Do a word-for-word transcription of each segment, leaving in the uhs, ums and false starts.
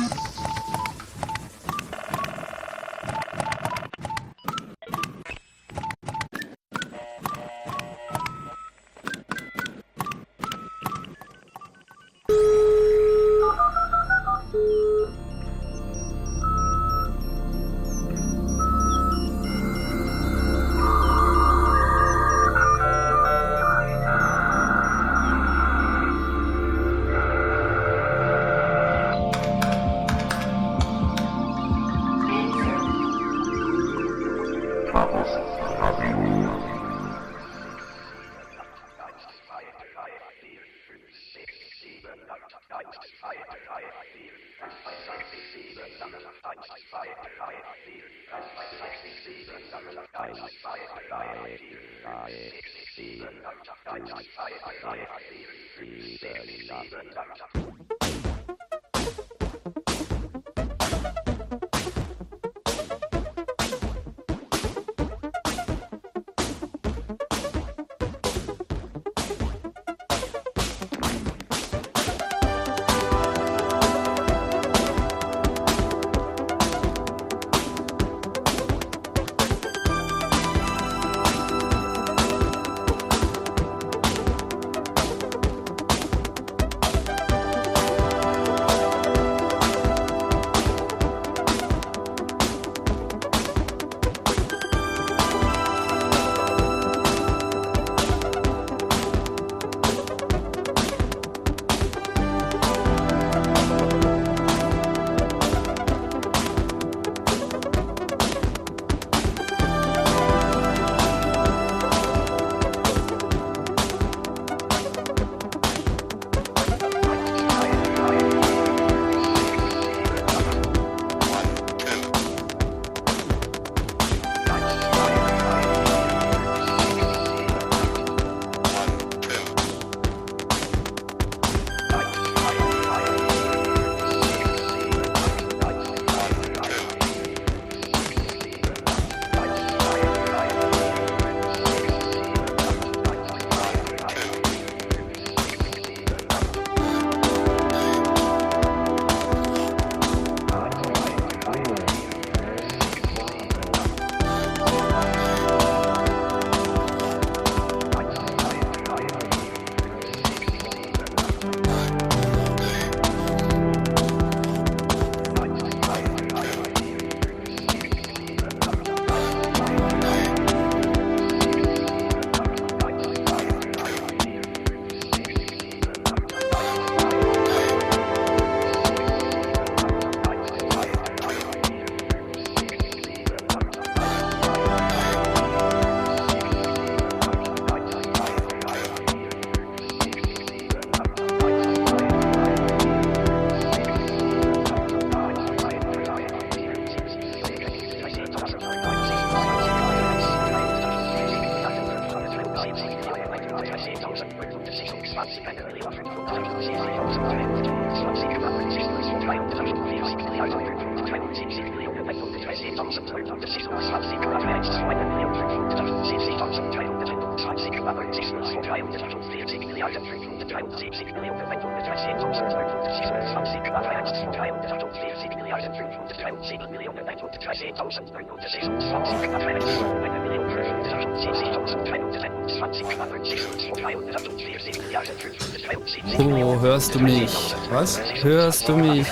Oh, hörst du mich? Was? Hörst du mich?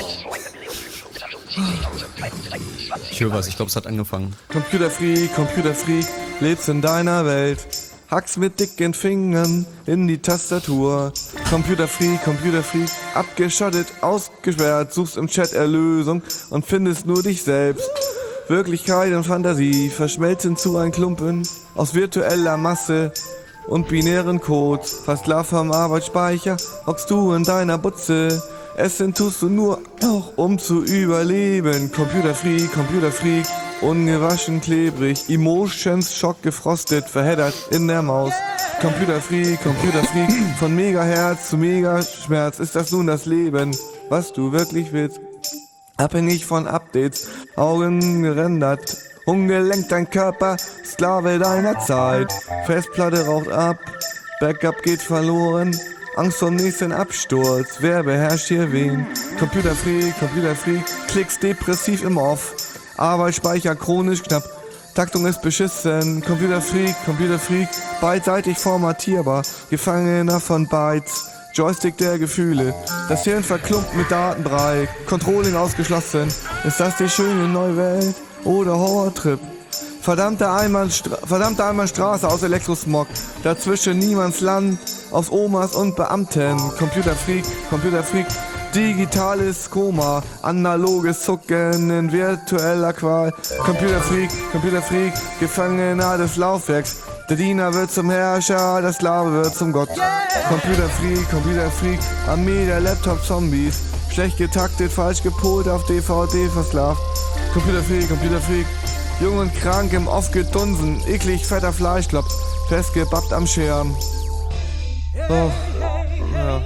Ich höre was, ich glaube, es hat angefangen. Computerfreak, Computerfreak, lebst in deiner Welt. Hackst mit dicken Fingern in die Tastatur. Computerfreak, Computerfreak, abgeschottet, ausgesperrt, suchst im Chat Erlösung und findest nur dich selbst. Wirklichkeit und Fantasie verschmelzen zu ein Klumpen aus virtueller Masse und binären Codes. Fast klar vom Arbeitsspeicher hockst du in deiner Butze. Essen tust du nur auch, um zu überleben. Computerfreak, Computerfreak, ungewaschen, klebrig, Emotions, Schock, gefrostet, verheddert in der Maus. Computerfreak, Computerfreak, von Megahertz zu Megaschmerz ist das nun das Leben, was du wirklich willst. Abhängig von Updates, Augen gerendert, ungelenkt dein Körper, Sklave deiner Zeit. Festplatte raucht ab, Backup geht verloren, Angst vor dem nächsten Absturz, wer beherrscht hier wen? Computerfreak, Computerfreak, Klicks depressiv im Off, Arbeitsspeicher chronisch knapp, Taktung ist beschissen, Computerfreak, Computerfreak, beidseitig formatierbar, Gefangener von Bytes, Joystick der Gefühle, das Hirn verklumpt mit Datenbrei, Controlling ausgeschlossen, ist das die schöne neue Welt oder Horrortrip? Verdammte, Einbahnstra- verdammte Einbahnstraße aus Elektrosmog, dazwischen niemands Land, aus Omas und Beamten, Computerfreak, Computerfreak, digitales Koma, analoges Zucken in virtueller Qual, Computerfreak, Computerfreak, Gefangener des Laufwerks, der Diener wird zum Herrscher, der Sklave wird zum Gott. Computerfreak, Computerfreak, Armee der Laptop-Zombies, schlecht getaktet, falsch gepolt, auf D V D versklavt. Computerfreak, Computerfreak, jung und krank im Off gedunsen, eklig fetter Fleischklops, festgebappt am Schirm. Oh, ja.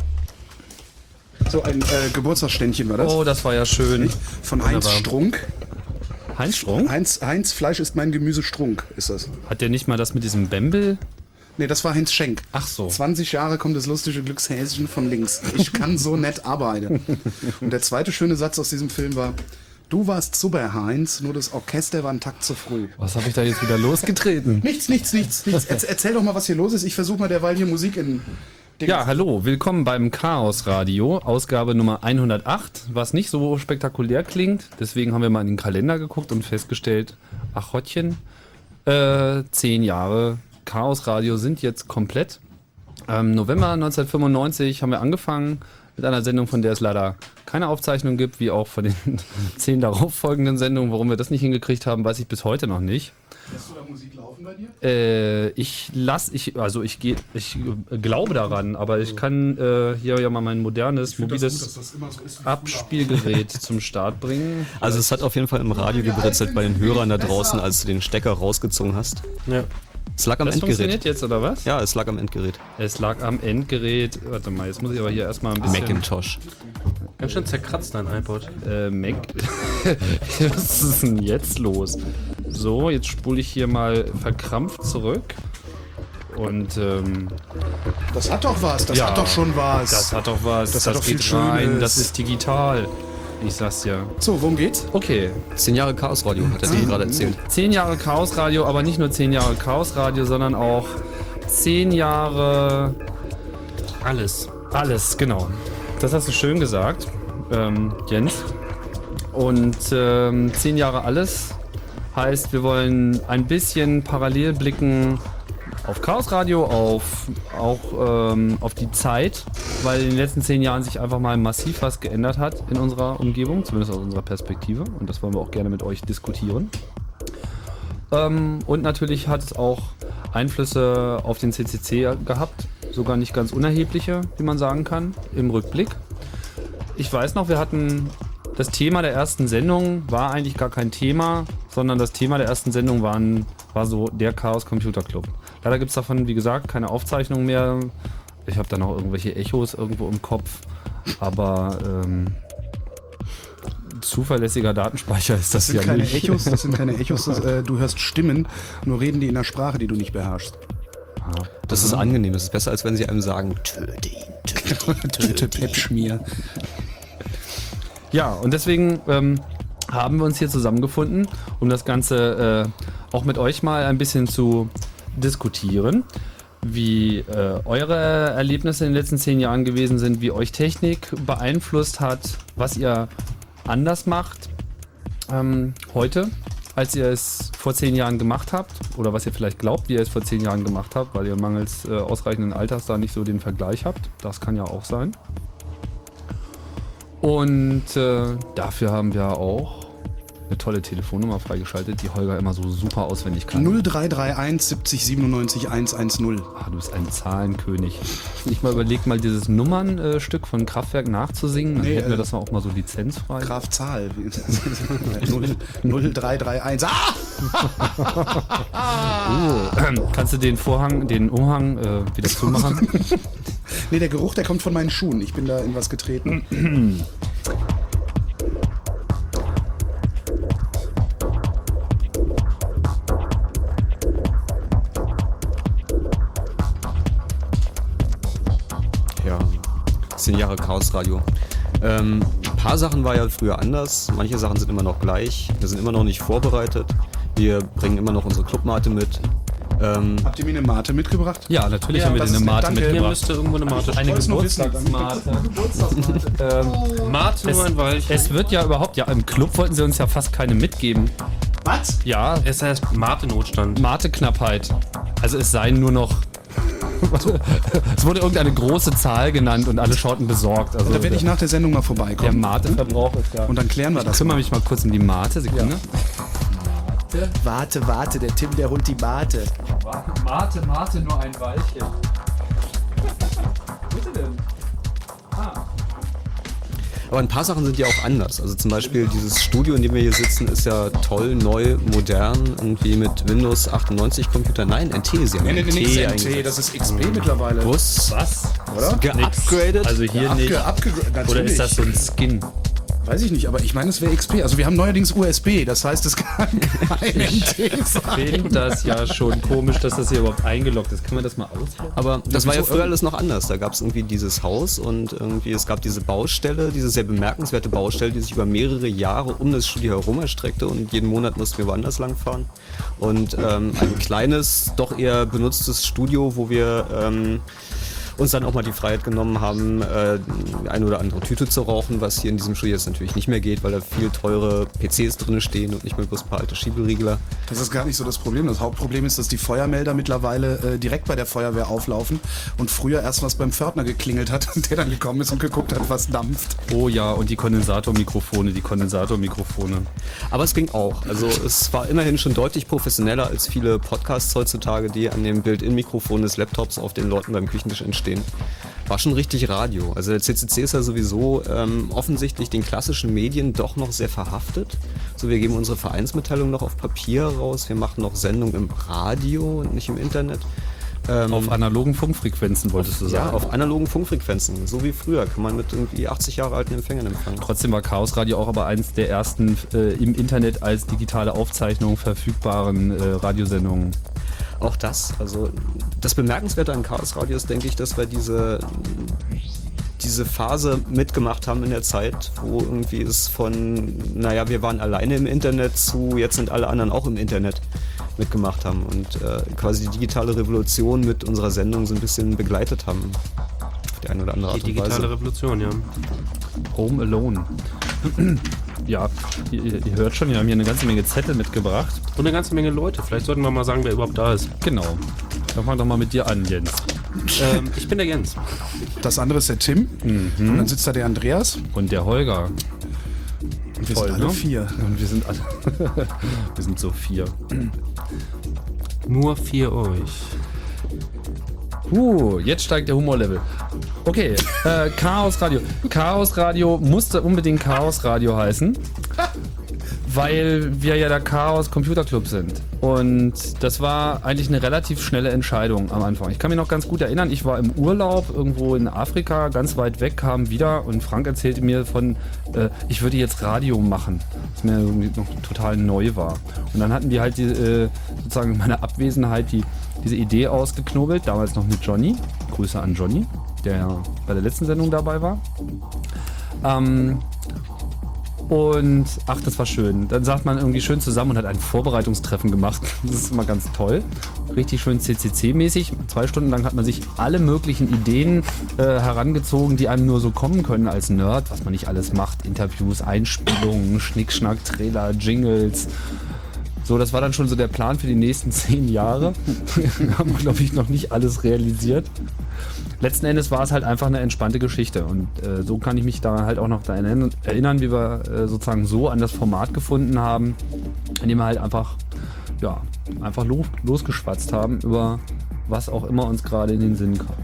So ein äh, Geburtstagsständchen war das. Oh, das war ja schön. Von Heinz Wunderbar. Strunk. Heinz Strunk? Heinz, Heinz Fleisch ist mein Gemüse Strunk, ist das. Hat der nicht mal das mit diesem Bembel? Nee, das war Heinz Schenk. Ach so. zwanzig Jahre kommt das lustige Glückshäschen von links. Ich kann so nett arbeiten. Und der zweite schöne Satz aus diesem Film war: Du warst super, Heinz, nur das Orchester war einen Takt zu früh. Was habe ich da jetzt wieder losgetreten? Nichts, nichts, nichts, nichts. Erz- Erzähl doch mal, was hier los ist. Ich versuche mal derweil hier Musik in... Ja, hallo, willkommen beim Chaos Radio, Ausgabe Nummer hundertacht, was nicht so spektakulär klingt. Deswegen haben wir mal in den Kalender geguckt und festgestellt, ach Hottchen, äh, zehn Jahre Chaos Radio sind jetzt komplett. Ähm, November neunzehnhundertfünfundneunzig haben wir angefangen mit einer Sendung, von der es leider keine Aufzeichnung gibt, wie auch von den zehn darauffolgenden Sendungen. Warum wir das nicht hingekriegt haben, weiß ich bis heute noch nicht. Lässt du da Musik laufen bei dir? Äh, ich lass, ich, also ich gehe, ich äh, glaube daran, aber ich kann äh, hier ja mal mein modernes, mobiles Abspielgerät zum Start bringen. Also es hat auf jeden Fall im Radio gebritzelt bei den Hörern da draußen, als du den Stecker rausgezogen hast. Ja. Es lag am Das Endgerät. funktioniert jetzt, oder was? Ja, es lag am Endgerät. Es lag am Endgerät. Warte mal, jetzt muss ich aber hier erstmal ein bisschen... Macintosh. Ganz schön zerkratzt dein iPod. Äh, Mac... Was ist denn jetzt los? So, jetzt spule ich hier mal verkrampft zurück. Und, ähm... Das hat doch was, das ja, hat doch schon was. Das hat doch was. Das Das, hat doch geht viel rein. Schönes. Das ist digital. Ich sag's ja. So, worum geht's? Okay. Zehn Jahre Chaos Radio, hat er dir gerade erzählt. Zehn Jahre Chaos Radio, aber nicht nur zehn Jahre Chaos Radio, sondern auch zehn Jahre Alles. alles, genau. Das hast du schön gesagt, ähm, Jens. Und ähm, zehn Jahre alles heißt, wir wollen ein bisschen parallel blicken auf Chaos Radio, auf auch ähm, auf die Zeit, weil in den letzten zehn Jahren sich einfach mal massiv was geändert hat in unserer Umgebung, zumindest aus unserer Perspektive. Und das wollen wir auch gerne mit euch diskutieren. Ähm, und natürlich hat es auch Einflüsse auf den C C C gehabt, sogar nicht ganz unerhebliche, wie man sagen kann, im Rückblick. Ich weiß noch, wir hatten das Thema der ersten Sendung war eigentlich gar kein Thema, sondern das Thema der ersten Sendung waren, war so der Chaos Computer Club. Leider gibt es davon, wie gesagt, keine Aufzeichnung mehr. Ich habe da noch irgendwelche Echos irgendwo im Kopf, aber ähm, zuverlässiger Datenspeicher ist das, Das sind ja keine nicht. Echos, das sind keine Echos, das, äh, du hörst Stimmen, nur reden die in einer Sprache, die du nicht beherrschst. Das ist angenehm, das ist besser, als wenn sie einem sagen, töte ihn, töte ihn, Töte Pepschmier. Ja, und deswegen ähm, haben wir uns hier zusammengefunden, um das Ganze äh, auch mit euch mal ein bisschen zu diskutieren, wie äh, eure Erlebnisse in den letzten zehn Jahren gewesen sind, wie euch Technik beeinflusst hat, was ihr anders macht ähm, heute, als ihr es vor zehn Jahren gemacht habt, oder was ihr vielleicht glaubt, wie ihr es vor zehn Jahren gemacht habt, weil ihr mangels äh, ausreichenden Alters da nicht so den Vergleich habt. Das kann ja auch sein. Und äh, dafür haben wir auch eine tolle Telefonnummer freigeschaltet, die Holger immer so super auswendig kann. null drei drei eins siebzig siebenundneunzig hundertzehn. Ah, du bist ein Zahlenkönig. Nicht mal überlegt, mal dieses Nummernstück äh, von Kraftwerk nachzusingen, dann Nee, hätten wir äh, das auch mal so lizenzfrei. Graf Zahl. null drei drei eins. Ah! Oh, kannst du den Vorhang, den Umhang äh, wieder zumachen? Nee, der Geruch, der kommt von meinen Schuhen. Ich bin da in was getreten. zehn Jahre Chaos Radio. Ähm, ein paar Sachen war ja früher anders, manche Sachen sind immer noch gleich. Wir sind immer noch nicht vorbereitet. Wir bringen immer noch unsere Clubmate mit. Ähm, Habt ihr mir eine Mate mitgebracht? Ja, natürlich Ja, haben wir das dir eine ist nett, Mate danke. Hier mitgebracht. müsste irgendwo eine Mate Eine wollt's nur wissen. Geburtstagsmate. ähm, Mate nur ein Weilchen. es wird ja überhaupt, ja, im Club wollten sie uns ja fast keine mitgeben. Was? Ja, Es heißt Mate-Notstand. Mate-Knappheit. Also es seien nur noch... es wurde irgendeine große Zahl genannt und alle schauten besorgt. Also Da werde ich der, nach der Sendung mal der vorbeikommen. Mate-Verbrauch ist da. Und dann klären wir ich das. kümmere mich mal kurz um die Mate. Sekunde. Warte, warte, der Tim, der holt die Mate. Mate, Mate, nur ein Weilchen. Bitte denn? Aber ein paar Sachen sind ja auch anders. Also zum Beispiel dieses Studio, in dem wir hier sitzen, ist ja toll, neu, modern, irgendwie mit Windows achtundneunzig Computer. Nein, N T, sie haben Nee, nee, N nee, T nicht N T, eingesetzt. das ist X P mittlerweile. Bus, Was? Oder? geupgradet. Also hier nicht. Abge, abge, natürlich. Oder ist das so ein Skin? Weiß ich nicht, aber ich meine, es wäre X P. Also wir haben neuerdings U S B, das heißt, es kann kein N T Ich sein. finde das ja schon komisch, dass das hier überhaupt eingeloggt ist. Kann man das mal ausloggen? Aber das war ja wieso? früher alles noch anders. Da gab es irgendwie dieses Haus und irgendwie es gab diese Baustelle, diese sehr bemerkenswerte Baustelle, die sich über mehrere Jahre um das Studio herum erstreckte und jeden Monat mussten wir woanders lang fahren. Und ähm, ein kleines, doch eher benutztes Studio, wo wir ähm, uns dann auch mal die Freiheit genommen haben, äh, eine oder andere Tüte zu rauchen, was hier in diesem Studio jetzt natürlich nicht mehr geht, weil da viel teure P Cs drin stehen und nicht mehr bloß ein paar alte Schieberiegler. Das ist gar nicht so das Problem. Das Hauptproblem ist, dass die Feuermelder mittlerweile äh, direkt bei der Feuerwehr auflaufen und früher erst was beim Pförtner geklingelt hat und der dann gekommen ist und geguckt hat, was dampft. Oh ja, und die Kondensatormikrofone, die Kondensatormikrofone. Aber es ging auch. Also es war immerhin schon deutlich professioneller als viele Podcasts heutzutage, die an dem Built-in-Mikrofon des Laptops auf den Leuten beim Küchentisch entstehen. War schon richtig Radio. Also der C C C ist ja sowieso ähm, offensichtlich den klassischen Medien doch noch sehr verhaftet. So, wir geben unsere Vereinsmitteilung noch auf Papier raus, wir machen noch Sendungen im Radio und nicht im Internet. Ähm, Auf analogen Funkfrequenzen wolltest du ja, sagen. auf analogen Funkfrequenzen, so wie früher, kann man mit irgendwie achtzig Jahre alten Empfängern empfangen. Trotzdem war Chaos Radio auch aber eins der ersten äh, im Internet als digitale Aufzeichnung verfügbaren äh, Radiosendungen. Auch das, also das Bemerkenswerte an Chaos Radio ist, denke ich, dass wir diese, diese Phase mitgemacht haben in der Zeit, wo irgendwie es von, naja, wir waren alleine im Internet zu, jetzt sind alle anderen auch im Internet mitgemacht haben und äh, quasi die digitale Revolution mit unserer Sendung so ein bisschen begleitet haben. Auf die eine oder andere Die Art und digitale Weise. Revolution, ja. Home Alone. Ja, ihr, ihr hört schon, wir haben hier eine ganze Menge Zettel mitgebracht. Und eine ganze Menge Leute. Vielleicht sollten wir mal sagen, wer überhaupt da ist. Genau. Dann fang doch mal mit dir an, Jens. ähm, ich bin der Jens. Das andere ist der Tim und dann sitzt da der Andreas Und der Holger. und wir Voll, sind alle ne? vier. Und wir sind alle. wir sind so vier. Nur für euch. Uh, jetzt steigt der Humorlevel. Okay, äh, Chaos Radio. Chaos Radio musste unbedingt Chaos Radio heißen, weil wir ja der Chaos Computer Club sind. Und das war eigentlich eine relativ schnelle Entscheidung am Anfang. Ich kann mich noch ganz gut erinnern, ich war im Urlaub irgendwo in Afrika, ganz weit weg, kam wieder und Frank erzählte mir von, äh, ich würde jetzt Radio machen, was mir irgendwie noch total neu war. Und dann hatten wir halt die, äh, sozusagen in meiner Abwesenheit die, diese Idee ausgeknobelt, damals noch mit Johnny. Grüße an Johnny, der bei der letzten Sendung dabei war. Ähm, Und ach, das war schön. Dann sagt man irgendwie schön zusammen und hat ein Vorbereitungstreffen gemacht. Das ist immer ganz toll. Richtig schön C C C-mäßig. Zwei Stunden lang hat man sich alle möglichen Ideen äh, herangezogen, die einem nur so kommen können als Nerd, was man nicht alles macht. Interviews, Einspielungen, Schnickschnack, Trailer, Jingles. So, das war dann schon so der Plan für die nächsten zehn Jahre. Haben wir, glaube ich, noch nicht alles realisiert. Letzten Endes war es halt einfach eine entspannte Geschichte und äh, so kann ich mich daran halt auch noch daran erinnern, wie wir äh, sozusagen so an das Format gefunden haben, indem wir halt einfach, ja, einfach los, losgeschwatzt haben über was auch immer uns gerade in den Sinn kam.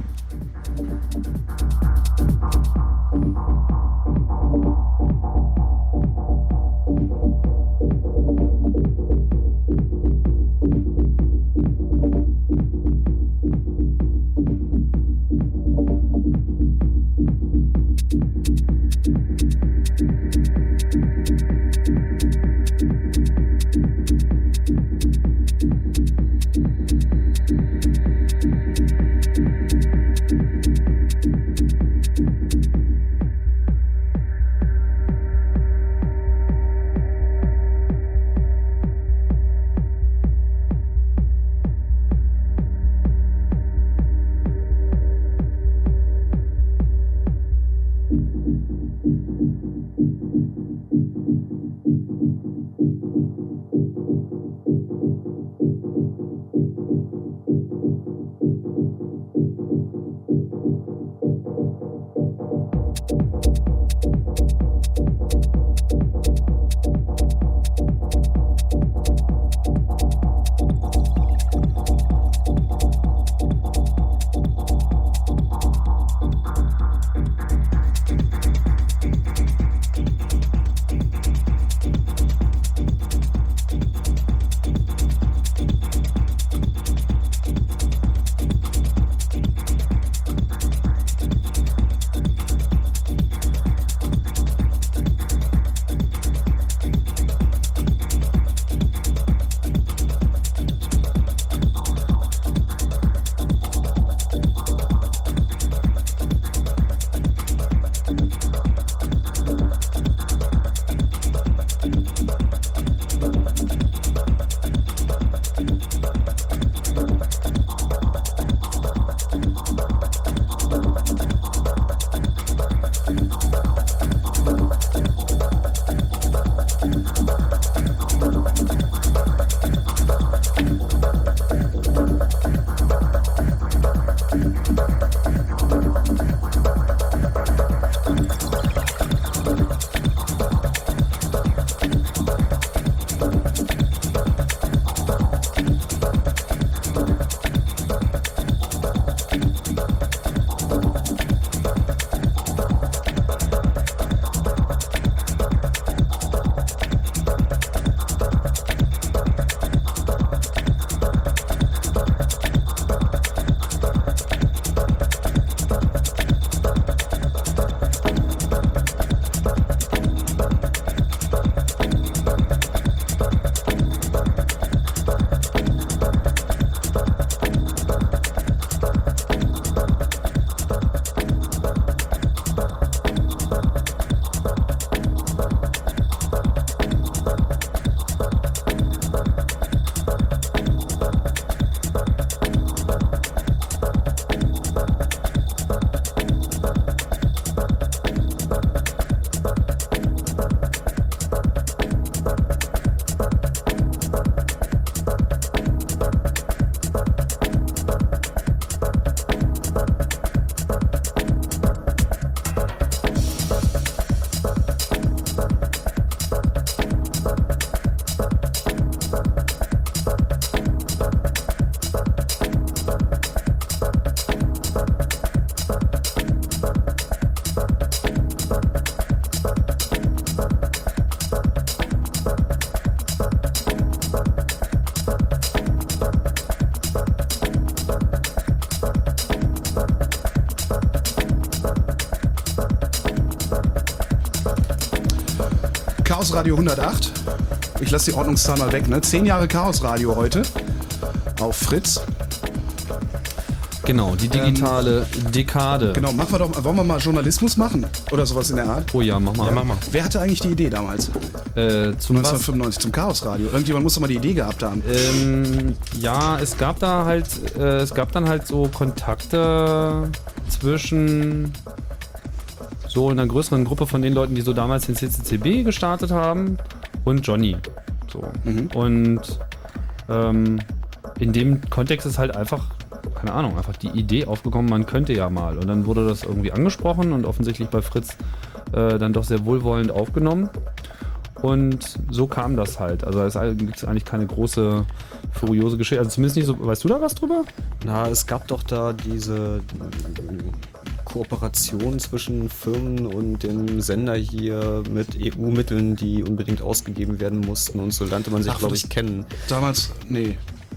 Chaos Radio hundertacht. Ich lasse die Ordnungszahl mal weg, ne? Zehn Jahre Chaos Radio heute. Auf Fritz. Genau, die digitale Dekade. Genau, machen wir doch, wollen wir mal Journalismus machen? Oder sowas in der Art? Oh ja, mach mal. Ja, mach mal. Wer hatte eigentlich die Idee damals? Äh, zum was? neunzehnhundertfünfundneunzig, zum Chaos Radio. Irgendjemand muss doch mal die Idee gehabt haben. Ähm, ja, es gab da halt, äh, es gab dann halt so Kontakte zwischen so einer größeren Gruppe von den Leuten, die so damals den C C C B gestartet haben und Johnny. So. Mhm. Und ähm, in dem Kontext ist halt einfach, keine Ahnung, einfach die Idee aufgekommen, man könnte ja mal. Und dann wurde das irgendwie angesprochen und offensichtlich bei Fritz äh, dann doch sehr wohlwollend aufgenommen. Und so kam das halt. Also es gibt eigentlich keine große, furiose Geschichte. Also zumindest nicht so. Weißt du da was drüber? Na, es gab doch da diese Kooperation zwischen Firmen und dem Sender hier mit E U-Mitteln, die unbedingt ausgegeben werden mussten. Und so lernte man sich, Ach, glaube das- ich, kennen. Damals, nee.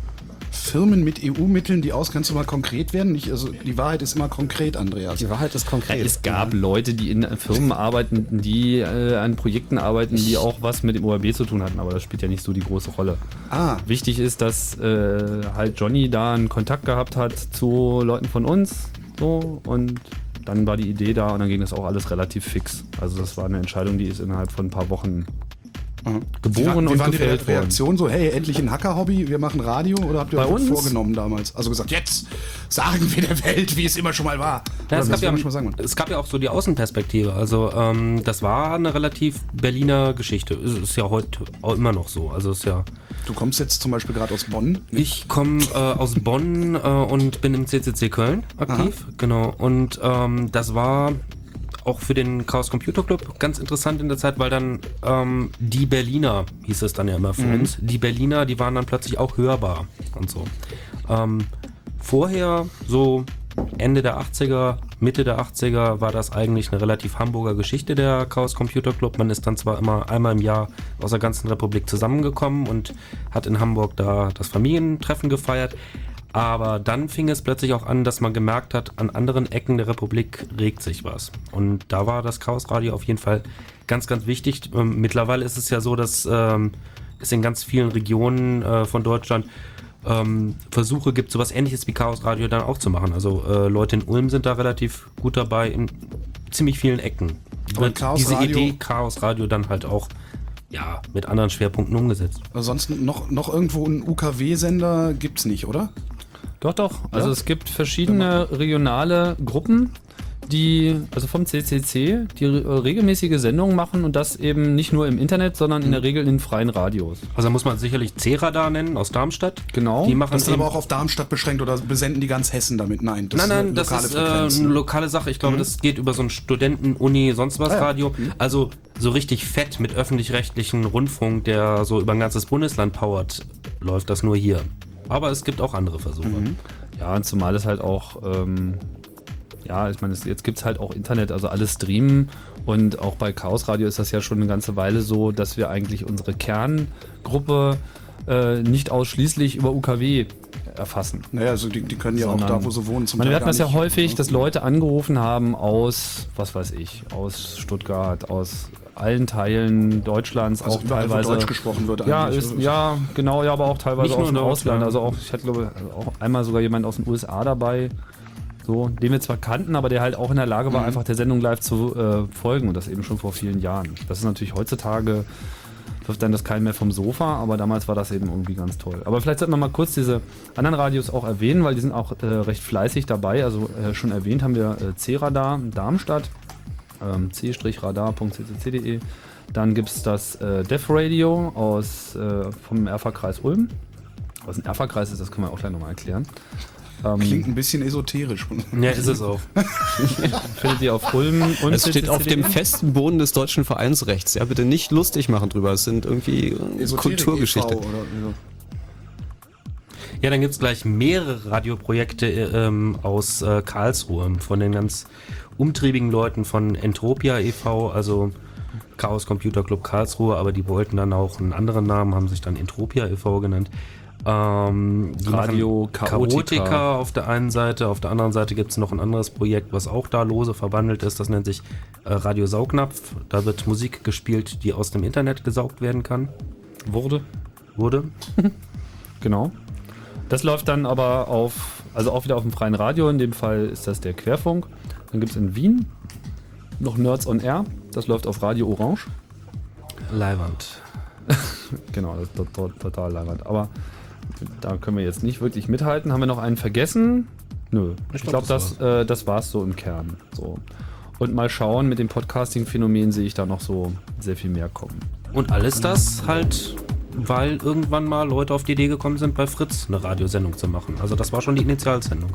Firmen mit E U-Mitteln, die aus, kannst du mal konkret werden? Nicht, also die Wahrheit ist immer konkret, Andreas. Die Wahrheit ist konkret. Es gab Leute, die in Firmen arbeiten, die äh, an Projekten arbeiten, die auch was mit dem O R B zu tun hatten, aber das spielt ja nicht so die große Rolle. Ah, Wichtig ist, dass äh, halt Johnny da einen Kontakt gehabt hat zu Leuten von uns, so, und dann war die Idee da und dann ging das auch alles relativ fix. Also das war eine Entscheidung, die ist innerhalb von ein paar Wochen aha. geboren Wie war, wie und waren die gefällt Re worden. Reaktion so, hey, endlich ein Hacker-Hobby, wir machen Radio? Oder habt ihr Bei euch das uns? vorgenommen damals? Also gesagt, jetzt sagen wir der Welt, wie es immer schon mal war. Ja, es, Oder gab wie ja, soll ich mal sagen? es gab ja auch so die Außenperspektive. Also ähm, das war eine relativ Berliner Geschichte. Ist, ist ja heute auch immer noch so. Also ist ja. Du kommst jetzt zum Beispiel gerade aus Bonn. Ich komme äh, aus Bonn äh, und bin im C C C Köln aktiv. Genau. Und ähm, das war auch für den Chaos Computer Club ganz interessant in der Zeit, weil dann ähm, die Berliner, hieß es dann ja immer für uns, die Berliner, die waren dann plötzlich auch hörbar und so. Ähm, vorher, so Ende der achtziger, Mitte der achtziger, war das eigentlich eine relativ Hamburger Geschichte, der Chaos Computer Club. Man ist dann zwar immer einmal im Jahr aus der ganzen Republik zusammengekommen und hat in Hamburg da das Familientreffen gefeiert. Aber dann fing es plötzlich auch an, dass man gemerkt hat, an anderen Ecken der Republik regt sich was. Und da war das Chaos Radio auf jeden Fall ganz, ganz wichtig. Ähm, mittlerweile ist es ja so, dass ähm, es in ganz vielen Regionen äh, von Deutschland ähm, Versuche gibt, sowas Ähnliches wie Chaos Radio dann auch zu machen. Also äh, Leute in Ulm sind da relativ gut dabei, in ziemlich vielen Ecken. Aber Wird Chaos diese Radio- Idee Chaos Radio dann halt auch ja, mit anderen Schwerpunkten umgesetzt. Ansonsten noch, noch irgendwo einen U K W-Sender gibt's nicht, oder? Doch, doch. Also Ja? es gibt verschiedene regionale Gruppen, die, also vom C C C, die re- regelmäßige Sendungen machen und das eben nicht nur im Internet, sondern in der Regel in freien Radios. Also da muss man sicherlich C-Radar nennen aus Darmstadt. Genau. Die machen Das ist dann eben- aber auch auf Darmstadt beschränkt oder besenden die ganz Hessen damit? Nein, das nein, nein, ist das eine lokale ist äh, Frequenz. eine lokale Sache. Ich glaube, das geht über so ein Studenten-, Uni-, sonst was Ah, ja. Radio. Also so richtig fett mit öffentlich-rechtlichen Rundfunk, der so über ein ganzes Bundesland powert, läuft das nur hier. Aber es gibt auch andere Versuche. Ja, und zumal es halt auch, ähm, ja, ich meine, es- jetzt gibt es halt auch Internet, also alles streamen und auch bei Chaos Radio ist das ja schon eine ganze Weile so, dass wir eigentlich unsere Kerngruppe äh, nicht ausschließlich über U K W erfassen. Naja, also die, die können ja auch Sondern- da, wo sie wohnen, zum Ich meine, wir Teil hatten das gar ja nicht. häufig, dass Leute angerufen haben aus, was weiß ich, aus Stuttgart, aus allen Teilen Deutschlands, Also auch überall, wo teilweise. Deutsch gesprochen wird Ja, eigentlich. ist, ja, genau, ja, aber auch teilweise Nicht aus nur dem in Ausland. Deutschland. Also auch, ich hatte glaube auch einmal sogar jemand aus den U S A dabei, so, den wir zwar kannten, aber der halt auch in der Lage war, Mhm. einfach der Sendung live zu äh, folgen und das eben schon vor vielen Jahren. Das ist natürlich heutzutage, wirft dann das keinen mehr vom Sofa, aber damals war das eben irgendwie ganz toll. Aber vielleicht sollten wir mal kurz diese anderen Radios auch erwähnen, weil die sind auch äh, recht fleißig dabei. Also äh, schon erwähnt haben wir äh, C-Radar in Darmstadt, ähm, c radar punkt c c c punkt d e. Dann gibt es das äh, Def Radio aus, äh, vom Erfa-Kreis Ulm. Was ein Erfa-Kreis ist, das können wir auch gleich nochmal erklären. Ähm, Klingt ein bisschen esoterisch. Ja, ist es auch. findet ihr auf Ulm und Es steht auf dem C C C punkt d e. festen Boden des deutschen Vereinsrechts. Ja, bitte nicht lustig machen drüber. Es sind irgendwie äh, Esoterik Kulturgeschichte. e V oder so. Ja, dann gibt es gleich mehrere Radioprojekte äh, ähm, aus äh, Karlsruhe von den ganz umtriebigen Leuten von Entropia e V, also Chaos Computer Club Karlsruhe, aber die wollten dann auch einen anderen Namen, haben sich dann Entropia e V genannt. Ähm, die Radio machen Chaotica. Chaotica auf der einen Seite, auf der anderen Seite gibt es noch ein anderes Projekt, was auch da lose verwandelt ist, das nennt sich äh, Radio Saugnapf. Da wird Musik gespielt, die aus dem Internet gesaugt werden kann. Wurde. Wurde. Genau. Das läuft dann aber auf, also auch wieder auf dem freien Radio, in dem Fall ist das der Querfunk. Dann gibt es in Wien noch Nerds on Air, das läuft auf Radio Orange. Leiwand. Genau, das ist total, total leibend. Aber da können wir jetzt nicht wirklich mithalten. Haben wir noch einen vergessen? Nö. Ich, Ich glaube, glaub, das das, äh, das war es so im Kern. So. Und mal schauen, mit dem Podcasting-Phänomen sehe ich da noch so sehr viel mehr kommen. Und alles das halt, weil irgendwann mal Leute auf die Idee gekommen sind, bei Fritz eine Radiosendung zu machen. Also das war schon die Initialsendung.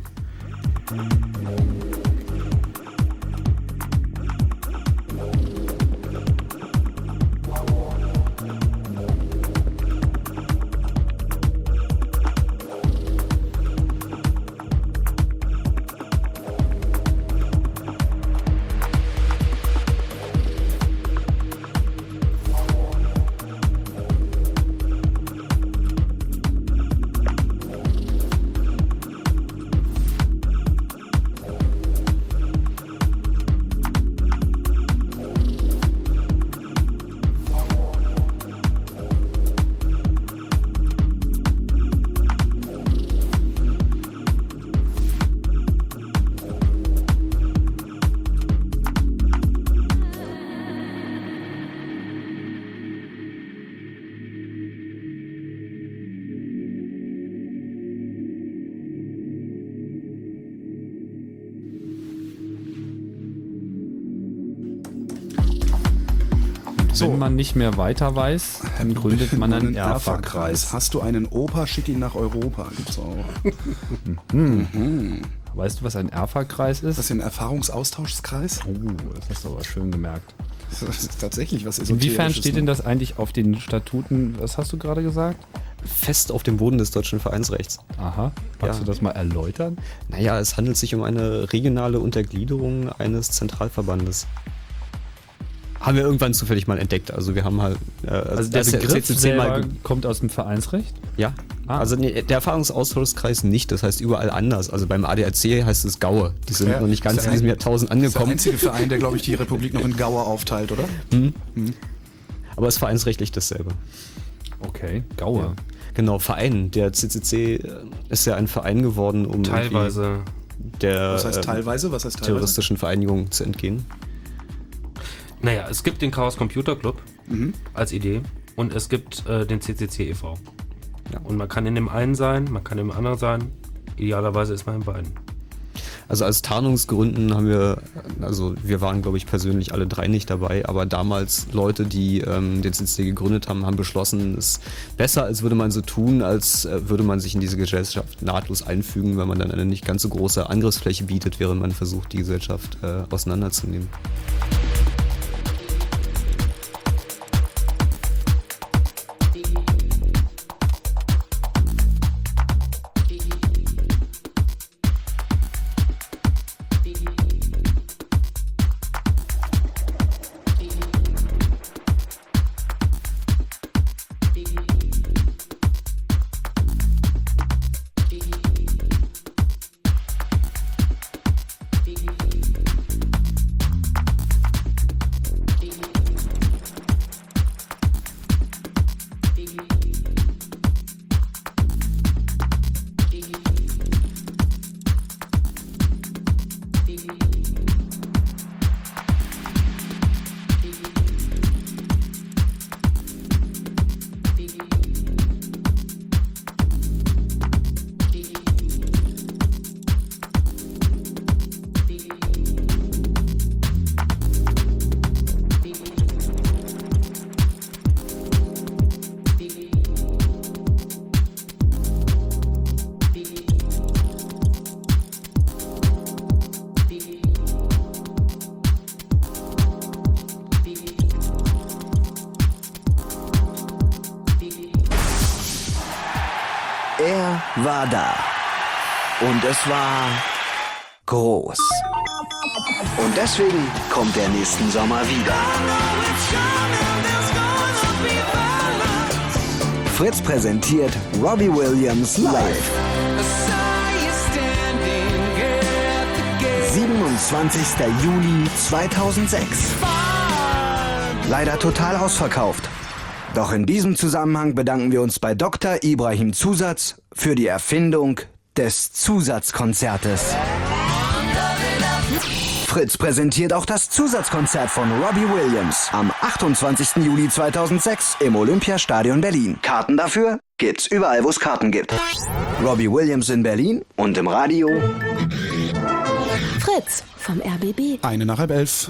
Wenn man nicht mehr weiter weiß, dann gründet man einen Erfa-Kreis. Erfa-Kreis. Hast du einen Opa, schick ihn nach Europa. Gibt's auch. Weißt du, was ein Erfa-Kreis ist? Das ist ein Erfahrungsaustauschskreis? Oh, das hast du aber schön gemerkt. Das ist tatsächlich was Esoterisches. Inwiefern steht denn noch. das eigentlich auf den Statuten? Was hast du gerade gesagt? Fest auf dem Boden des deutschen Vereinsrechts. Aha, kannst Ja. du das mal erläutern? Naja, es handelt sich um eine regionale Untergliederung eines Zentralverbandes. Haben wir irgendwann zufällig mal entdeckt. Also wir haben halt... Äh, Also der das Begriff C C C mal selber ge- kommt aus dem Vereinsrecht? Ja, Ah. also nee, der Erfahrungsaustauschkreis nicht, das heißt überall anders. Also beim A D A C heißt es Gaue. Die sind Ja, noch nicht ganz ist in der diesem ein- Jahrtausend Das ist der angekommen. einzige Verein, der, glaube ich, die Republik noch in Gaue aufteilt, oder? Aber es ist vereinsrechtlich dasselbe. Okay, Gaue. Genau, Verein. Der C C C ist ja ein Verein geworden, um Teilweise. irgendwie der Was heißt äh, teilweise? Was heißt teilweise? terroristischen Vereinigung zu entgehen. Naja, es gibt den Chaos Computer Club als Idee und es gibt äh, den C C C e V. Ja. Und man kann in dem einen sein, man kann im anderen sein. Idealerweise ist man in beiden. Also aus Tarnungsgründen haben wir, also wir waren glaube ich persönlich alle drei nicht dabei, aber damals Leute, die ähm, den C C C gegründet haben, haben beschlossen, es ist besser, als würde man so tun, als äh, würde man sich in diese Gesellschaft nahtlos einfügen, weil man dann eine nicht ganz so große Angriffsfläche bietet, während man versucht, die Gesellschaft äh, auseinanderzunehmen. Er war da. Und es war groß. Und deswegen kommt er nächsten Sommer wieder. Fritz präsentiert Robbie Williams live. siebenundzwanzigster Juli zweitausendsechs. Leider total ausverkauft. Doch in diesem Zusammenhang bedanken wir uns bei Doktor Ibrahim Zusatz für die Erfindung des Zusatzkonzertes. Fritz präsentiert auch das Zusatzkonzert von Robbie Williams am achtundzwanzigsten Juli zweitausendsechs im Olympiastadion Berlin. Karten dafür gibt's überall, wo es Karten gibt. Robbie Williams in Berlin und im Radio Fritz vom R B B. Eine nach halb elf.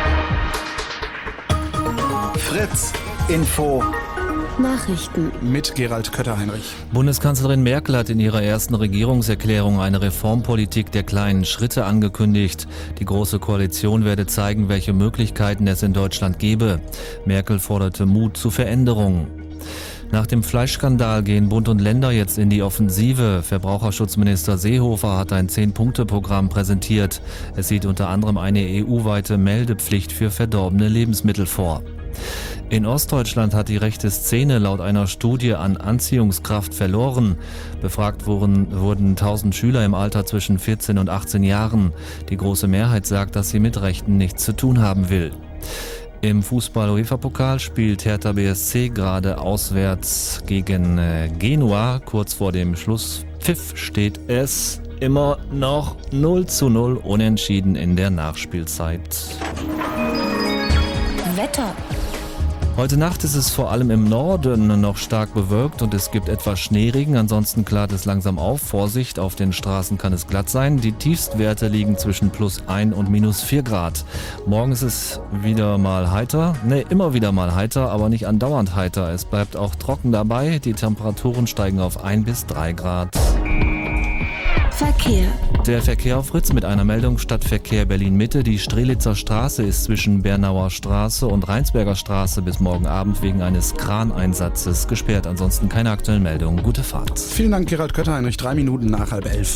Fritz Info. Nachrichten Mit Gerald Kötter-Heinrich. Bundeskanzlerin Merkel hat in ihrer ersten Regierungserklärung eine Reformpolitik der kleinen Schritte angekündigt. Die Große Koalition werde zeigen, welche Möglichkeiten es in Deutschland gebe. Merkel forderte Mut zu Veränderungen. Nach dem Fleischskandal gehen Bund und Länder jetzt in die Offensive. Verbraucherschutzminister Seehofer hat ein Zehn-Punkte-Programm präsentiert. Es sieht unter anderem eine E U-weite Meldepflicht für verdorbene Lebensmittel vor. In Ostdeutschland hat die rechte Szene laut einer Studie an Anziehungskraft verloren. Befragt wurden, wurden tausend Schüler im Alter zwischen vierzehn und achtzehn Jahren. Die große Mehrheit sagt, dass sie mit Rechten nichts zu tun haben will. Im Fußball-UEFA-Pokal spielt Hertha B S C gerade auswärts gegen äh, Genua. Kurz vor dem Schlusspfiff steht es immer noch null zu null unentschieden in der Nachspielzeit. Wetter. Heute Nacht ist es vor allem im Norden noch stark bewölkt und es gibt etwas Schneeregen. Ansonsten klart es langsam auf. Vorsicht, auf den Straßen kann es glatt sein. Die Tiefstwerte liegen zwischen plus ein und minus vier Grad. Morgen ist es wieder mal heiter. Ne, immer wieder mal heiter, aber nicht andauernd heiter. Es bleibt auch trocken dabei. Die Temperaturen steigen auf ein bis drei Grad. Verkehr. Der Verkehr auf Fritz mit einer Meldung Stadtverkehr Berlin-Mitte. Die Strelitzer Straße ist zwischen Bernauer Straße und Rheinsberger Straße bis morgen Abend wegen eines Kraneinsatzes gesperrt. Ansonsten keine aktuellen Meldungen. Gute Fahrt. Vielen Dank, Gerald Kötter-Heinrich. Drei Minuten nach halb elf.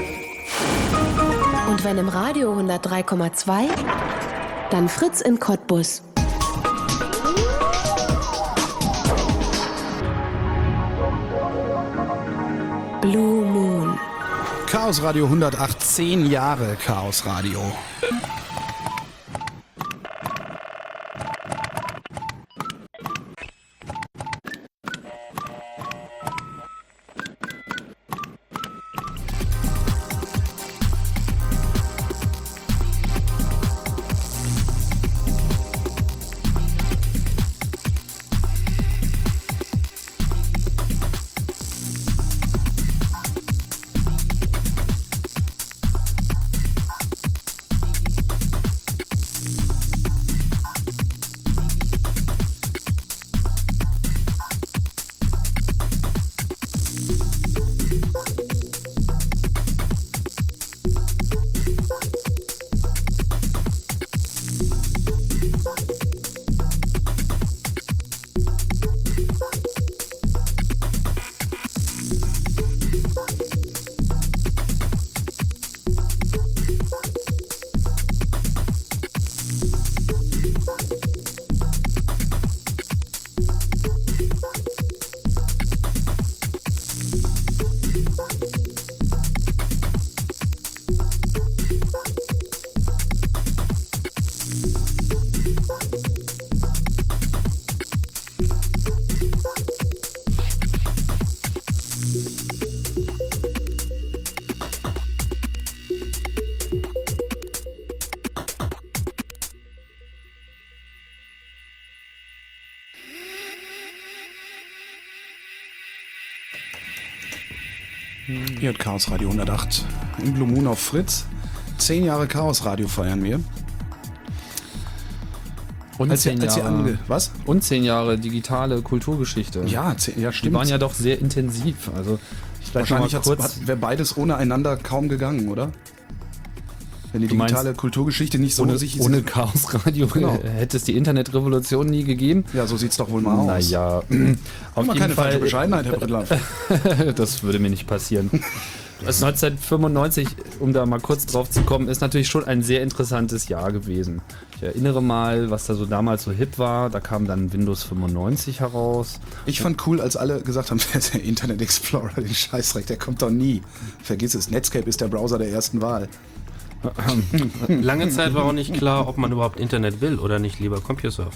Und wenn im Radio hundertdrei Komma zwei, dann Fritz in Cottbus. Blue Moon. Chaos Radio hundertacht, zehn Jahre Chaos Radio. Hier hat Chaos Radio hundertacht im Blue Moon auf Fritz. Zehn Jahre Chaos Radio feiern wir. Und Als, zehn als sie Jahre, ange was? und zehn Jahre digitale Kulturgeschichte. Ja, zehn, ja Die stimmt. waren ja doch sehr intensiv. Also vielleicht noch mal Wahrscheinlich kurz. wäre beides ohne einander kaum gegangen, oder? Wenn die Du meinst, digitale Kulturgeschichte nicht so ohne, sich... ohne Chaos Radio Genau. hätte es die Internetrevolution nie gegeben. Ja, so sieht's doch wohl mal aus. Naja, auf Immer jeden keine falsche Fall. Bescheidenheit, Herr Brittlaff. Das würde mir nicht passieren. Also neunzehnhundertfünfundneunzig, um da mal kurz drauf zu kommen, ist natürlich schon ein sehr interessantes Jahr gewesen. Ich erinnere mal, was da so damals so hip war. Da kam dann Windows fünfundneunzig heraus. Ich fand cool, als alle gesagt haben, der Internet Explorer, den Scheißrecht, der kommt doch nie. Vergiss es, Netscape ist der Browser der ersten Wahl. Lange Zeit war auch nicht klar, ob man überhaupt Internet will oder nicht lieber CompuServe.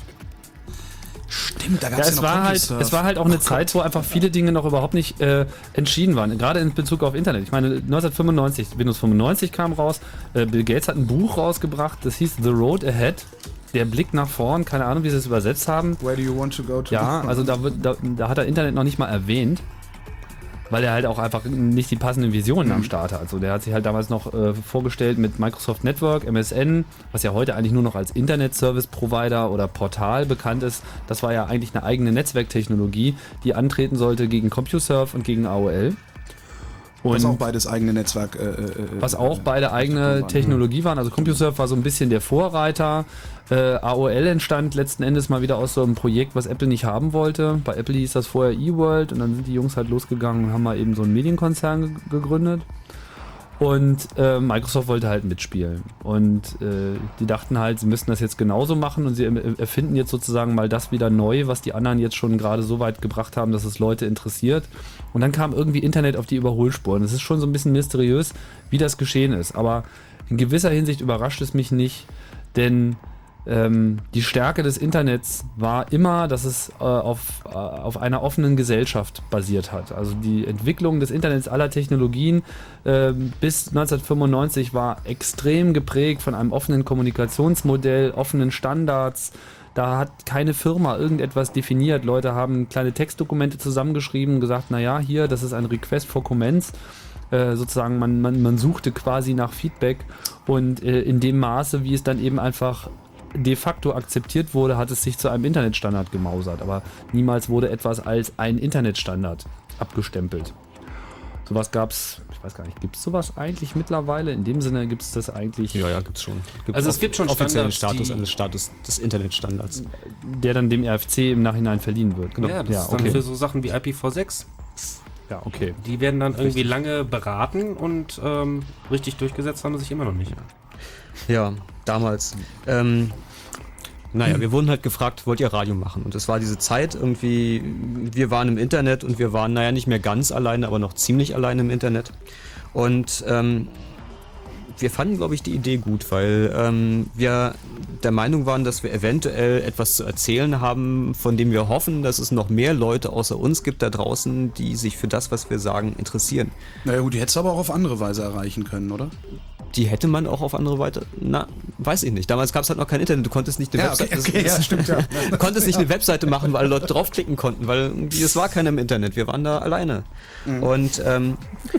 Stimmt, da gab Ja, es ja es noch war halt, CompuServe. es war halt auch eine Zeit, wo einfach viele Dinge noch überhaupt nicht äh, entschieden waren. Gerade in Bezug auf Internet. Ich meine, neunzehnhundertfünfundneunzig, Windows fünfundneunzig kam raus. Äh, Bill Gates hat ein Buch rausgebracht, das hieß The Road Ahead. Der Blick nach vorn, keine Ahnung, wie sie es übersetzt haben. Where do you want to go to? Ja, also da, wird, da, da hat er Internet noch nicht mal erwähnt, weil er halt auch einfach nicht die passenden Visionen am Start hat. Also der hat sich halt damals noch äh, vorgestellt mit Microsoft Network, M S N, was ja heute eigentlich nur noch als Internet-Service-Provider oder Portal bekannt ist. Das war ja eigentlich eine eigene Netzwerktechnologie, die antreten sollte gegen CompuServe und gegen A O L. Und was auch beides eigene Netzwerk. Äh, äh, was auch beide eigene Technologie waren. Also CompuServe war so ein bisschen der Vorreiter. Äh, A O L entstand letzten Endes mal wieder aus so einem Projekt, was Apple nicht haben wollte. Bei Apple hieß das vorher eWorld und dann sind die Jungs halt losgegangen und haben mal eben so einen Medienkonzern ge- gegründet. Und äh, Microsoft wollte halt mitspielen. Und äh, die dachten halt, sie müssten das jetzt genauso machen und sie erfinden jetzt sozusagen mal das wieder neu, was die anderen jetzt schon gerade so weit gebracht haben, dass es Leute interessiert. Und dann kam irgendwie Internet auf die Überholspuren. Es ist schon so ein bisschen mysteriös, wie das geschehen ist. Aber in gewisser Hinsicht überrascht es mich nicht, denn ähm, die Stärke des Internets war immer, dass es äh, auf, äh, auf einer offenen Gesellschaft basiert hat. Also die Entwicklung des Internets aller Technologien äh, bis neunzehnhundertfünfundneunzig war extrem geprägt von einem offenen Kommunikationsmodell, offenen Standards. Da hat keine Firma irgendetwas definiert. Leute haben kleine Textdokumente zusammengeschrieben und gesagt, naja, hier, das ist ein Request for Comments. Äh, sozusagen, man, man, man suchte quasi nach Feedback und äh, in dem Maße, wie es dann eben einfach de facto akzeptiert wurde, hat es sich zu einem Internetstandard gemausert. Aber niemals wurde etwas als ein Internetstandard abgestempelt. Sowas gab's, ich weiß gar nicht, gibt es sowas eigentlich mittlerweile? In dem Sinne gibt es das eigentlich... Ja, ja, gibt's schon. Gibt Also es gibt schon offiziellen Standards, Status die- eines Status des Internetstandards. Der dann dem R F C im Nachhinein verliehen wird. Genau. Ja, das ja, ist dann okay. für so Sachen wie I P v sechs. Ja, okay. Die werden dann irgendwie lange beraten und ähm, richtig durchgesetzt haben sie sich immer noch nicht. Ja, damals. Ähm, naja, wir wurden halt gefragt, wollt ihr Radio machen? Und es war diese Zeit irgendwie, wir waren im Internet und wir waren, naja, nicht mehr ganz alleine, aber noch ziemlich alleine im Internet. Und ähm, wir fanden, glaube ich, die Idee gut, weil ähm, wir der Meinung waren, dass wir eventuell etwas zu erzählen haben, von dem wir hoffen, dass es noch mehr Leute außer uns gibt da draußen, die sich für das, was wir sagen, interessieren. Naja gut, die hättest du aber auch auf andere Weise erreichen können, oder? Die hätte man auch auf andere Weise, na, weiß ich nicht. Damals gab es halt noch kein Internet, du konntest nicht eine Ja, Webseite, okay, okay, ja, stimmt, ja. du konntest nicht eine Webseite machen, weil Leute draufklicken konnten, weil irgendwie es war keiner im Internet, wir waren da alleine. Mhm. Und ähm,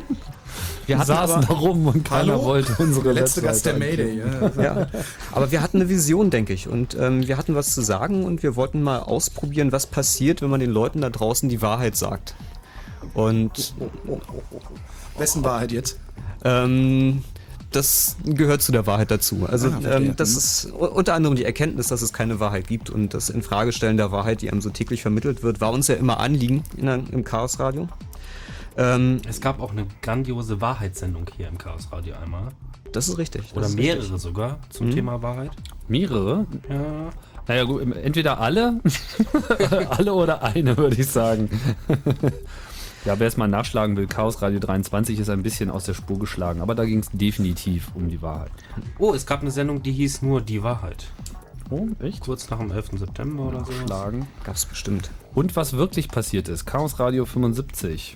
wir hatten saßen aber, da rum und keiner Hallo? wollte unsere Der letzte Gast der Webseite Mayday. Ja. ja, aber wir hatten eine Vision, denke ich, und ähm, wir hatten was zu sagen und wir wollten mal ausprobieren, was passiert, wenn man den Leuten da draußen die Wahrheit sagt. Und Wessen Wahrheit jetzt? ähm, das gehört zu der Wahrheit dazu. Also Ah, verstehe. ähm, das ist u- unter anderem die Erkenntnis, dass es keine Wahrheit gibt und das Infragestellen der Wahrheit, die einem so täglich vermittelt wird, war uns ja immer Anliegen in der, im Chaos Radio. Ähm, Es gab auch eine grandiose Wahrheitssendung hier im Chaos Radio einmal. das ist richtig. Das Oder ist mehrere richtig. sogar zum Thema Wahrheit. Mehrere? Ja. Naja gut, entweder alle, alle oder eine, würde ich sagen. Ja, wer es mal nachschlagen will, Chaos Radio dreiundzwanzig ist ein bisschen aus der Spur geschlagen, aber da ging es definitiv um die Wahrheit. Oh, es gab eine Sendung, die hieß nur Die Wahrheit. Oh, echt? Kurz nach dem elften September oder so. Schlagen. Gab's bestimmt. Und was wirklich passiert ist, Chaos Radio fünfundsiebzig.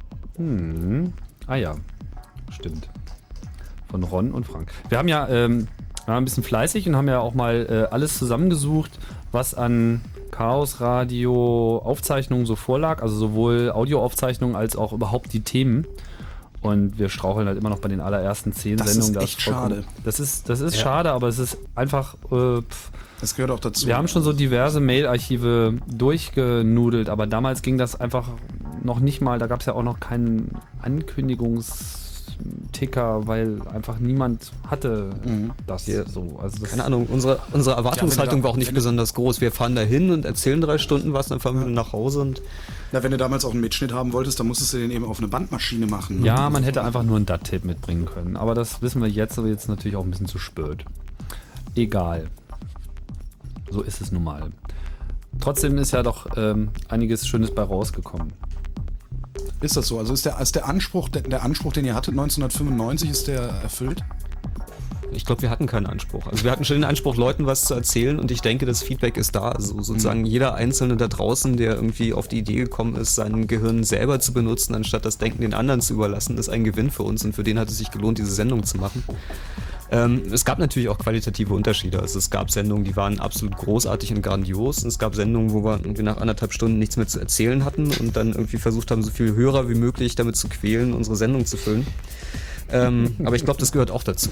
Hm. Ah ja, stimmt. Von Ron und Frank. Wir haben ja, ähm, wir waren ein bisschen fleißig und haben ja auch mal äh, alles zusammengesucht, was an Chaos Radio Aufzeichnungen so vorlag, also sowohl Audioaufzeichnungen als auch überhaupt die Themen. Und wir straucheln halt immer noch bei den allerersten zehn Das ist Sendungen. Da echt vollkommen- schade. Das ist, das ist Ja. schade, aber es ist einfach. Äh, pff, Das gehört auch dazu. wir haben schon so diverse Mail-Archive durchgenudelt, aber damals ging das einfach noch nicht mal, da gab es ja auch noch keinen Ankündigungs... Ticker, weil einfach niemand hatte Mhm. das Ja. so. Also das Keine Ahnung, unsere, unsere Erwartungshaltung da- war auch nicht wenn du- besonders groß. Wir fahren da hin und erzählen drei Stunden was, dann fahren wir nach Hause und Na, wenn du damals auch einen Mitschnitt haben wolltest, dann musstest du den eben auf eine Bandmaschine machen. ne? Ja, man hätte einfach nur ein D A T-Tape mitbringen können. Aber das wissen wir jetzt, aber jetzt natürlich auch ein bisschen zu spät. Egal. So ist es nun mal. Trotzdem ist ja doch ähm, einiges Schönes bei rausgekommen. Ist das so? Also ist der, ist der Anspruch, der, der Anspruch, den ihr hattet neunzehnhundertfünfundneunzig, ist der erfüllt? ich glaube, wir hatten keinen Anspruch. Also wir hatten schon den Anspruch, Leuten was zu erzählen und ich denke, das Feedback ist da. Also sozusagen jeder Einzelne da draußen, der irgendwie auf die Idee gekommen ist, sein Gehirn selber zu benutzen, anstatt das Denken den anderen zu überlassen, ist ein Gewinn für uns und für den hat es sich gelohnt, diese Sendung zu machen. Ähm, es gab natürlich auch qualitative Unterschiede. Also es gab Sendungen, die waren absolut großartig und grandios und es gab Sendungen, wo wir irgendwie nach anderthalb Stunden nichts mehr zu erzählen hatten und dann irgendwie versucht haben, so viele Hörer wie möglich damit zu quälen, unsere Sendung zu füllen. Ähm, aber ich glaube, das gehört auch dazu.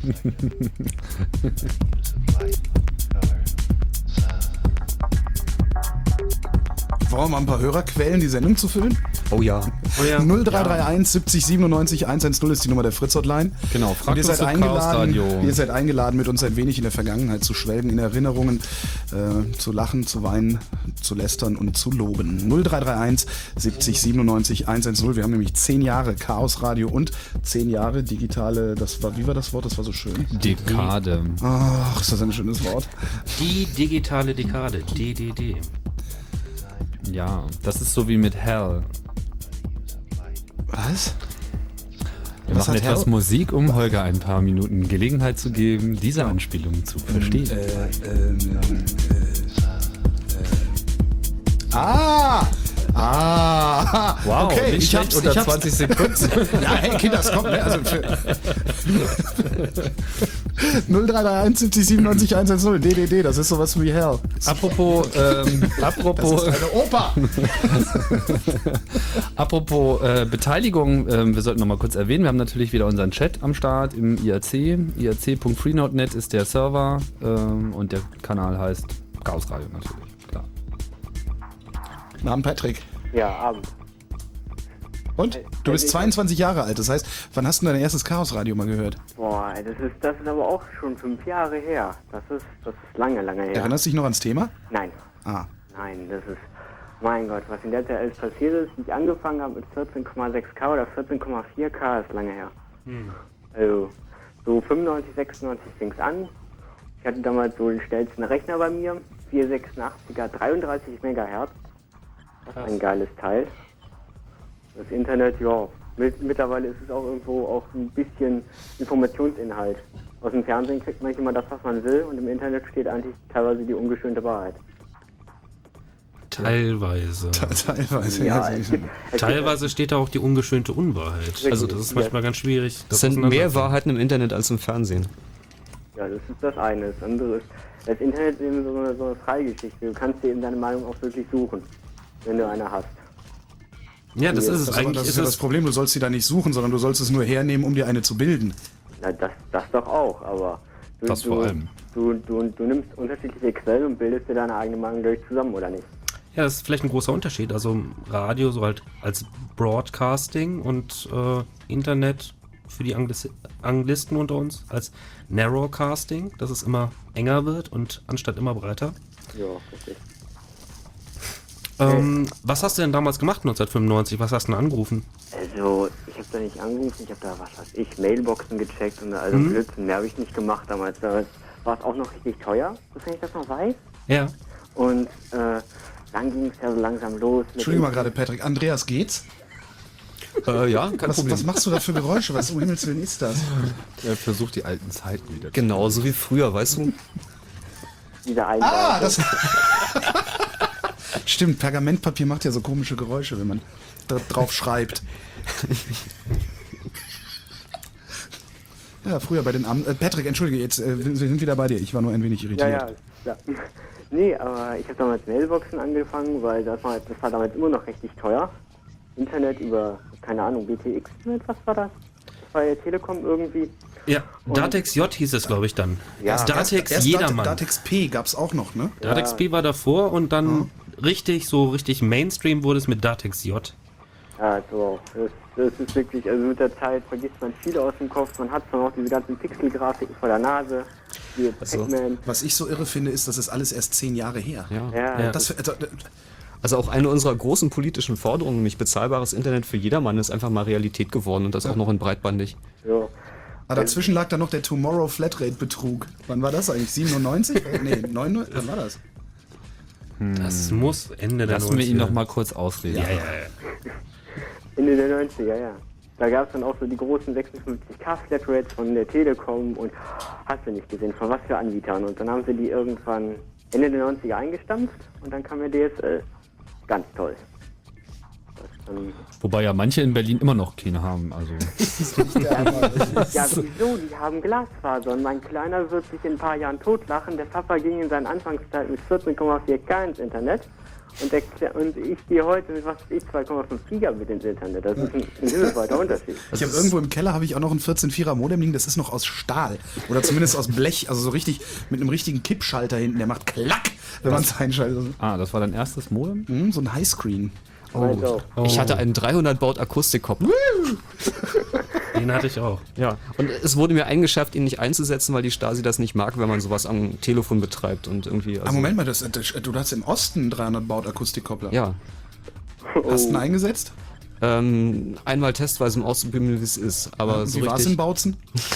Wollen wir mal ein paar Hörer quälen, die Sendung zu füllen? Oh ja. null drei drei eins siebzig siebenundneunzig hundertzehn ist die Nummer der Fritz-Hotline. Genau, Und fragt ihr uns seid, zu eingeladen, Chaos Radio. ihr seid eingeladen, mit uns ein wenig in der Vergangenheit zu schwelgen, in Erinnerungen, äh, zu lachen, zu weinen, zu lästern und zu loben. null drei drei eins siebzig siebenundneunzig hundertzehn. Wir haben nämlich zehn Jahre Chaos Radio und zehn Jahre digitale, das war, wie war das Wort? Das war so schön. Dekade. Ach, ist das ein schönes Wort. Die digitale Dekade, D D D. Ja, das ist so wie mit Hell. Was? Wir Was machen hat etwas Hell? Musik, um Holger ein paar Minuten Gelegenheit zu geben, diese Anspielung zu verstehen. Äh, ähm, äh, äh, ah! Ah! Wow, okay, nicht ich schlecht hab's, unter ich hab's. zwanzig Sekunden. Ja, hey, Kinder, das kommt, ne? Also für null drei drei eins siebzig siebenundneunzig hundertzehn, D D D, das ist sowas wie Hell. Apropos, ähm, apropos, Das ist eine Oper! apropos äh, Beteiligung, ähm, wir sollten noch mal kurz erwähnen, wir haben natürlich wieder unseren Chat am Start im I R C. I R C punkt freenode punkt net ist der Server ähm, und der Kanal heißt Chaos Radio natürlich, klar. Namen Patrick. Ja, Abend. Und? Du bist zweiundzwanzig Jahre alt, das heißt, wann hast du dein erstes Chaos-Radio mal gehört? Boah, das ist, das ist aber auch schon fünf Jahre her. Das ist, das ist lange, lange her. Erinnerst du dich noch ans Thema? Nein, Ah. nein, das ist, mein Gott, was in der Zeit alles passiert ist, wie ich angefangen habe mit vierzehn Komma sechs K oder vierzehn Komma vier K ist lange her. Also, so fünfundneunzig, sechsundneunzig fing es an. Ich hatte damals so den schnellsten Rechner bei mir, vierhundertsechsundachtziger, dreiunddreißig Megahertz. Das ist ein geiles Teil. Das Internet, ja, mit, mittlerweile ist es auch irgendwo auch ein bisschen Informationsinhalt. Aus dem Fernsehen kriegt man nicht immer das, was man will, und im Internet steht eigentlich teilweise die ungeschönte Wahrheit. Teilweise. Teilweise. Ja, ja. es gibt, es Teilweise steht da auch die ungeschönte Unwahrheit. Also das ist manchmal ganz schwierig. Es sind mehr Wahrheiten im Internet als im Fernsehen. Gibt, ja, das ist das eine. Das andere ist, das Internet ist eben so eine, so eine Freigeschichte. Du kannst dir eben deine Meinung auch wirklich suchen, wenn du eine hast. Ja, das ist es. Das, aber Eigentlich das ist ist ja das es. Problem, du sollst sie da nicht suchen, sondern du sollst es nur hernehmen, um dir eine zu bilden. Na, das, das doch auch, aber du, Das du, vor allem. Du, du, du nimmst unterschiedliche Quellen und bildest dir deine eigene Meinung durch zusammen, oder nicht? Ja, das ist vielleicht ein großer Unterschied. Also Radio so halt als Broadcasting und äh, Internet für die Anglis Anglisten unter uns als Narrowcasting, dass es immer enger wird und anstatt immer breiter. Ja, richtig. Ähm, was hast du denn damals gemacht neunzehnhundertfünfundneunzig? Was hast du denn angerufen? Also, ich habe da nicht angerufen, ich habe da, was weiß ich, Mailboxen gecheckt und also Mhm. Blödsinn, mehr habe ich nicht gemacht damals. Damals war es auch noch richtig teuer, sofern ich das noch weiß. Ja. Und äh, dann ging es ja so langsam los. mit Entschuldige mal dem- gerade, Patrick. Andreas, geht's? Äh, ja, kein Was, Problem. was machst du da für Geräusche? Was um Himmels Willen ist das? Er versucht die alten Zeiten wieder. Genau, so wie früher, weißt du? Dieser Ah, Einwand. das... Stimmt, Pergamentpapier macht ja so komische Geräusche, wenn man da drauf schreibt. Ja, früher bei den Am äh, Patrick, entschuldige, jetzt äh, wir sind wieder bei dir. Ich war nur ein wenig Ja, irritiert. ja, ist klar. Nee, aber ich habe damals Mailboxen angefangen, weil das war, das war damals immer noch richtig teuer. Internet über, keine Ahnung, B T X, was war das? Das war ja Telekom irgendwie. Ja, Datex J hieß es, glaube ich, dann. Ja. Erst Datex Erst Jedermann. Datex P gab's auch noch, ne? Datex P war davor und dann richtig, so richtig Mainstream wurde es mit Datex J. Ja, so. Das, das ist wirklich, also mit der Zeit vergisst man viel aus dem Kopf. Man hat zwar noch diese ganzen Pixelgrafiken vor der Nase, wie Also, Pac-Man. Was ich so irre finde, ist, das ist alles erst zehn Jahre her. Ja. Ja, Ja. Das, also, Also auch eine unserer großen politischen Forderungen, nämlich bezahlbares Internet für jedermann, ist einfach mal Realität geworden und das auch noch in breitbandig. so. ah, dazwischen lag da noch der Tomorrow Flatrate Betrug. Wann war das eigentlich? siebenundneunzig? Nee, neunundneunzig? Wann war das? Das muss Ende der Lassen wir ihn neunziger. noch mal kurz ausreden. Ja, ja, ja. Ende der neunziger, ja. Da gab es dann auch so die großen sechsundfünfzig K Flatrates von der Telekom und hast du nicht gesehen, von was für Anbietern. Und dann haben sie die irgendwann Ende der neunziger eingestampft und dann kam der D S L. Ganz toll. Das dann, Wobei ja manche in Berlin immer noch keine haben. Also ja, wieso? Die haben Glasfaser und mein Kleiner wird sich in ein paar Jahren totlachen. Der Papa ging in seinen Anfangszeit mit vierzehn Komma vier K ins Internet. Und, der, Kle- und ich gehe heute mit was weiß ich zwei Komma fünf Gigabit ins Internet. Das ist ein, ein himmelweiter Unterschied. Ich habe irgendwo im Keller habe ich auch noch ein vierzehn Vierer Modem liegen, das ist noch aus Stahl. Oder zumindest aus Blech, also so richtig mit einem richtigen Kippschalter hinten, der macht Klack, wenn man es einschaltet. ah, das war dein erstes Modem? Mhm, so ein Highscreen. Meins auch. Ich hatte einen dreihundert Baud Akustikkoppler. Den hatte ich auch. Ja, und es wurde mir eingeschafft, ihn nicht einzusetzen, weil die Stasi das nicht mag, wenn man sowas am Telefon betreibt und irgendwie. Also, Ah, Moment mal, das, das, du hast im Osten einen dreihundert Baud Akustikkoppler. Ja. Hast du ihn eingesetzt? Ähm, einmal testweise im Ausprobieren, wie es ist. Aber so Wie war es in richtig. Bautzen?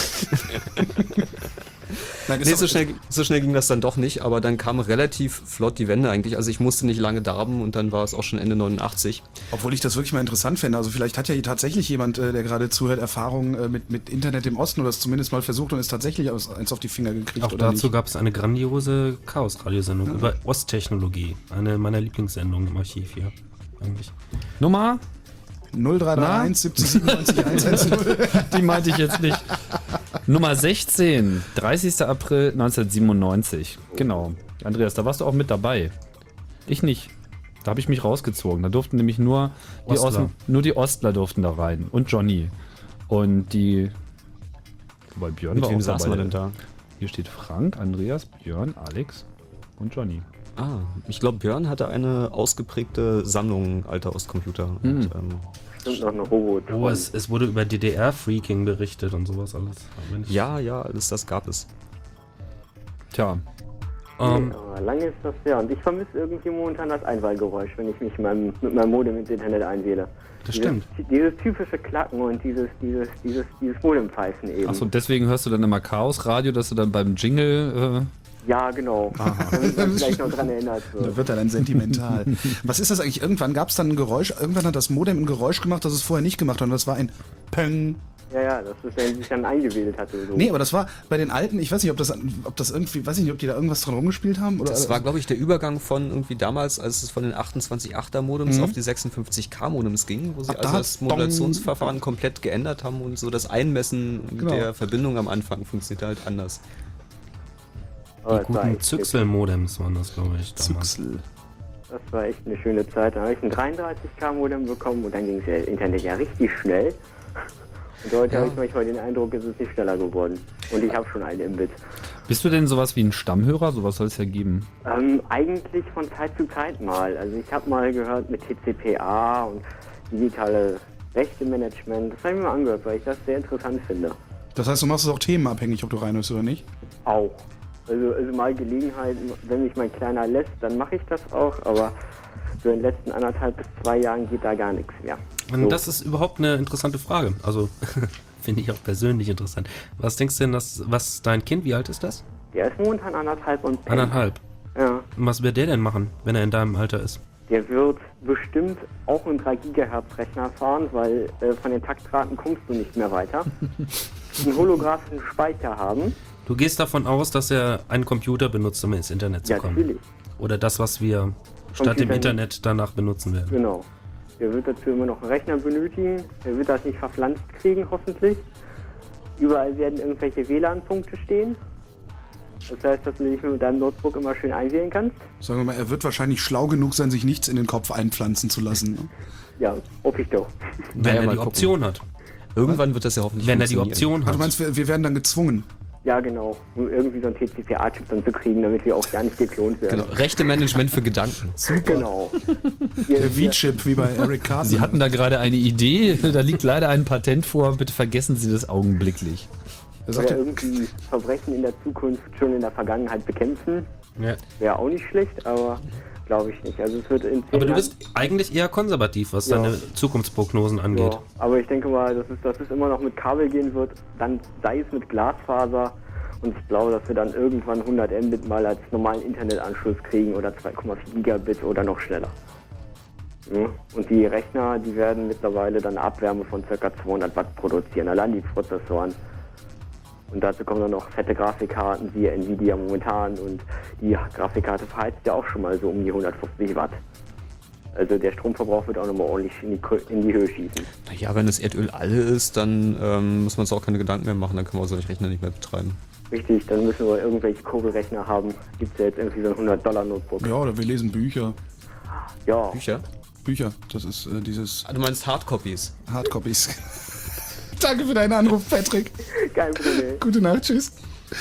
Nein, ist Nee, doch- so schnell, so schnell ging das dann doch nicht, aber dann kam relativ flott die Wende eigentlich. Also ich musste nicht lange darben und dann war es auch schon Ende neunundachtzig. Obwohl ich das wirklich mal interessant fände. Also vielleicht hat ja hier tatsächlich jemand, äh, der gerade zuhört, Erfahrung äh, mit, mit Internet im Osten oder es zumindest mal versucht und es tatsächlich aus, eins auf die Finger gekriegt Auch oder dazu nicht. gab es eine grandiose Chaos-Radiosendung über Osttechnologie. Eine meiner Lieblingssendungen im Archiv hier. Eigentlich. Nummer? null drei drei eins siebzig siebenundneunzig hundertzehn. Die meinte ich jetzt nicht. Nummer sechzehn, dreißigster April neunzehnhundertsiebenundneunzig. Genau. Andreas, da warst du auch mit dabei. Ich nicht. Da habe ich mich rausgezogen. Da durften nämlich nur die, Ostler. Osten, nur die Ostler durften da rein. Und Johnny. Und die... Wobei Björn Mit war wem auch saßen dabei. wir denn da? Hier steht Frank, Andreas, Björn, Alex und Johnny. Ah, ich glaube, Björn hatte eine ausgeprägte Sammlung alter Ostcomputer. Und, ähm, Stimmt noch eine Robot. Oh, es, es wurde über D D R-Freaking berichtet und sowas alles. Aber nicht- ja, ja, alles das gab es. Tja, Ähm, Ja, lange ist das her. Und ich vermisse irgendwie momentan das Einwahlgeräusch, wenn ich mich meinem, mit meinem Modem ins Internet einwähle. Das dieses, stimmt. Dieses typische Klacken und dieses, dieses, dieses, dieses Modempfeifen eben. achso, und deswegen hörst du dann immer Chaos-Radio, dass du dann beim Jingle... Ja, genau. Damit man vielleicht noch dran erinnert Da wird. wird er dann sentimental. Was ist das eigentlich? Irgendwann gab es dann ein Geräusch, irgendwann hat das Modem ein Geräusch gemacht, das es vorher nicht gemacht hat. Und das war ein Peng. Ja, ja, das ist, wenn sich dann eingewählt hatte. So. Nee, aber das war bei den alten, ich weiß nicht, ob das, ob das irgendwie, weiß ich nicht, ob die da irgendwas dran rumgespielt haben. Oder Das war, glaube ich, der Übergang von irgendwie damals, als es von den achtundzwanzig Komma achter Modems auf die sechsundfünfzig K Modems ging, wo sie Ab da also hat's das Modulationsverfahren komplett geändert haben und so das Einmessen Genau. der Verbindung am Anfang funktioniert halt anders. Aber die das war guten echt- Zyxel-Modems waren das, glaube ich, damals. Zuxel. Das war echt eine schöne Zeit. Da habe ich ein dreiunddreißig K Modem bekommen und dann ging es ja Internet ja richtig schnell. Und heute habe ich manchmal den Eindruck, es ist nicht schneller geworden. Und ich habe schon einen Mbit. Bist du denn sowas wie ein Stammhörer? Sowas soll es ja geben. Ähm, eigentlich von Zeit zu Zeit mal. Also ich habe mal gehört mit T C P A und digitale Rechtemanagement. Das habe ich mir mal angehört, weil ich das sehr interessant finde. Das heißt, du machst es auch themenabhängig, ob du reinhörst oder nicht? Auch. Also, also mal Gelegenheit, wenn mich mein Kleiner lässt, dann mache ich das auch, aber so in den letzten anderthalb bis zwei Jahren geht da gar nichts mehr. Und So. das ist überhaupt eine interessante Frage. Also, finde ich auch persönlich interessant. Was denkst du denn, dass, was dein Kind, wie alt ist das? Der ist momentan anderthalb und Anderthalb. Ja. Und was wird der denn machen, wenn er in deinem Alter ist? Der wird bestimmt auch einen drei Gigahertz Rechner fahren, weil äh, von den Taktraten kommst du nicht mehr weiter. Einen holographischen Speicher haben. Du gehst davon aus, dass er einen Computer benutzt, um ins Internet zu Ja, kommen. natürlich. Oder das, was wir statt dem Computer- Internet danach benutzen werden. Genau. Der wird dazu immer noch einen Rechner benötigen. Der wird das nicht verpflanzt kriegen, hoffentlich. Überall werden irgendwelche W L A N-Punkte stehen. Das heißt, dass du dich mit deinem Notebook immer schön einwählen kannst. Sagen wir mal, er wird wahrscheinlich schlau genug sein, sich nichts in den Kopf einpflanzen zu lassen. Ne? Ja, hoffe ich doch. Wenn Naja, er mal die gucken. Option hat. Irgendwann wird das ja hoffentlich Wenn er die funktionieren. Option Ach, hat. du meinst, wir, wir werden dann gezwungen? Ja, genau. Um irgendwie so einen T C P A-Chip dann zu kriegen, damit wir auch gar nicht geklont werden. Genau, rechte Management für Gedanken. Super. Genau. Der V-Chip, wie bei Eric Carson. Sie hatten da gerade eine Idee, da liegt leider ein Patent vor, bitte vergessen Sie das augenblicklich. Oder irgendwie Verbrechen in der Zukunft schon in der Vergangenheit bekämpfen. Ja. Wäre auch nicht schlecht, aber glaube ich nicht. Also es wird in zehn Aber du Jahren- bist eigentlich eher konservativ, was Ja. deine Zukunftsprognosen angeht. Ja, aber ich denke mal, dass es, dass es immer noch mit Kabel gehen wird, dann sei es mit Glasfaser und ich glaube, dass wir dann irgendwann hundert Mbit mal als normalen Internetanschluss kriegen oder zwei Komma vier Gigabit oder noch schneller. Ja. Und die Rechner, die werden mittlerweile dann eine Abwärme von ca. zweihundert Watt produzieren, allein die Prozessoren. Und dazu kommen dann noch fette Grafikkarten, wie Nvidia momentan und die Grafikkarte verheizt ja auch schon mal so um die hundertfünfzig Watt. Also der Stromverbrauch wird auch nochmal ordentlich in die, in die Höhe schießen. Naja, wenn das Erdöl alle ist, dann ähm, muss man uns auch keine Gedanken mehr machen, dann können wir solche Rechner nicht mehr betreiben. Richtig, dann müssen wir irgendwelche Kurbelrechner haben. Gibt es ja jetzt irgendwie so ein hundert Dollar Notebook. Ja, oder wir lesen Bücher. Ja. Bücher? Bücher, das ist äh, dieses... Ah, du meinst Hardcopies? Hardcopies. Danke für deinen Anruf, Patrick. Kein Problem. Gute Nacht, tschüss.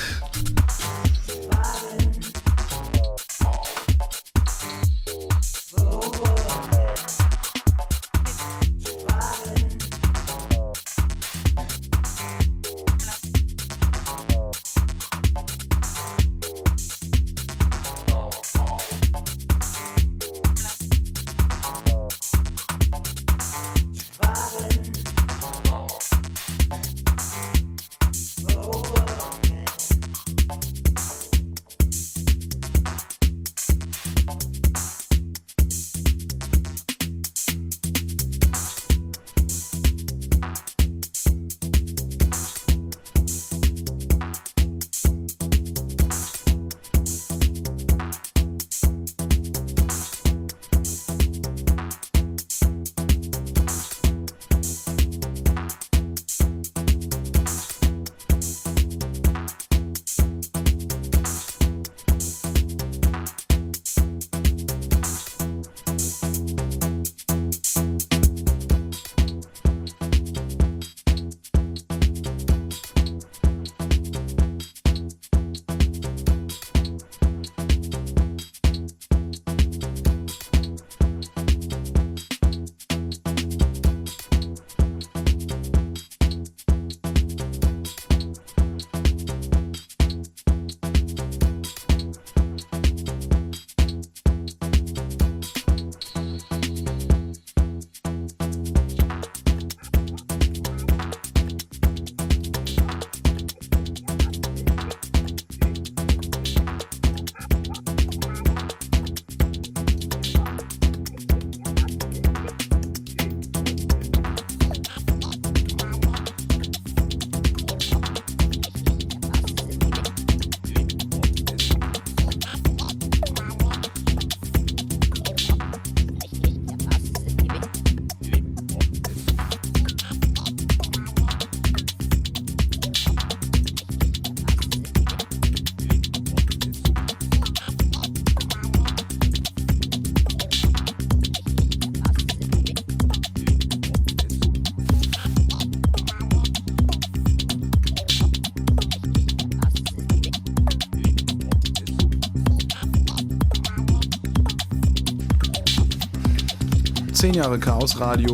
Zehn Jahre Chaos Radio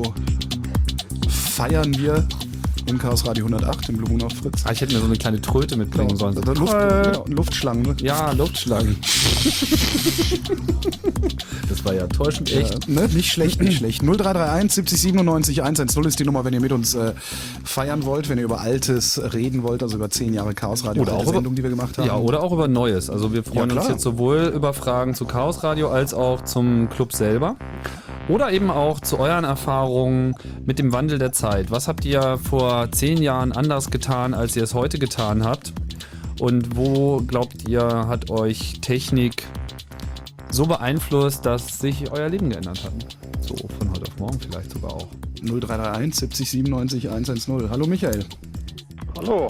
feiern wir im Chaos Radio hundertacht, im Blue Moon auf Fritz. Ah, ich hätte mir so eine kleine Tröte mitbringen sollen. Da Luft, Äh. genau, Luftschlangen. Ne? Ja, Luftschlangen. Das war ja täuschend echt. Ja, ne? Nicht schlecht, nicht schlecht. null drei drei eins siebzig siebenundneunzig hundertzehn ist die Nummer, wenn ihr mit uns äh, feiern wollt, wenn ihr über Altes reden wollt, also über zehn Jahre Chaos Radio, Oder alte auch über- Sendung, die wir gemacht haben. Ja, oder auch über Neues. Also wir freuen Ja, uns klar. jetzt sowohl über Fragen zu Chaos Radio als auch zum Club selber. Oder eben auch zu euren Erfahrungen mit dem Wandel der Zeit. Was habt ihr vor zehn Jahren anders getan, als ihr es heute getan habt? Und wo, glaubt ihr, hat euch Technik so beeinflusst, dass sich euer Leben geändert hat? So von heute auf morgen vielleicht sogar auch. null drei drei eins siebzig siebenundneunzig hundertzehn. Hallo Michael. Hallo.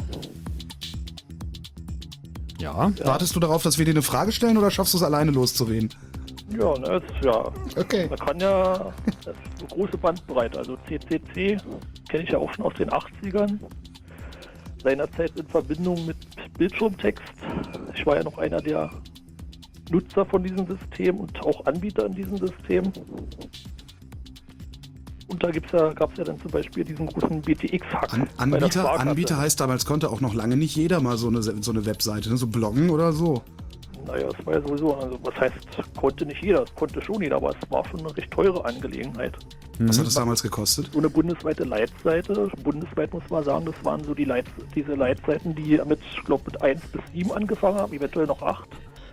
Ja. Wartest du darauf, dass wir dir eine Frage stellen oder schaffst du es alleine loszureden? Ja, ne, ist ja. Okay. Man kann ja, das ist eine große Bandbreite. Also C C C kenne ich ja auch schon aus den achtzigern. Seinerzeit in Verbindung mit Bildschirmtext. Ich war ja noch einer der Nutzer von diesem System und auch Anbieter in diesem System. Und da gibt's ja, gab es ja dann zum Beispiel diesen großen B T X-Hack. An, Anbieter, Anbieter heißt, damals konnte auch noch lange nicht jeder mal so eine, so eine Webseite, ne? So bloggen oder so. Naja, das war ja sowieso, also was heißt, konnte nicht jeder, das konnte schon jeder, aber es war schon eine recht teure Angelegenheit. Was hat das damals gekostet? So eine bundesweite Leitseite, bundesweit muss man sagen, das waren so die Leit, diese Leitseiten, die mit, ich glaube, mit eins bis sieben angefangen haben, eventuell noch acht.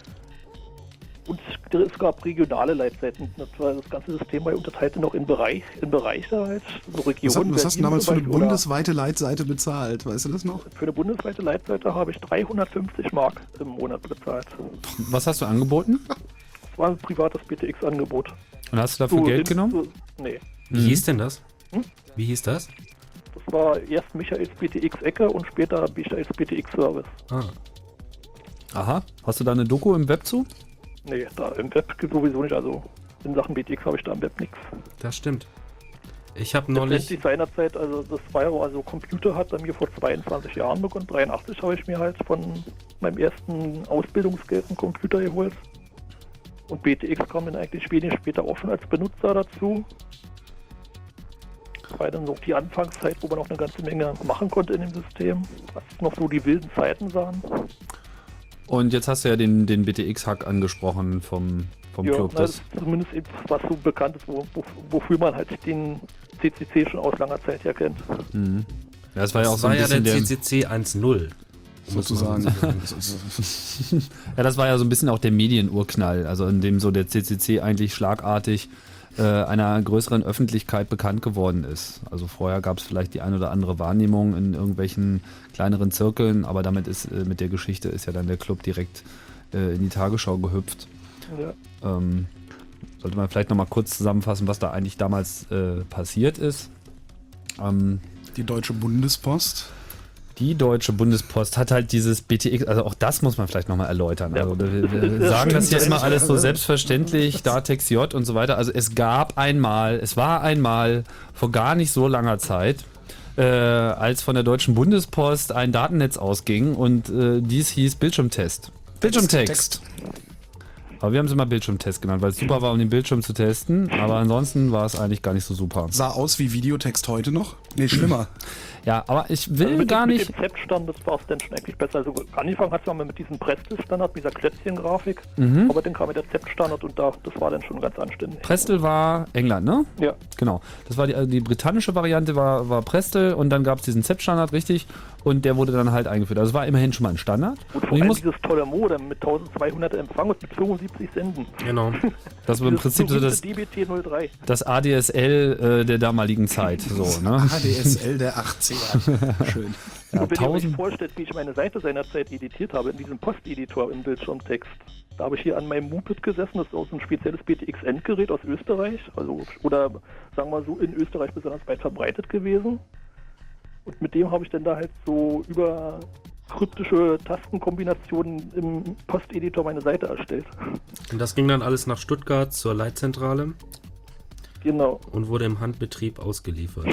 Und es gab regionale Leitseiten. Das, war das ganze System war unterteilt noch in Bereich, in Bereiche halt, so Regionen. Was, hat, was hast du damals für eine bundesweite Leitseite bezahlt? Weißt du das noch? Für eine bundesweite Leitseite habe ich dreihundertfünfzig Mark im Monat bezahlt. Was hast du angeboten? Das war ein privates B T X-Angebot. Und hast du dafür so, Geld in, genommen? So, nee. Wie mhm. hieß denn das? Hm? Wie hieß das? Das war erst Michaels B T X-Ecke und später Michaels B T X-Service. Ah. Aha. Hast du da eine Doku im Web zu? Nee, da im Web gibt sowieso nicht. Also in Sachen B T X habe ich da im Web nichts. Das stimmt. Ich habe neulich... Die seinerzeit, also das war ja, also Computer hat bei mir vor zweiundzwanzig Jahren begonnen. dreiundachtzig habe ich mir halt von meinem ersten Ausbildungsgeld einen Computer geholt. Und B T X kam dann eigentlich wenig später auch schon als Benutzer dazu. Das war dann so die Anfangszeit, wo man auch eine ganze Menge machen konnte in dem System. Was noch so die wilden Zeiten sahen. Und jetzt hast du ja den, den B T X-Hack angesprochen vom, vom ja, Club. Na, das ist zumindest eben was so bekannt ist, wo, wo, wofür man halt den C C C schon aus langer Zeit her kennt. Mhm. Ja, das war das ja auch so war ein ja bisschen der C C C eins Punkt null. Sozusagen. Ja, das war ja so ein bisschen auch der Medienurknall, also in dem so der C C C eigentlich schlagartig äh, einer größeren Öffentlichkeit bekannt geworden ist. Also vorher gab es vielleicht die ein oder andere Wahrnehmung in irgendwelchen kleineren Zirkeln, aber damit ist äh, mit der Geschichte ist ja dann der Club direkt äh, in die Tagesschau gehüpft. Ja. Ähm, sollte man vielleicht nochmal kurz zusammenfassen, was da eigentlich damals äh, passiert ist. Ähm, die Deutsche Bundespost. Die Deutsche Bundespost hat halt dieses B T X, also auch das muss man vielleicht nochmal erläutern. Also wir, wir sagen das ja immer alles so selbstverständlich, Datex J und so weiter. Also es gab einmal, es war einmal vor gar nicht so langer Zeit, äh, als von der Deutschen Bundespost ein Datennetz ausging und äh, dies hieß Bildschirmtest. Bildschirmtext. Aber wir haben es immer Bildschirmtest genannt, weil es super war, um den Bildschirm zu testen. Aber ansonsten war es eigentlich gar nicht so super. Sah aus wie Videotext heute noch? Nee, schlimmer. Ja, aber ich will also mit gar dem, nicht... Mit dem Z-Standard war es dann schon eigentlich besser. Also angefangen hat es ja mal mit diesem Prestel-Standard, mit dieser Klötzchen-Grafik. Mhm. Aber dann kam mit der Z-Standard und da, das war dann schon ganz anständig. Prestel war England, ne? Ja. Genau. Das war die, also die britannische Variante war, war Prestel und dann gab es diesen Z-Standard, richtig. Und der wurde dann halt eingeführt. Also es war immerhin schon mal ein Standard. Und vor und ich allem muss, dieses tolle Modem mit zwölfhundert Empfang und mit fünfundsiebzig Senden. Genau. Das war im Prinzip so das, D B T null drei. das A D S L äh, der damaligen Zeit. So, ne? A D S L der achtziger. Schön. Ja, und wenn ihr euch tausend vorstellt, wie ich meine Seite seinerzeit editiert habe, in diesem Posteditor im Bildschirmtext, da habe ich hier an meinem Moped gesessen, das ist auch so ein spezielles B T X-Endgerät aus Österreich, also oder sagen wir so in Österreich besonders weit verbreitet gewesen. Und mit dem habe ich dann da halt so über kryptische Tastenkombinationen im Posteditor meine Seite erstellt. Und das ging dann alles nach Stuttgart zur Leitzentrale. Genau. Und wurde im Handbetrieb ausgeliefert.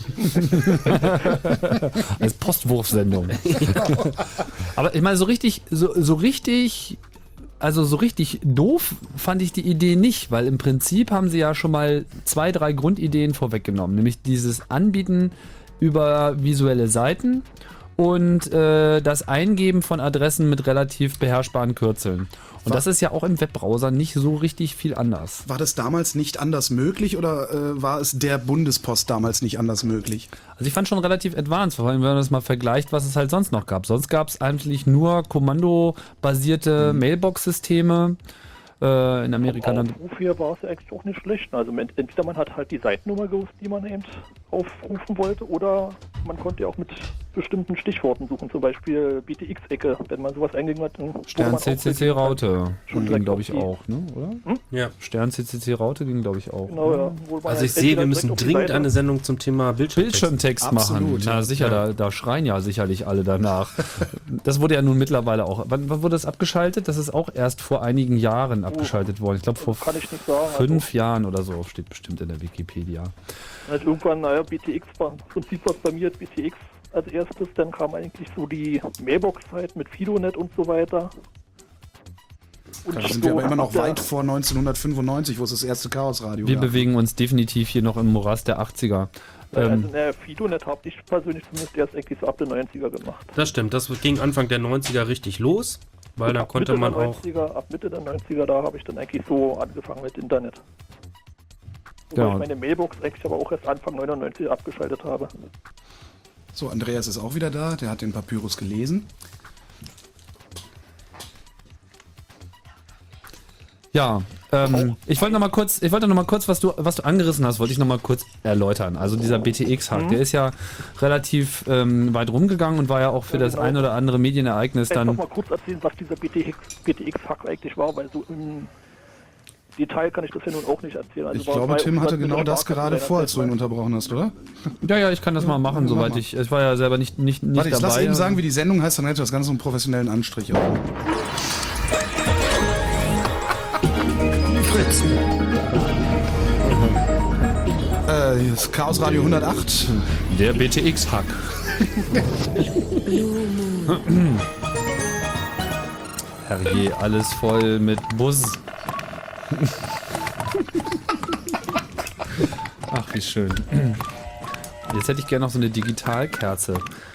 Als Postwurfsendung. Aber ich meine, so richtig, so, so richtig, also so richtig doof fand ich die Idee nicht, weil im Prinzip haben sie ja schon mal zwei, drei Grundideen vorweggenommen, nämlich dieses Anbieten über visuelle Seiten und äh, das Eingeben von Adressen mit relativ beherrschbaren Kürzeln. Und das ist ja auch im Webbrowser nicht so richtig viel anders. War das damals nicht anders möglich oder äh, war es der Bundespost damals nicht anders möglich? Also ich fand schon relativ advanced, vor allem wenn man das mal vergleicht, was es halt sonst noch gab. Sonst gab es eigentlich nur kommandobasierte mhm. Mailbox-Systeme. Äh, in Amerika Vom dann. Aufruf hier war es ja eigentlich auch nicht schlecht. Also entweder man hat halt die Seitennummer gewusst, die man eben aufrufen wollte, oder man konnte ja auch mit bestimmten Stichworten suchen, zum Beispiel B T X-Ecke, wenn man sowas eingegeben hat. Stern C C C Raute ging, glaube ich, die, auch, ne? Oder? Hm? Ja. Stern C C C Raute ging, glaube ich, auch. Genau, ja. Wo also ich sehe, wir müssen dringend eine Sendung zum Thema Bildschirmtext, Bildschirmtext machen. Na sicher, ja. da, da schreien ja sicherlich alle danach. Das wurde ja nun mittlerweile auch. Wann, wann wurde das abgeschaltet? Das ist auch erst vor einigen Jahren abgeschaltet worden. Ich glaube vor Kann ich nicht sagen, fünf also. Jahren oder so, steht bestimmt in der Wikipedia. Halt irgendwann, naja, B T X war, im Prinzip war es bei mir, B T X als erstes, dann kam eigentlich so die Mailbox-Zeit mit FidoNet und so weiter. Und Da sind so wir aber immer noch ab weit der- vor neunzehnhundertfünfundneunzig, wo es das erste Chaosradio Wir gab. bewegen uns definitiv hier noch im Morast der achtziger. Also Ähm, ne, FidoNet habe ich persönlich zumindest erst eigentlich so ab den neunziger gemacht. Das stimmt, das ging Anfang der neunziger richtig los, weil da Ab konnte Mitte man der auch... neunziger, ab Mitte der neunziger, da habe ich dann eigentlich so angefangen mit Internet. Wobei Genau. ich meine Mailbox eigentlich aber auch erst Anfang neunundneunzig abgeschaltet habe. So, Andreas ist auch wieder da, der hat den Papyrus gelesen. Ja, ähm, ich wollte noch mal kurz, ich wollte noch mal kurz, was du, was du angerissen hast, wollte ich noch mal kurz erläutern. Also dieser B T X-Hack, Mhm. der ist ja relativ ähm, weit rumgegangen und war ja auch für Ja, das genau. ein oder andere Medienereignis Ich kann noch dann. mal kurz erzählen, was dieser B T X-Hack eigentlich war, weil so im Detail kann ich das ja nun auch nicht erzählen. Also Ich war- glaube, war Tim auch hatte über- genau über das Barcode gerade seiner vor, als du ihn Zeit. unterbrochen hast, oder? Ja, ja, ich kann das mal machen, mach soweit mal. ich. Es war ja selber nicht nicht nicht Warte, ich dabei. lass eben sagen, wie die Sendung heißt, dann hätte das Ganze einen professionellen Anstrich auch. Fritz. Äh, das Chaos Radio hundertacht. Der B T X-Hack. Herrje, alles voll mit Bus. Ach, wie schön. Jetzt hätte ich gerne noch so eine Digitalkerze.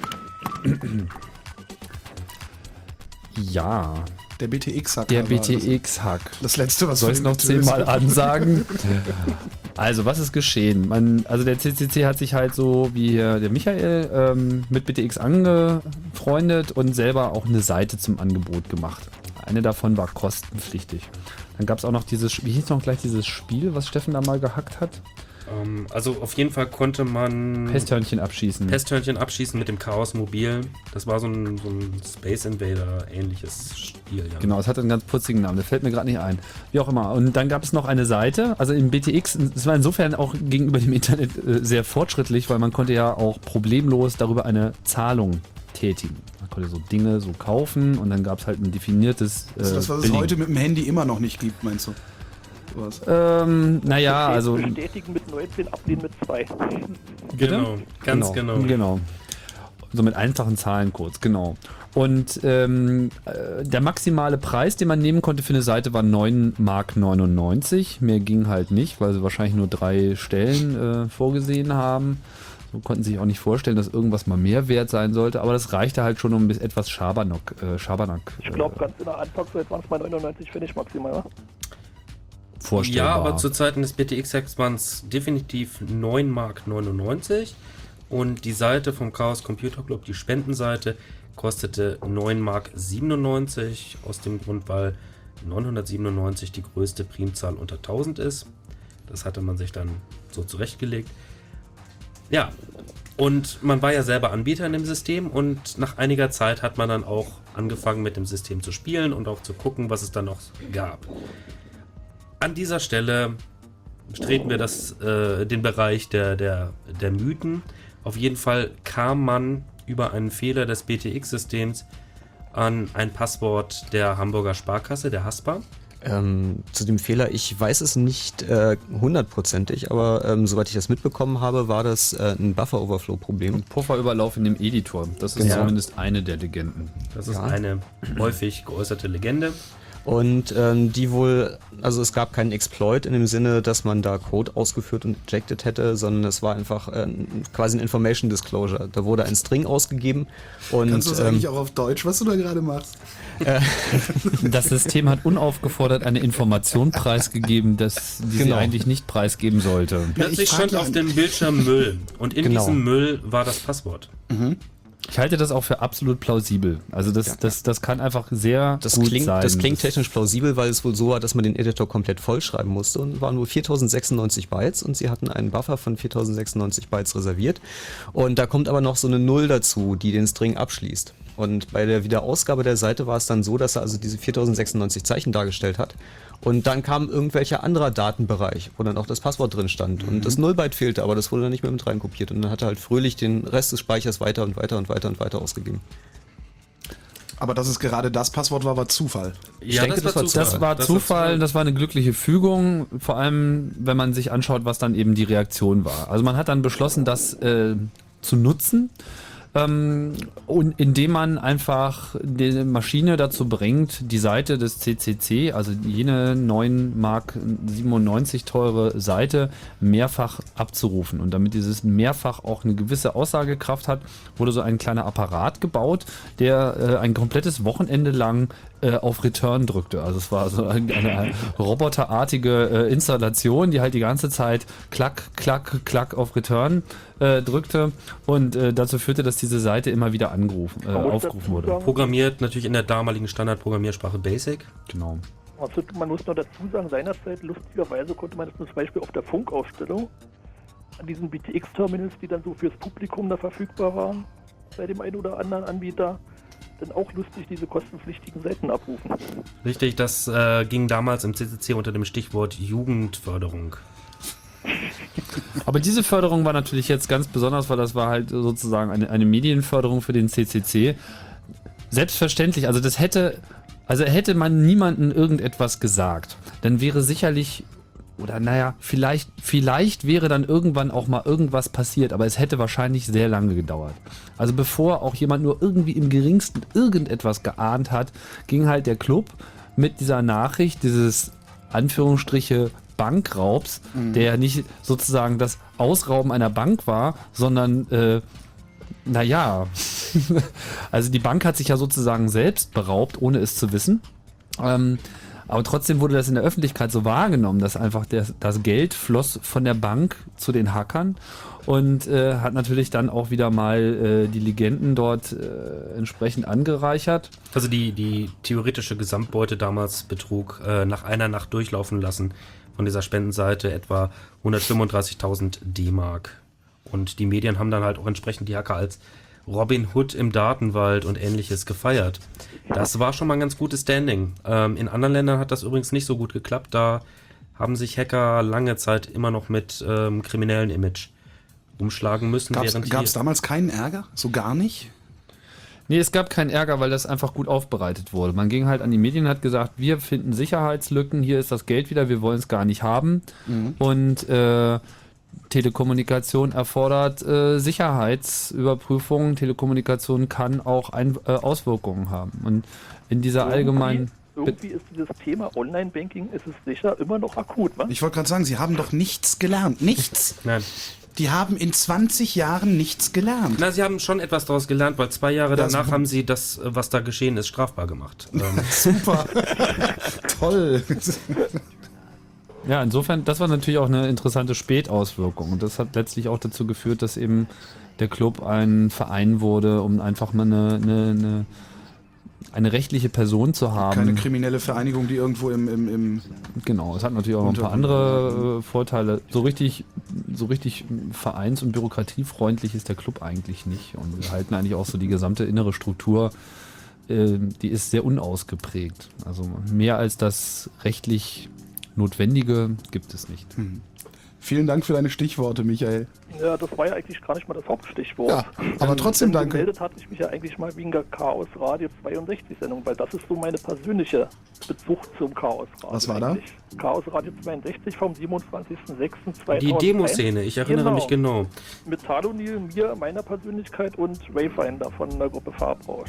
Ja, Der B T X-Hack. der war B das. T X-Hack. Das letzte, was Soll ich es wir noch zehnmal ansagen? Also, was ist geschehen? Man, also der C C C hat sich halt so wie hier der Michael ähm, mit B T X angefreundet und selber auch eine Seite zum Angebot gemacht. Eine davon war kostenpflichtig. Dann gab es auch noch dieses, wie hieß noch gleich dieses Spiel, was Steffen da mal gehackt hat? Ähm, also auf jeden Fall konnte man Pesthörnchen abschießen. Pesthörnchen abschießen mit dem Chaos Mobil. Das war so ein, so ein Space Invader ähnliches Spiel, ja. Genau, es hatte einen ganz putzigen Namen, der fällt mir gerade nicht ein. Wie auch immer. Und dann gab es noch eine Seite, also im B T X, es war insofern auch gegenüber dem Internet äh, sehr fortschrittlich, weil man konnte ja auch problemlos darüber eine Zahlung tätigen. Man konnte so Dinge so kaufen und dann gab es halt ein definiertes äh, Das ist das, was es Billing. heute mit dem Handy immer noch nicht gibt, meinst du? Sowas. Ähm, naja, also... Bestätigen mit neunzehn, ablehnen mit zwei. Genau, ganz genau. Genau. So mit einfachen Zahlencodes, genau. Und ähm, äh, der maximale Preis, den man nehmen konnte für eine Seite, war neun Mark neunundneunzig. Mehr ging halt nicht, weil sie wahrscheinlich nur drei Stellen äh, vorgesehen haben. So konnten sie sich auch nicht vorstellen, dass irgendwas mal mehr wert sein sollte. Aber das reichte halt schon um bis etwas Schabernack. Äh, Schabernack Ich glaube, ganz in der Anfangszeit waren es mal neunundneunzig Pfennig maximal. Ja? vorstellbar. Ja, aber zu Zeiten des B T X-Hacks waren es definitiv neun Mark neunundneunzig und die Seite vom Chaos Computer Club, die Spendenseite, kostete neun Mark siebenundneunzig, aus dem Grund, weil neunhundertsiebenundneunzig die größte Primzahl unter tausend ist. Das hatte man sich dann so zurechtgelegt. Ja, und man war ja selber Anbieter in dem System und nach einiger Zeit hat man dann auch angefangen mit dem System zu spielen und auch zu gucken, was es dann noch gab. An dieser Stelle betreten wir das, äh, den Bereich der, der, der Mythen. Auf jeden Fall kam man über einen Fehler des B T X-Systems an ein Passwort der Hamburger Sparkasse, der Haspa. Ähm, zu dem Fehler, ich weiß es nicht äh, hundertprozentig, aber ähm, soweit ich das mitbekommen habe, war das äh, ein Buffer-Overflow-Problem. Pufferüberlauf in dem Editor. Das ist Genau. zumindest eine der Legenden. Das ist Ja. eine häufig geäußerte Legende. Und ähm, die wohl, also es gab keinen Exploit in dem Sinne, dass man da Code ausgeführt und ejected hätte, sondern es war einfach äh, quasi ein Information Disclosure. Da wurde ein String ausgegeben und Kannst du das ähm, eigentlich auch auf Deutsch, was du da gerade machst? Das System hat unaufgefordert eine Information preisgegeben, dass die Genau. sie eigentlich nicht preisgeben sollte. Plötzlich frag stand ja- auf dem Bildschirm Müll und in Genau. diesem Müll war das Passwort. Ich halte das auch für absolut plausibel. Also das, das, das kann einfach sehr Das gut klingt, sein. das klingt technisch plausibel, weil es wohl so war, dass man den Editor komplett vollschreiben musste und waren wohl viertausendsechsundneunzig Bytes und sie hatten einen Buffer von viertausendsechsundneunzig Bytes reserviert. Und da kommt aber noch so eine Null dazu, die den String abschließt. Und bei der Wiederausgabe der Seite war es dann so, dass er also diese viertausendsechsundneunzig Zeichen dargestellt hat. Und dann kam irgendwelcher anderer Datenbereich, wo dann auch das Passwort drin stand. Und das Null-Byte fehlte, aber das wurde dann nicht mehr mit reinkopiert. Und dann hat er halt fröhlich den Rest des Speichers weiter und weiter und weiter und weiter ausgegeben. Aber dass es gerade das Passwort war, war Zufall. Ich denke, das war Das war Zufall, das war eine glückliche Fügung, vor allem wenn man sich anschaut, was dann eben die Reaktion war. Also man hat dann beschlossen, das äh, zu nutzen. Ähm, und indem man einfach die Maschine dazu bringt, die Seite des C C C, also jene neun Mark siebenundneunzig teure Seite, mehrfach abzurufen. Und damit dieses mehrfach auch eine gewisse Aussagekraft hat, wurde so ein kleiner Apparat gebaut, der äh, ein komplettes Wochenende lang äh, auf Return drückte. Also es war so eine, eine roboterartige äh, Installation, die halt die ganze Zeit klack, klack, klack auf Return äh, drückte und äh, dazu führte, dass diese Seite immer wieder angerufen, äh, aufgerufen wurde. Programmiert natürlich in der damaligen Standardprogrammiersprache BASIC. Genau. Also man muss noch dazu sagen, seinerzeit lustigerweise konnte man das zum Beispiel auf der Funkausstellung an diesen B T X-Terminals, die dann so fürs Publikum da verfügbar waren, bei dem einen oder anderen Anbieter, dann auch lustig diese kostenpflichtigen Seiten abrufen. Richtig, das äh, ging damals im C C C unter dem Stichwort Jugendförderung. Aber diese Förderung war natürlich jetzt ganz besonders, weil das war halt sozusagen eine, eine Medienförderung für den C C C. Selbstverständlich, also das hätte, also hätte man niemandem irgendetwas gesagt, dann wäre sicherlich, oder naja, vielleicht, vielleicht wäre dann irgendwann auch mal irgendwas passiert, aber es hätte wahrscheinlich sehr lange gedauert. Also bevor auch jemand nur irgendwie im geringsten irgendetwas geahnt hat, ging halt der Club mit dieser Nachricht, dieses Anführungsstriche Bankraubs, mhm. der nicht sozusagen das Ausrauben einer Bank war, sondern äh, naja, also die Bank hat sich ja sozusagen selbst beraubt, ohne es zu wissen. Ähm, aber trotzdem wurde das in der Öffentlichkeit so wahrgenommen, dass einfach der, das Geld floss von der Bank zu den Hackern und äh, hat natürlich dann auch wieder mal äh, die Legenden dort äh, entsprechend angereichert. Also die, die theoretische Gesamtbeute damals betrug äh, nach einer Nacht durchlaufen lassen von dieser Spendenseite etwa hundertfünfunddreißigtausend D-Mark. Und die Medien haben dann halt auch entsprechend die Hacker als Robin Hood im Datenwald und ähnliches gefeiert. Das war schon mal ein ganz gutes Standing. Ähm, in anderen Ländern hat das übrigens nicht so gut geklappt. Da haben sich Hacker lange Zeit immer noch mit ähm, kriminellen Image umschlagen müssen. Gab es damals keinen Ärger? So gar nicht? Nee, es gab keinen Ärger, weil das einfach gut aufbereitet wurde. Man ging halt an die Medien und hat gesagt, wir finden Sicherheitslücken, hier ist das Geld wieder, wir wollen es gar nicht haben. Mhm. Und äh, Telekommunikation erfordert äh, Sicherheitsüberprüfungen. Telekommunikation kann auch ein, äh, Auswirkungen haben. Und in dieser allgemeinen... Irgendwie ist dieses Thema Online-Banking, ist es sicher immer noch akut, was? Ich wollte gerade sagen, Sie haben doch nichts gelernt. Nichts. Nein. Die haben in zwanzig Jahren nichts gelernt. Na, sie haben schon etwas daraus gelernt, weil zwei Jahre das danach haben sie das, was da geschehen ist, strafbar gemacht. Super. Toll. Ja, insofern, das war natürlich auch eine interessante Spätauswirkung. Und das hat letztlich auch dazu geführt, dass eben der Club ein Verein wurde, um einfach mal eine, eine, eine, eine rechtliche Person zu haben. Keine kriminelle Vereinigung, die irgendwo im... im, im genau, es hat natürlich auch noch ein paar andere äh, Vorteile. So richtig, so richtig vereins- und bürokratiefreundlich ist der Club eigentlich nicht. Und wir halten eigentlich auch so die gesamte innere Struktur, äh, die ist sehr unausgeprägt. Also mehr als das rechtlich Notwendige gibt es nicht. Hm. Vielen Dank für deine Stichworte, Michael. Ja, das war ja eigentlich gar nicht mal das Hauptstichwort. Ja, aber trotzdem denn, denn danke. Gemeldet hatte ich mich ja eigentlich mal wegen der Chaos Radio zweiundsechzig Sendung, weil das ist so meine persönliche Bezug zum Chaos Radio. Was war eigentlich. da? Chaos Radio zweiundsechzig vom siebenundzwanzigsten sechsten zweitausendeins. Die Demoszene, ich erinnere genau. mich genau. Mit Talonil, mir, meiner Persönlichkeit und Wayfinder von der Gruppe Farbrausch.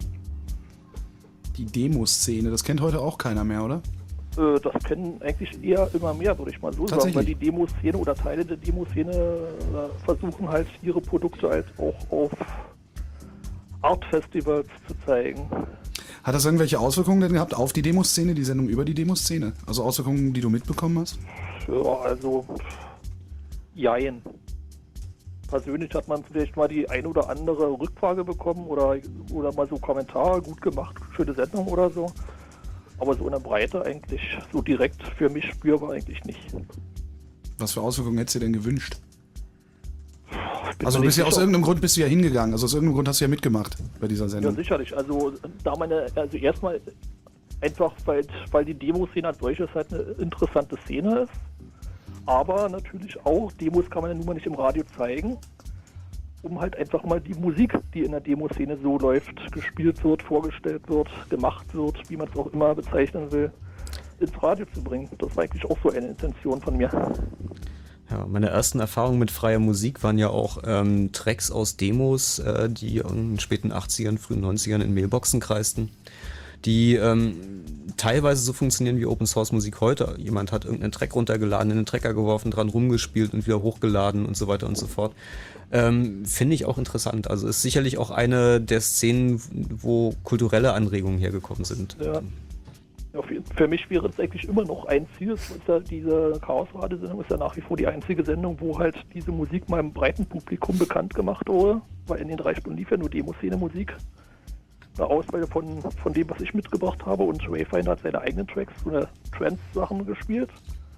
Die Demoszene, das kennt heute auch keiner mehr, oder? Das kennen eigentlich eher immer mehr, würde ich mal so sagen, weil die Demoszene oder Teile der Demoszene äh, versuchen halt ihre Produkte halt auch auf Art-Festivals zu zeigen. Hat das irgendwelche Auswirkungen denn gehabt auf die Demoszene, die Sendung über die Demoszene? Also Auswirkungen, die du mitbekommen hast? Ja, also jein. Persönlich hat man vielleicht mal die ein oder andere Rückfrage bekommen oder, oder mal so Kommentare, gut gemacht, schöne Sendung oder so. Aber so in der Breite eigentlich, so direkt für mich spürbar eigentlich nicht. Was für Auswirkungen hättest du dir denn gewünscht? Also du bist ja aus irgendeinem Grund bist du ja hingegangen, also aus irgendeinem Grund hast du ja mitgemacht bei dieser Sendung. Ja, sicherlich. Also da meine, also erstmal einfach, weil, weil die Demoszene als solches halt eine interessante Szene ist. Aber natürlich auch, Demos kann man ja nun mal nicht im Radio zeigen, um halt einfach mal die Musik, die in der Demoszene so läuft, gespielt wird, vorgestellt wird, gemacht wird, wie man es auch immer bezeichnen will, ins Radio zu bringen. Das war eigentlich auch so eine Intention von mir. Ja, meine ersten Erfahrungen mit freier Musik waren ja auch ähm, Tracks aus Demos, äh, die in den späten achtzigern, frühen neunzigern in Mailboxen kreisten, die ähm, teilweise so funktionieren wie Open-Source-Musik heute. Jemand hat irgendeinen Track runtergeladen, in den Trecker geworfen, dran rumgespielt und wieder hochgeladen und so weiter und so fort. Ähm, finde ich auch interessant. Also ist sicherlich auch eine der Szenen, wo kulturelle Anregungen hergekommen sind. Ja. Ja, für, für mich wäre es eigentlich immer noch ein Ziel. Ist ja, diese Chaos-Radio-Sendung ist ja nach wie vor die einzige Sendung, wo halt diese Musik mal im breiten Publikum bekannt gemacht wurde, weil in den drei Stunden lief ja nur Demo-Szene-Musik. Eine Auswahl von, von dem, was ich mitgebracht habe, und Wayfinder hat seine eigenen Tracks oder Trance-Sachen gespielt.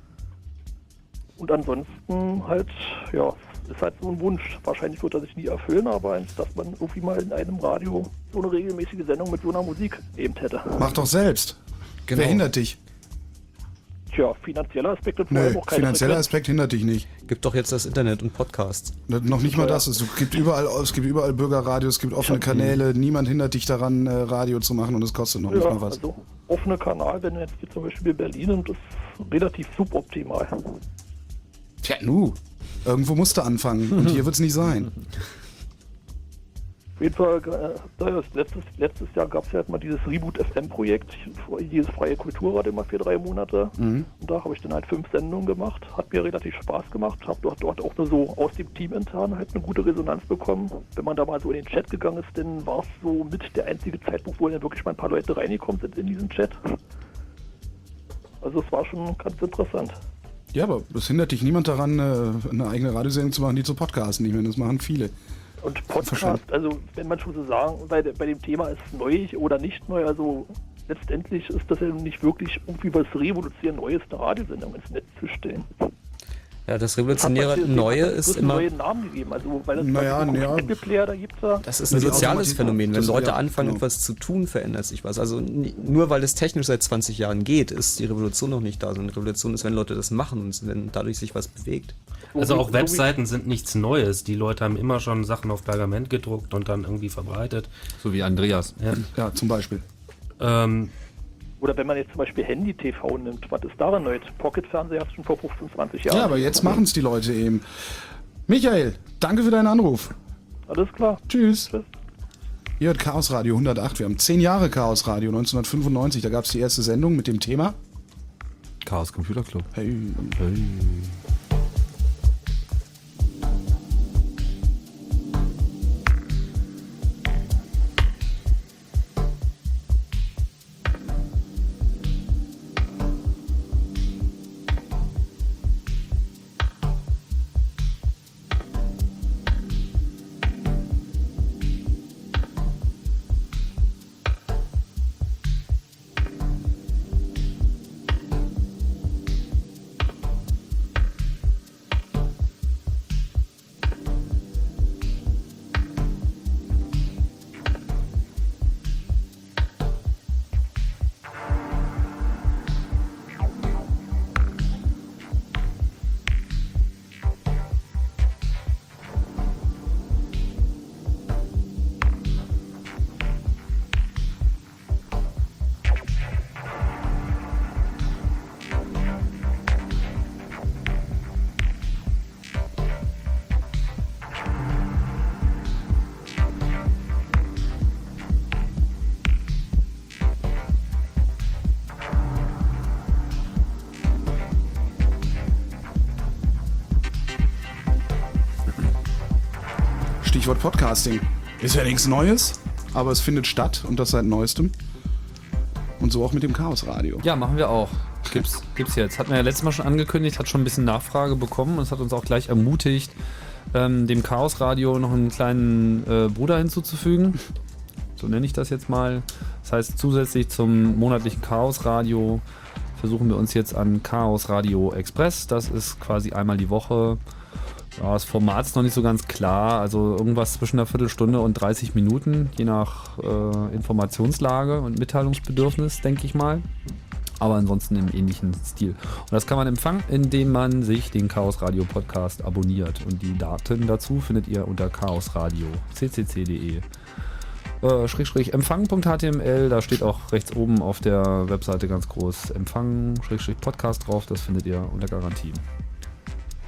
Und ansonsten halt, ja, ist halt so ein Wunsch. Wahrscheinlich wird er sich nie erfüllen, aber eins, dass man irgendwie mal in einem Radio so eine regelmäßige Sendung mit so einer Musik eben hätte. Mach doch selbst. Genau. Wer hindert dich? Tja, finanzieller Aspekt und vor allem Nö, auch keine finanzieller Frequenz. Aspekt hindert dich nicht. Gibt doch jetzt das Internet und Podcasts. Noch nicht mal das. Es gibt überall, es gibt überall Bürgerradio, es gibt offene Kanäle. Niemand hindert dich daran, äh, Radio zu machen, und es kostet noch Ja, nicht mal was. also offener Kanal, wenn du jetzt hier zum Beispiel Berlin nimmt, ist relativ suboptimal. Tja, nu. Irgendwo musst du anfangen und hier wird's nicht sein. Auf jeden Fall, äh, letztes, letztes Jahr gab es ja halt mal dieses Reboot F M-Projekt, dieses freie Kulturradio immer für drei Monate. Mhm. Und da habe ich dann halt fünf Sendungen gemacht. Hat mir relativ Spaß gemacht. Habe dort, dort auch nur so aus dem Team intern halt eine gute Resonanz bekommen. Wenn man da mal so in den Chat gegangen ist, dann war es so mit der einzige Zeitpunkt, wo dann wirklich mal ein paar Leute reingekommen sind in diesen Chat. Also es war schon ganz interessant. Ja, aber es hindert dich niemand daran, äh, eine eigene Radiosendung zu machen, die zu podcasten. Ich meine, das machen viele. Und Podcast, Verstanden. also wenn man schon so sagen, bei, bei dem Thema ist neu oder nicht neu, also letztendlich ist das ja nicht wirklich irgendwie was revolutionären Neues, eine Radiosendung ins Netz zu stellen. Ja, das Hat man revolutionäre hier- Neue hat man ist bloß einen immer... neuen Namen gegeben, also weil das Naja, bei ja. Apple Player, da gibt's da. Das ist ein Die soziales Automatisierung. Phänomen. Wenn Das- Leute ja, anfangen, genau. etwas zu tun, verändert sich was. Also n- nur weil es technisch seit zwanzig Jahren geht, ist die Revolution noch nicht da. So eine Revolution ist, wenn Leute das machen und wenn dadurch sich was bewegt. Also wie- auch so Webseiten sind nichts Neues. Die Leute haben immer schon Sachen auf Pergament gedruckt und dann irgendwie verbreitet. So wie Andreas. Ja. Ja, zum Beispiel. Ähm, Oder wenn man jetzt zum Beispiel Handy-T V nimmt, was ist daran neu? Pocket-Fernseher hast du schon vor fünfzehn, zwanzig Jahren. Ja, aber jetzt machen es die Leute eben. Michael, danke für deinen Anruf. Alles klar. Tschüss. Tschüss. Ihr hört Chaos Radio hundertacht. Wir haben zehn Jahre Chaos Radio, neunzehnhundertfünfundneunzig. Da gab es die erste Sendung mit dem Thema. Chaos Computer Club. Hey. Stichwort Podcasting. Ist ja nichts Neues, aber es findet statt und das seit neuestem. Und so auch mit dem Chaos Radio. Ja, machen wir auch. Gibt's, gibt's jetzt. Hatten wir ja letztes Mal schon angekündigt, hat schon ein bisschen Nachfrage bekommen und es hat uns auch gleich ermutigt, ähm, dem Chaos Radio noch einen kleinen äh, Bruder hinzuzufügen. So nenne ich das jetzt mal. Das heißt, zusätzlich zum monatlichen Chaos Radio versuchen wir uns jetzt an Chaos Radio Express. Das ist quasi einmal die Woche. Ja, das Format ist noch nicht so ganz klar. Also irgendwas zwischen einer Viertelstunde und dreißig Minuten, je nach äh, Informationslage und Mitteilungsbedürfnis, denke ich mal. Aber ansonsten im ähnlichen Stil. Und das kann man empfangen, indem man sich den Chaos Radio Podcast abonniert. Und die Daten dazu findet ihr unter chaosradio c c c punkt d e. Äh, Schrägstrich empfang punkt h t m l, da steht auch rechts oben auf der Webseite ganz groß Empfang, Schrägstrich Podcast drauf, das findet ihr unter Garantie.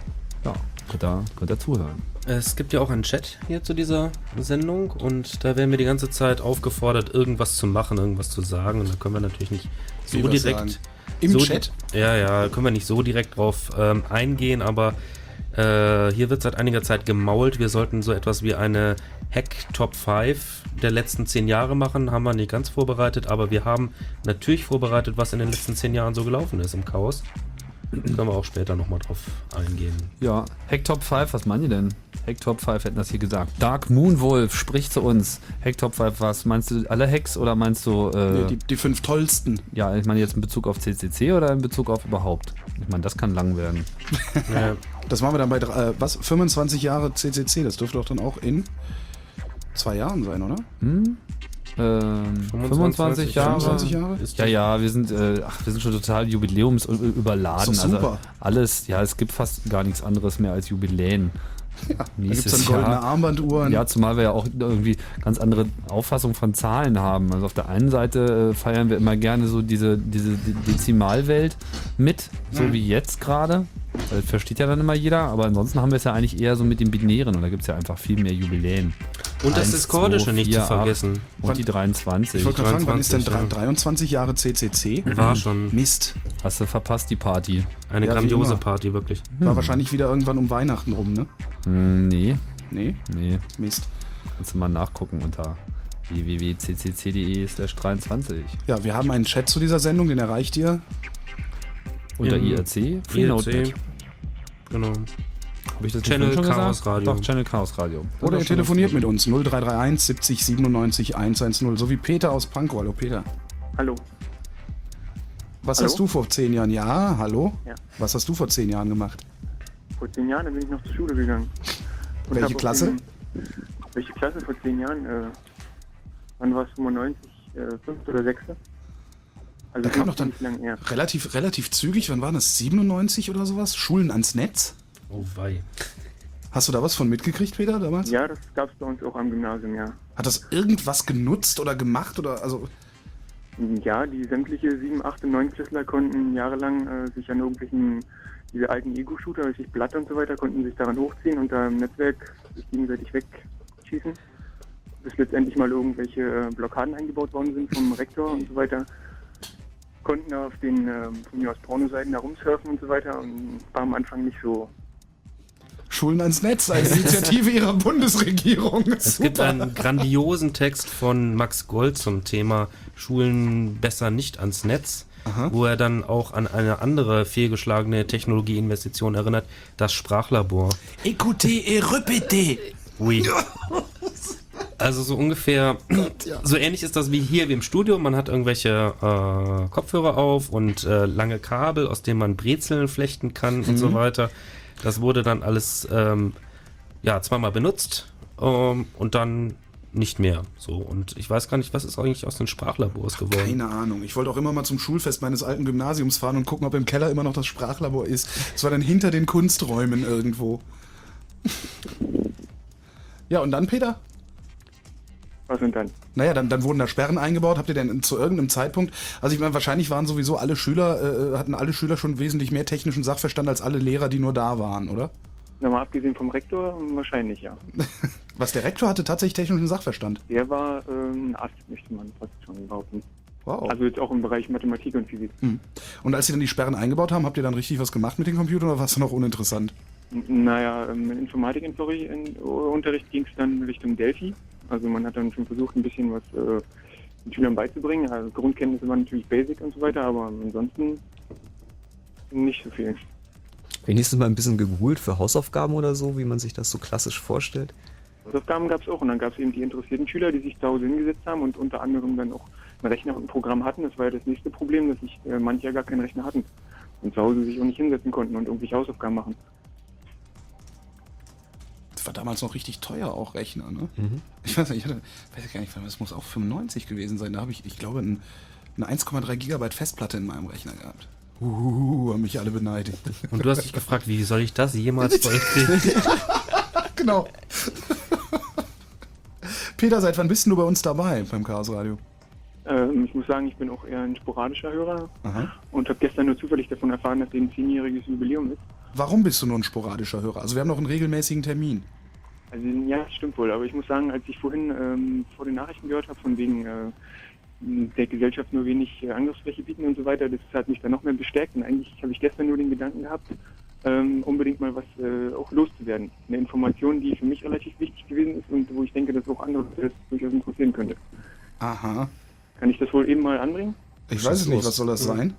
Ja, könnt ihr, könnt ihr zuhören. Es gibt ja auch einen Chat hier zu dieser Sendung und da werden wir die ganze Zeit aufgefordert, irgendwas zu machen, irgendwas zu sagen und da können wir natürlich nicht so Wie was direkt... sagen? Im so Chat? Di- ja, ja, können wir nicht so direkt drauf ähm, eingehen, aber äh, hier wird seit einiger Zeit gemault, wir sollten so etwas wie eine Hack-Top fünf der letzten zehn Jahre machen, haben wir nicht ganz vorbereitet, aber wir haben natürlich vorbereitet, was in den letzten zehn Jahren so gelaufen ist im Chaos. Können wir auch später nochmal drauf eingehen. Ja, Hack Top fünf, was meinen die denn? Hack Top fünf hätten das hier gesagt. Dark Moonwolf spricht zu uns. Hack Top fünf, was? Meinst du alle Hacks oder meinst du... Äh, Nee, die, die fünf tollsten. ja, ich meine jetzt in Bezug auf C C C oder in Bezug auf überhaupt? Ich meine, das kann lang werden. Ja. Das machen wir dann bei, äh, was, fünfundzwanzig Jahre C C C, das dürfte doch dann auch in zwei Jahren sein, oder? Hm? Ähm, fünfundzwanzig Jahre. fünfundzwanzig Jahre? Ist Ja, ja, wir sind, äh, ach, wir sind schon total jubiläumsüberladen. Ist doch super. Also alles, ja, es gibt fast gar nichts anderes mehr als Jubiläen. Ja, da gibt Nächstes es dann goldene Jahr. Armbanduhren. Ja, zumal wir ja auch irgendwie ganz andere Auffassung von Zahlen haben. Also auf der einen Seite äh, feiern wir immer gerne so diese, diese De- Dezimalwelt mit, so Mhm. wie jetzt gerade. Das versteht ja dann immer jeder, aber ansonsten haben wir es ja eigentlich eher so mit den Binären und da gibt es ja einfach viel mehr Jubiläen. Und das Eins, Discordische zwei, nicht vier, zu vergessen. acht Und die dreiundzwanzig. Ich wollte gerade fragen, wann ist denn dreiundzwanzig, drei- dreiundzwanzig Jahre C C C? War schon Mist. Hast du verpasst, die Party? eine Ja, wie grandiose immer. Party, wirklich. War wahrscheinlich wieder irgendwann um Weihnachten rum, ne? Hm, nee, Nee, nee. Mist. Kannst du mal nachgucken unter w w w punkt c c c punkt d e slash dreiundzwanzig. Ja, wir haben einen Chat zu dieser Sendung, den erreicht ihr. Unter Im I R C, I R C. Freenode. Genau. Habe ich das Channel nicht vorhin schon Chaos gesagt? Radio. Doch, Channel Chaos Radio. Oder ihr telefoniert mit uns null drei drei eins siebzig siebenundneunzig hundertzehn, so wie Peter aus Pankow. Hallo Peter. Hallo. Was Hallo? hast du vor zehn Jahren? Ja, hallo? Ja. Was hast du vor zehn Jahren gemacht? Vor zehn Jahren bin ich noch zur Schule gegangen. Und Welche hab auf Klasse? Den, welche Klasse vor zehn Jahren? Äh, wann war es? fünfundneunzig, äh, fünfte oder sechste? Also Da kam doch dann nicht lang her. relativ, relativ zügig, wann war das? siebenundneunzig oder sowas? Schulen ans Netz? Oh wei. Hast du da was von mitgekriegt, Peter, damals? Ja, das gab es bei uns auch am Gymnasium, ja. Hat das irgendwas genutzt oder gemacht oder also? Ja, die sämtliche sieben, acht und neun Klässler konnten jahrelang äh, sich an irgendwelchen, diese alten Ego-Shooter, richtig Blatt und so weiter, konnten sich daran hochziehen und da im Netzwerk sich gegenseitig wegschießen. Bis letztendlich mal irgendwelche äh, Blockaden eingebaut worden sind vom Rektor und so weiter. Konnten da auf den äh, von mir aus Pornoseiten da rumsurfen und so weiter und war am Anfang nicht so. Schulen ans Netz, eine Initiative ihrer Bundesregierung. Es gibt einen grandiosen Text von Max Gold zum Thema Schulen besser nicht ans Netz, Aha. wo er dann auch an eine andere fehlgeschlagene Technologieinvestition erinnert, das Sprachlabor. Écoutez et répétez. Oui. Also so ungefähr, so ähnlich ist das wie hier wie im Studio. Man hat irgendwelche äh, Kopfhörer auf und äh, lange Kabel, aus denen man Brezeln flechten kann und so weiter. Das wurde dann alles ähm, ja, zweimal benutzt ähm, und dann nicht mehr. So. Und ich weiß gar nicht, was ist eigentlich aus den Sprachlabors geworden? Keine Ahnung. Ich wollte auch immer mal zum Schulfest meines alten Gymnasiums fahren und gucken, ob im Keller immer noch das Sprachlabor ist. Es war dann hinter den Kunsträumen irgendwo. Ja, und dann, Peter? Was und dann? Naja, dann, dann wurden da Sperren eingebaut. Habt ihr denn zu irgendeinem Zeitpunkt, also ich meine, wahrscheinlich waren sowieso alle Schüler, äh, hatten alle Schüler schon wesentlich mehr technischen Sachverstand als alle Lehrer, die nur da waren, oder? Na, mal abgesehen vom Rektor, wahrscheinlich ja. Was, der Rektor hatte tatsächlich technischen Sachverstand? Der war ähm, ein Ast, möchte man fast schon behaupten. Wow. Also jetzt auch im Bereich Mathematik und Physik. Hm. Und als sie dann die Sperren eingebaut haben, habt ihr dann richtig was gemacht mit den Computern oder war es noch uninteressant? N- Naja, im Informatikunterricht ging es dann Richtung Delphi. Also man hat dann schon versucht, ein bisschen was äh, den Schülern beizubringen. Also Grundkenntnisse waren natürlich Basic und so weiter, aber ansonsten nicht so viel. Wenigstens mal ein bisschen gegoogelt für Hausaufgaben oder so, wie man sich das so klassisch vorstellt. Hausaufgaben gab es auch und dann gab es eben die interessierten Schüler, die sich zu Hause hingesetzt haben und unter anderem dann auch einen Rechner und ein Programm hatten. Das war ja das nächste Problem, dass sich äh, manche ja gar keinen Rechner hatten und zu Hause sich auch nicht hinsetzen konnten und irgendwelche Hausaufgaben machen. Das war damals noch richtig teuer, auch Rechner, ne? Mhm. Ich weiß nicht, ich hatte, weiß gar nicht, das muss auch fünfundneunzig gewesen sein. Da habe ich, ich glaube, ein, eine eins Komma drei Gigabyte Festplatte in meinem Rechner gehabt. Uh, haben mich alle beneidet. Und du hast dich gefragt, wie soll ich das jemals vollkriegen? Genau. Peter, seit wann bist denn du bei uns dabei beim Chaos Radio? Ähm, ich muss sagen, ich bin auch eher ein sporadischer Hörer Aha. und habe gestern nur zufällig davon erfahren, dass eben ein zehnjähriges Jubiläum ist. Warum bist du nur ein sporadischer Hörer? Also wir haben noch einen regelmäßigen Termin. Also ja, das stimmt wohl, aber ich muss sagen, als ich vorhin ähm, vor den Nachrichten gehört habe, von wegen äh, der Gesellschaft nur wenig äh, Angriffsfläche bieten und so weiter, das hat mich dann noch mehr bestärkt und eigentlich habe ich gestern nur den Gedanken gehabt, ähm, unbedingt mal was äh, auch loszuwerden. Eine Information, die für mich relativ wichtig gewesen ist und wo ich denke, dass auch andere das durchaus interessieren könnte. Aha. Kann ich das wohl eben mal anbringen? Ich weiß es nicht, was soll das sein?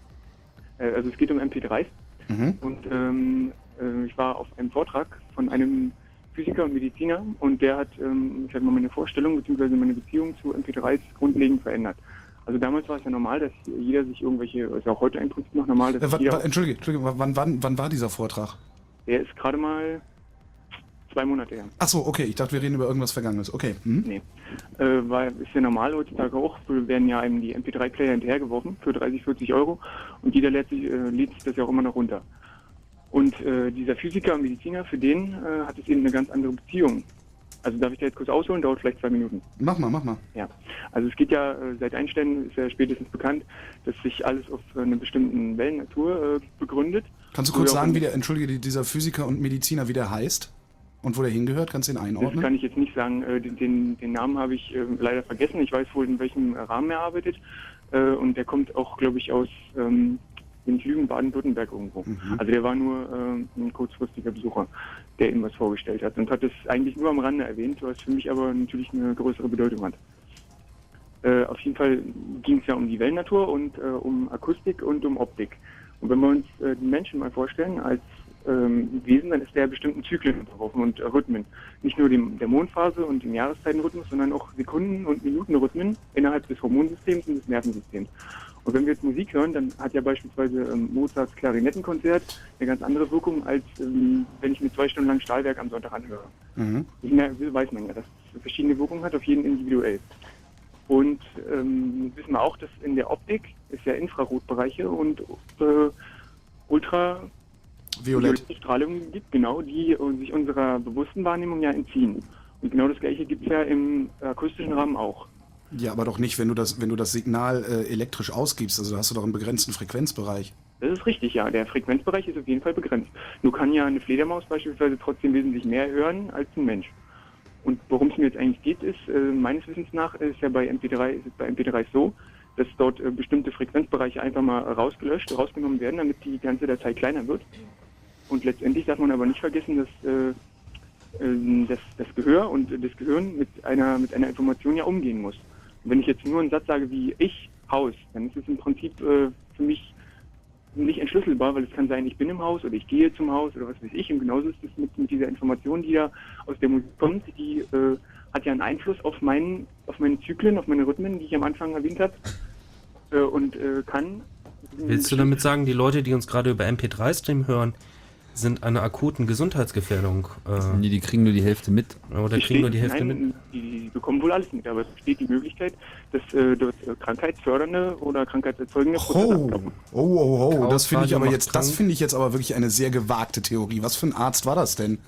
Äh, also es geht um M P drei s Mhm. und ähm, äh, ich war auf einem Vortrag von einem Physiker und Mediziner und der hat, ähm, ich habe mal meine Vorstellung bzw. meine Beziehung zu M P drei s grundlegend verändert. Also damals war es ja normal, dass jeder sich irgendwelche, ist ja auch heute im Prinzip noch normal, dass Äh, wa, jeder, wa, Entschuldige, Entschuldige wann, wann, wann war dieser Vortrag? der ist gerade mal zwei Monate her. Ach so, okay, ich dachte, wir reden über irgendwas Vergangenes. Okay. Hm? Nee. Äh, weil ist ja normal heutzutage auch, werden ja einem die M P drei Player hinterhergeworfen für dreißig, vierzig Euro und jeder lädt sich, äh, lädt sich das ja auch immer noch runter. Und äh, dieser Physiker und Mediziner, für den äh, hat es eben eine ganz andere Beziehung. Also darf ich da jetzt kurz ausholen? Dauert vielleicht zwei Minuten. Mach mal, mach mal. Ja, also es geht ja, äh, seit Einstein ist ja spätestens bekannt, dass sich alles auf äh, einer bestimmten Wellennatur äh, begründet. Kannst du kurz Oder auch- sagen, wie der, entschuldige, dieser Physiker und Mediziner, wie der heißt? Und wo der hingehört? Kannst du ihn Das einordnen? kann ich jetzt nicht sagen. Äh, den, den, den Namen habe ich äh, leider vergessen. Ich weiß wohl, in welchem Rahmen er arbeitet. Äh, und der kommt auch, glaube ich, aus ähm, den Lügen Baden-Württemberg irgendwo. Mhm. Also der war nur äh, ein kurzfristiger Besucher, der ihm was vorgestellt hat. Und hat es eigentlich nur am Rande erwähnt, was für mich aber natürlich eine größere Bedeutung hat. Äh, auf jeden Fall ging es ja um die Wellennatur und äh, um Akustik und um Optik. Und wenn wir uns äh, den Menschen mal vorstellen als ähm, Wesen, dann ist der bestimmten Zyklen unterworfen und äh, Rhythmen. Nicht nur dem, der Mondphase und dem Jahreszeitenrhythmus, sondern auch Sekunden- und Minutenrhythmen innerhalb des Hormonsystems und des Nervensystems. Und wenn wir jetzt Musik hören, dann hat ja beispielsweise ähm, Mozarts Klarinettenkonzert eine ganz andere Wirkung, als ähm, wenn ich mir zwei Stunden lang Stahlwerk am Sonntag anhöre. Mhm. Das mehr, weiß man ja, dass es verschiedene Wirkungen hat, auf jeden individuell. Und ähm, wissen wir auch, dass in der Optik es ja Infrarotbereiche und äh, Ultra Violett. Strahlungen gibt, genau, die äh, sich unserer bewussten Wahrnehmung ja entziehen. Und genau das Gleiche gibt es ja im akustischen Rahmen auch. Ja, aber doch nicht, wenn du das, wenn du das Signal äh, elektrisch ausgibst. Also da hast du doch einen begrenzten Frequenzbereich. Das ist richtig, ja. Der Frequenzbereich ist auf jeden Fall begrenzt. Nur kann ja eine Fledermaus beispielsweise trotzdem wesentlich mehr hören als ein Mensch. Und worum es mir jetzt eigentlich geht, ist, äh, meines Wissens nach, ist ja bei M P drei, ist es bei M P drei so, dass dort äh, bestimmte Frequenzbereiche einfach mal rausgelöscht, rausgenommen werden, damit die ganze Datei kleiner wird. Und letztendlich darf man aber nicht vergessen, dass äh, äh, das, das Gehör und äh, das Gehirn mit einer, mit einer Information ja umgehen muss. Und wenn ich jetzt nur einen Satz sage wie ich, Haus, dann ist es im Prinzip äh, für mich nicht entschlüsselbar, weil es kann sein, ich bin im Haus oder ich gehe zum Haus oder was weiß ich. Und genauso ist es mit, mit dieser Information, die da aus der Musik kommt, die äh, hat ja einen Einfluss auf meinen, auf meine Zyklen, auf meine Rhythmen, die ich am Anfang erwähnt habe. Äh, und äh, kann... Willst du damit sagen, die Leute, die uns gerade über M P drei Stream hören, sind einer akuten Gesundheitsgefährdung? Äh, Nee, die kriegen nur die Hälfte mit. Oder kriegen nur die Hälfte Nein, mit? Die, die bekommen wohl alles mit, aber es besteht die Möglichkeit, dass äh, dort äh, krankheitsfördernde oder krankheitserzeugende Prozesse Oh, ablaufen. oh, oh, oh. Das finde ich Chaosradio aber macht jetzt, das krank. finde ich jetzt aber wirklich eine sehr gewagte Theorie. Was für ein Arzt war das denn?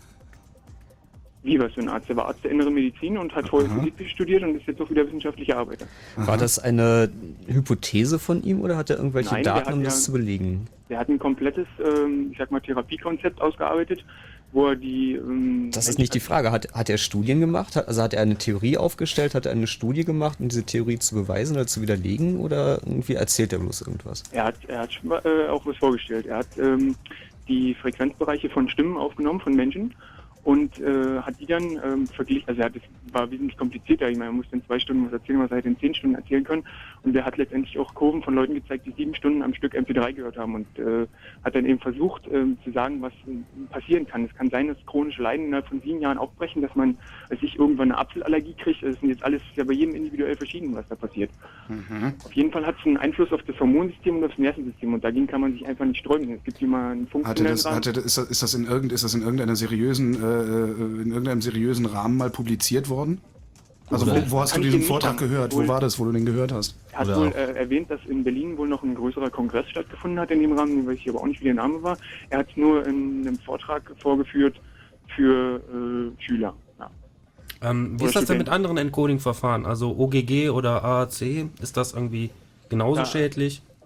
Wie, was für ein Arzt? Der war Arzt der inneren Medizin und hat vorher Physik studiert und ist jetzt auch wieder wissenschaftlicher Arbeiter. War das eine Hypothese von ihm oder hat er irgendwelche Nein, der Daten, hat um ja- das zu belegen? Der hat ein komplettes, ähm, ich sag mal, Therapiekonzept ausgearbeitet, wo er die... Ähm, Das ist nicht die Frage. Hat, hat er Studien gemacht? Hat, also hat er eine Theorie aufgestellt? Hat er eine Studie gemacht, um diese Theorie zu beweisen oder zu widerlegen? Oder irgendwie erzählt er bloß irgendwas? Er hat, er hat äh, auch was vorgestellt. Er hat ähm, die Frequenzbereiche von Stimmen aufgenommen, von Menschen, und äh, hat die dann ähm, verglichen. Also er hat, das war wesentlich komplizierter. Ich meine, er musste in zwei Stunden was erzählen, was er hätte in zehn Stunden erzählen können. Und er hat letztendlich auch Kurven von Leuten gezeigt, die sieben Stunden am Stück M P drei gehört haben, und äh, hat dann eben versucht äh, zu sagen, was äh, passieren kann. Es kann sein, dass chronische Leiden innerhalb von sieben Jahren aufbrechen, dass man als ich irgendwann eine Apfelallergie kriegt. Das sind jetzt alles ja bei jedem individuell verschieden, was da passiert. Mhm. Auf jeden Fall hat es einen Einfluss auf das Hormonsystem und aufs Nervensystem, und dagegen kann man sich einfach nicht sträuben. Es gibt immer einen Hatte funktionellen das, Rahmen. hatte, das- ist, das, ist, das in irgend, ist das in irgendeiner seriösen, äh, in irgendeinem seriösen Rahmen mal publiziert worden? Also Oder- wo, wo hast du Kann ich diesen dir nicht Vortrag sagen. gehört? Wo Wohl- war das, wo du den gehört hast? Er hat Oder wohl auch- äh, erwähnt, dass in Berlin wohl noch ein größerer Kongress stattgefunden hat in dem Rahmen, weiß ich aber auch nicht, wie der Name war. Er hat es nur in einem Vortrag vorgeführt für äh, Schüler. Ja. Ähm, wie Oder ist das denn Studenten. mit anderen Encoding-Verfahren? Also O G G oder A A C? Ist das irgendwie genauso Ja. schädlich?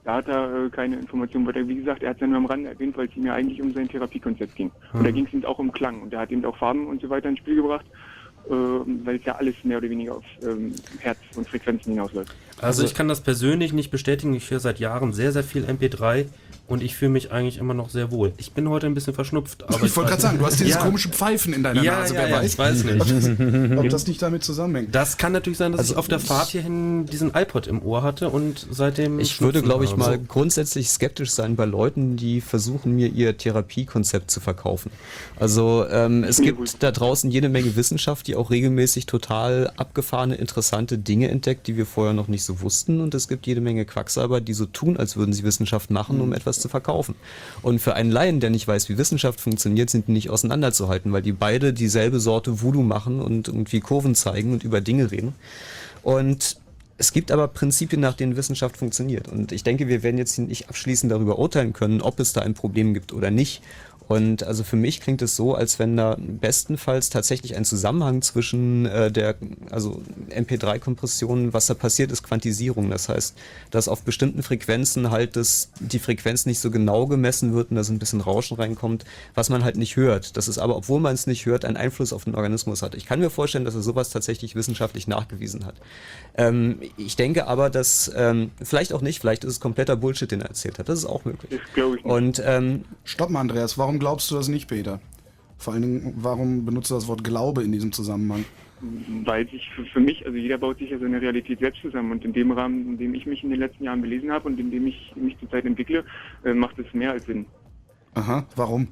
Da hat er äh, keine Informationen, weil er, wie gesagt, er hat es ja nur am Rande erwähnt, weil es ihm ja eigentlich um sein Therapiekonzept ging. Hm. Und da ging es ihm auch um Klang und er hat eben auch Farben und so weiter ins Spiel gebracht, äh, weil es ja alles mehr oder weniger auf ähm, Herz und Frequenzen hinausläuft. Also ich kann das persönlich nicht bestätigen. Ich höre seit Jahren sehr, sehr viel M P drei und ich fühle mich eigentlich immer noch sehr wohl. Ich bin heute ein bisschen verschnupft. Aber ich wollte gerade sagen, du hast dieses ja. komische Pfeifen in deiner ja, Nase. Ja, Wer ja, weiß, ich weiß nicht. Ob das, ob das nicht damit zusammenhängt. Das kann natürlich sein, dass also ich auf der Fahrt hierhin diesen iPod im Ohr hatte und seitdem Ich würde, glaube ich, habe. mal grundsätzlich skeptisch sein bei Leuten, die versuchen, mir ihr Therapiekonzept zu verkaufen. Also ähm, es gibt da draußen jede Menge Wissenschaft, die auch regelmäßig total abgefahrene, interessante Dinge entdeckt, die wir vorher noch nicht so wussten. Und es gibt jede Menge Quacksalber, die so tun, als würden sie Wissenschaft machen, um etwas zu verkaufen. Und für einen Laien, der nicht weiß, wie Wissenschaft funktioniert, sind die nicht auseinanderzuhalten, weil die beide dieselbe Sorte Voodoo machen und irgendwie Kurven zeigen und über Dinge reden. Und es gibt aber Prinzipien, nach denen Wissenschaft funktioniert. Und ich denke, wir werden jetzt nicht abschließend darüber urteilen können, ob es da ein Problem gibt oder nicht. Und also für mich klingt es so, als wenn da bestenfalls tatsächlich ein Zusammenhang zwischen äh, der, also M P drei Kompression, was da passiert, ist Quantisierung. Das heißt, dass auf bestimmten Frequenzen halt das, die Frequenz nicht so genau gemessen wird und da so ein bisschen Rauschen reinkommt, was man halt nicht hört. Das ist aber, obwohl man es nicht hört, einen Einfluss auf den Organismus hat. Ich kann mir vorstellen, dass er sowas tatsächlich wissenschaftlich nachgewiesen hat. Ähm, ich denke aber, dass, ähm, vielleicht auch nicht, vielleicht ist es kompletter Bullshit, den er erzählt hat. Das ist auch möglich. Das glaube ich nicht. Und, ähm, Stopp mal, Andreas, warum glaubst du das nicht, Peter? Vor allen Dingen, warum benutzt du das Wort Glaube in diesem Zusammenhang? Weil sich für, für mich, also jeder baut sich ja seine Realität selbst zusammen und in dem Rahmen, in dem ich mich in den letzten Jahren belesen habe und in dem ich mich zurzeit entwickle, äh, macht es mehr als Sinn. Aha, warum?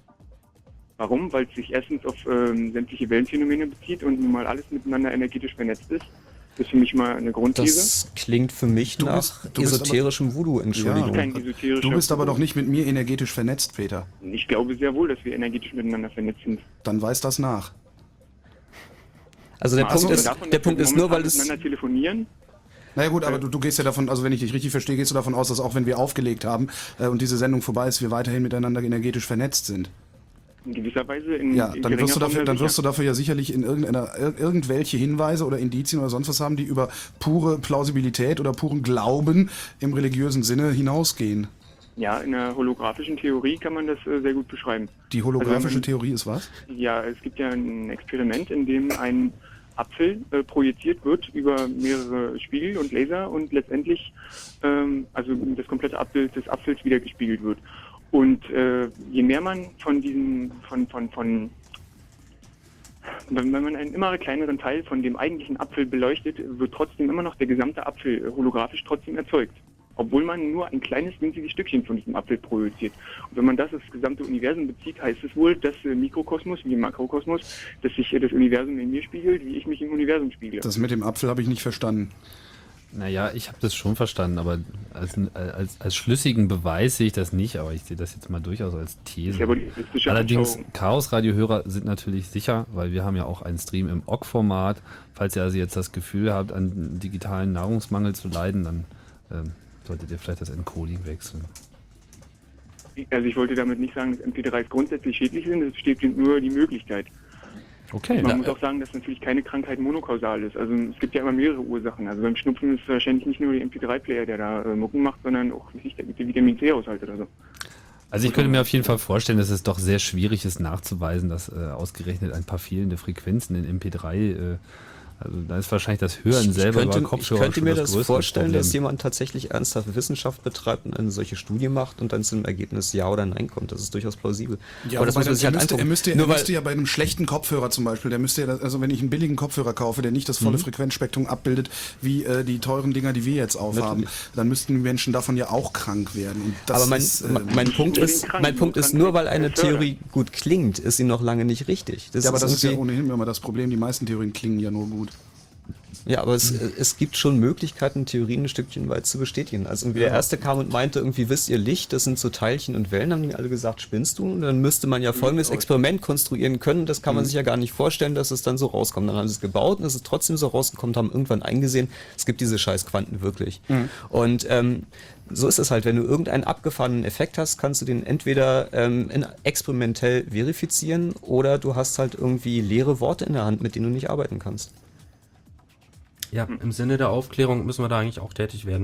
Warum? Weil es sich erstens auf ähm, sämtliche Wellenphänomene bezieht und nun mal alles miteinander energetisch vernetzt ist. Das ist für mich mal eine Grundthese. Das klingt für mich Du nach bist- du bist esoterischem Voodoo, Entschuldigung. Kein esoterischer Du bist aber Voodoo. doch nicht mit mir energetisch vernetzt, Peter. Ich glaube sehr wohl, dass wir energetisch miteinander vernetzt sind. Dann weiß das nach. Also der Ach Punkt so, ist, Davon, der dass Punkt wir ist nur, weil momentan es miteinander telefonieren. Na ja gut, aber du, du gehst ja davon, also wenn ich dich richtig verstehe, gehst du davon aus, dass auch wenn wir aufgelegt haben äh, und diese Sendung vorbei ist, wir weiterhin miteinander energetisch vernetzt sind. In gewisser Weise in Ja, in dann geringer wirst du Form dafür, ja dann sicher. wirst du dafür ja sicherlich in irgendeiner ir- irgendwelche Hinweise oder Indizien oder sonst was haben, die über pure Plausibilität oder puren Glauben im religiösen Sinne hinausgehen. Ja, in der holographischen Theorie kann man das äh, sehr gut beschreiben. Die holographische Also, Theorie ist was? Ja, es gibt ja ein Experiment, in dem ein Apfel äh, projiziert wird über mehrere Spiegel und Laser und letztendlich ähm, also das komplette Abbild des Apfels wieder gespiegelt wird. Und äh, je mehr man von diesem, von, von, von, wenn man einen immer kleineren Teil von dem eigentlichen Apfel beleuchtet, wird trotzdem immer noch der gesamte Apfel holographisch trotzdem erzeugt. Obwohl man nur ein kleines, winziges Stückchen von diesem Apfel projiziert. Und wenn man das auf das gesamte Universum bezieht, heißt es wohl, dass äh, Mikrokosmos wie im Makrokosmos, dass sich äh, das Universum in mir spiegelt, wie ich mich im Universum spiegle. Das mit dem Apfel habe ich nicht verstanden. Naja, ich habe das schon verstanden, aber als, als, als schlüssigen Beweis sehe ich das nicht, aber ich sehe das jetzt mal durchaus als These. Ja, aber die juristische Allerdings, Anschauung. Chaos-Radio-Hörer sind natürlich sicher, weil wir haben ja auch einen Stream im O G-Format. Falls ihr also jetzt das Gefühl habt, an digitalen Nahrungsmangel zu leiden, dann ähm, solltet ihr vielleicht das Encoding wechseln. Also ich wollte damit nicht sagen, dass M P drei s grundsätzlich schädlich sind, es besteht nur die Möglichkeit. Okay. Man Na, muss auch sagen, dass natürlich keine Krankheit monokausal ist. Also es gibt ja immer mehrere Ursachen. Also beim Schnupfen ist es wahrscheinlich nicht nur der M P drei Player, der da äh, Mucken macht, sondern auch wie sich der, der Vitamin C-Haushalt oder so. Also ich könnte mir auf jeden Fall vorstellen, dass es doch sehr schwierig ist nachzuweisen, dass äh, ausgerechnet ein paar fehlende Frequenzen in M P drei, äh, also da ist wahrscheinlich das Hören Ich selber könnte, über Kopfhörer ich könnte schon mir das das größere vorstellen, Problem. dass jemand tatsächlich ernsthaft Wissenschaft betreibt und eine solche Studie macht und dann zu einem Ergebnis Ja oder Nein kommt. Das ist durchaus plausibel. Ja, aber das wobei muss man sich er, halt müsste, er, angucken. müsste, er Nur weil, müsste ja bei einem schlechten Kopfhörer zum Beispiel, der müsste ja, das- also wenn ich einen billigen Kopfhörer kaufe, der nicht das volle Mhm. Frequenzspektrum abbildet, wie äh, die teuren Dinger, die wir jetzt aufhaben, dann müssten die Menschen davon ja auch krank werden. Und das aber mein, ist, äh, mein Punkt ist, mein Punkt ist, nur weil eine Theorie gut klingt, ist sie noch lange nicht richtig. Das ja, aber das ist ja irgendwie- ohnehin immer das Problem. Die meisten Theorien klingen ja nur gut. Ja, aber es, es gibt schon Möglichkeiten, Theorien ein Stückchen weit zu bestätigen. Also irgendwie der Erste kam und meinte, irgendwie wisst ihr Licht, das sind so Teilchen und Wellen, haben die alle gesagt, spinnst du? Und dann müsste man ja folgendes Experiment konstruieren können, das kann man sich ja gar nicht vorstellen, dass es dann so rauskommt. Dann haben sie es gebaut und es ist trotzdem so rausgekommen, haben irgendwann eingesehen, es gibt diese scheiß Quanten wirklich. Mhm. Und ähm, so ist es halt, wenn du irgendeinen abgefahrenen Effekt hast, kannst du den entweder ähm, in, experimentell verifizieren oder du hast halt irgendwie leere Worte in der Hand, mit denen du nicht arbeiten kannst. Ja, im Sinne der Aufklärung müssen wir da eigentlich auch tätig werden.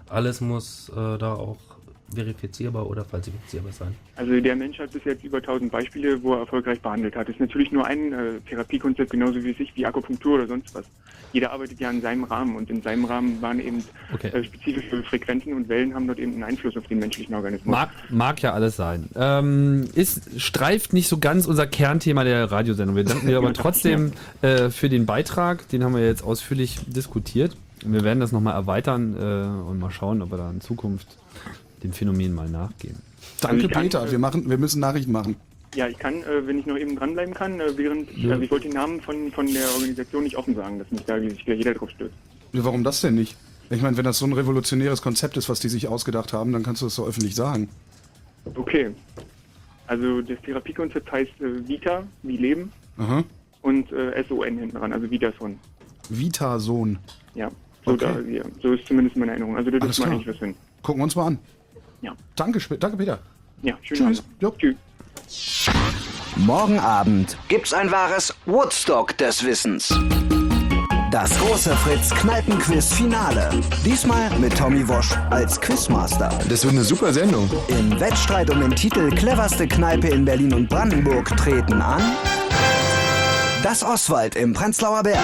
alles muss äh, da auch verifizierbar oder falsifizierbar sein. Also der Mensch hat bis jetzt über tausend Beispiele, wo er erfolgreich behandelt hat. Das ist natürlich nur ein äh, Therapiekonzept, genauso wie sich wie Akupunktur oder sonst was. Jeder arbeitet ja in seinem Rahmen und in seinem Rahmen waren eben Okay. äh, spezifische Frequenzen und Wellen haben dort eben einen Einfluss auf den menschlichen Organismus. Mag, mag ja alles sein. Ähm, ist, streift nicht so ganz unser Kernthema der Radiosendung. Wir danken dir aber trotzdem äh, für den Beitrag. Den haben wir jetzt ausführlich diskutiert. Wir werden das nochmal erweitern äh, und mal schauen, ob wir da in Zukunft dem Phänomen mal nachgehen. Danke, Also ich kann, Peter. äh, Wir, machen, wir müssen Nachrichten machen. Ja, ich kann, äh, wenn ich noch eben dranbleiben kann, äh, während ich, Ja. also ich wollte den Namen von, von der Organisation nicht offen sagen, dass nicht da sich wieder jeder drauf stürzt. Ja, warum das denn nicht? Ich meine, wenn das so ein revolutionäres Konzept ist, was die sich ausgedacht haben, dann kannst du das so öffentlich sagen. Okay. Also das Therapiekonzept heißt äh, Vita, wie Leben, Aha. und äh, S O N hinten dran, also Vitason. Vita-Sohn. Ja, so, Okay. da, ja, so ist zumindest meine Erinnerung. Also da Alles dürfte man klar. eigentlich was hin. Gucken wir uns mal an. Ja. Danke, Sp- danke Peter. Ja, schönen Tschüss. Abend. Jo. Tschüss. Morgen Abend gibt's ein wahres Woodstock des Wissens. Das große Fritz-Kneipenquiz-Finale. Diesmal mit Tommy Wosch als Quizmaster. Das wird eine super Sendung. Im Wettstreit um den Titel Cleverste Kneipe in Berlin und Brandenburg treten an das Oswald im Prenzlauer Berg,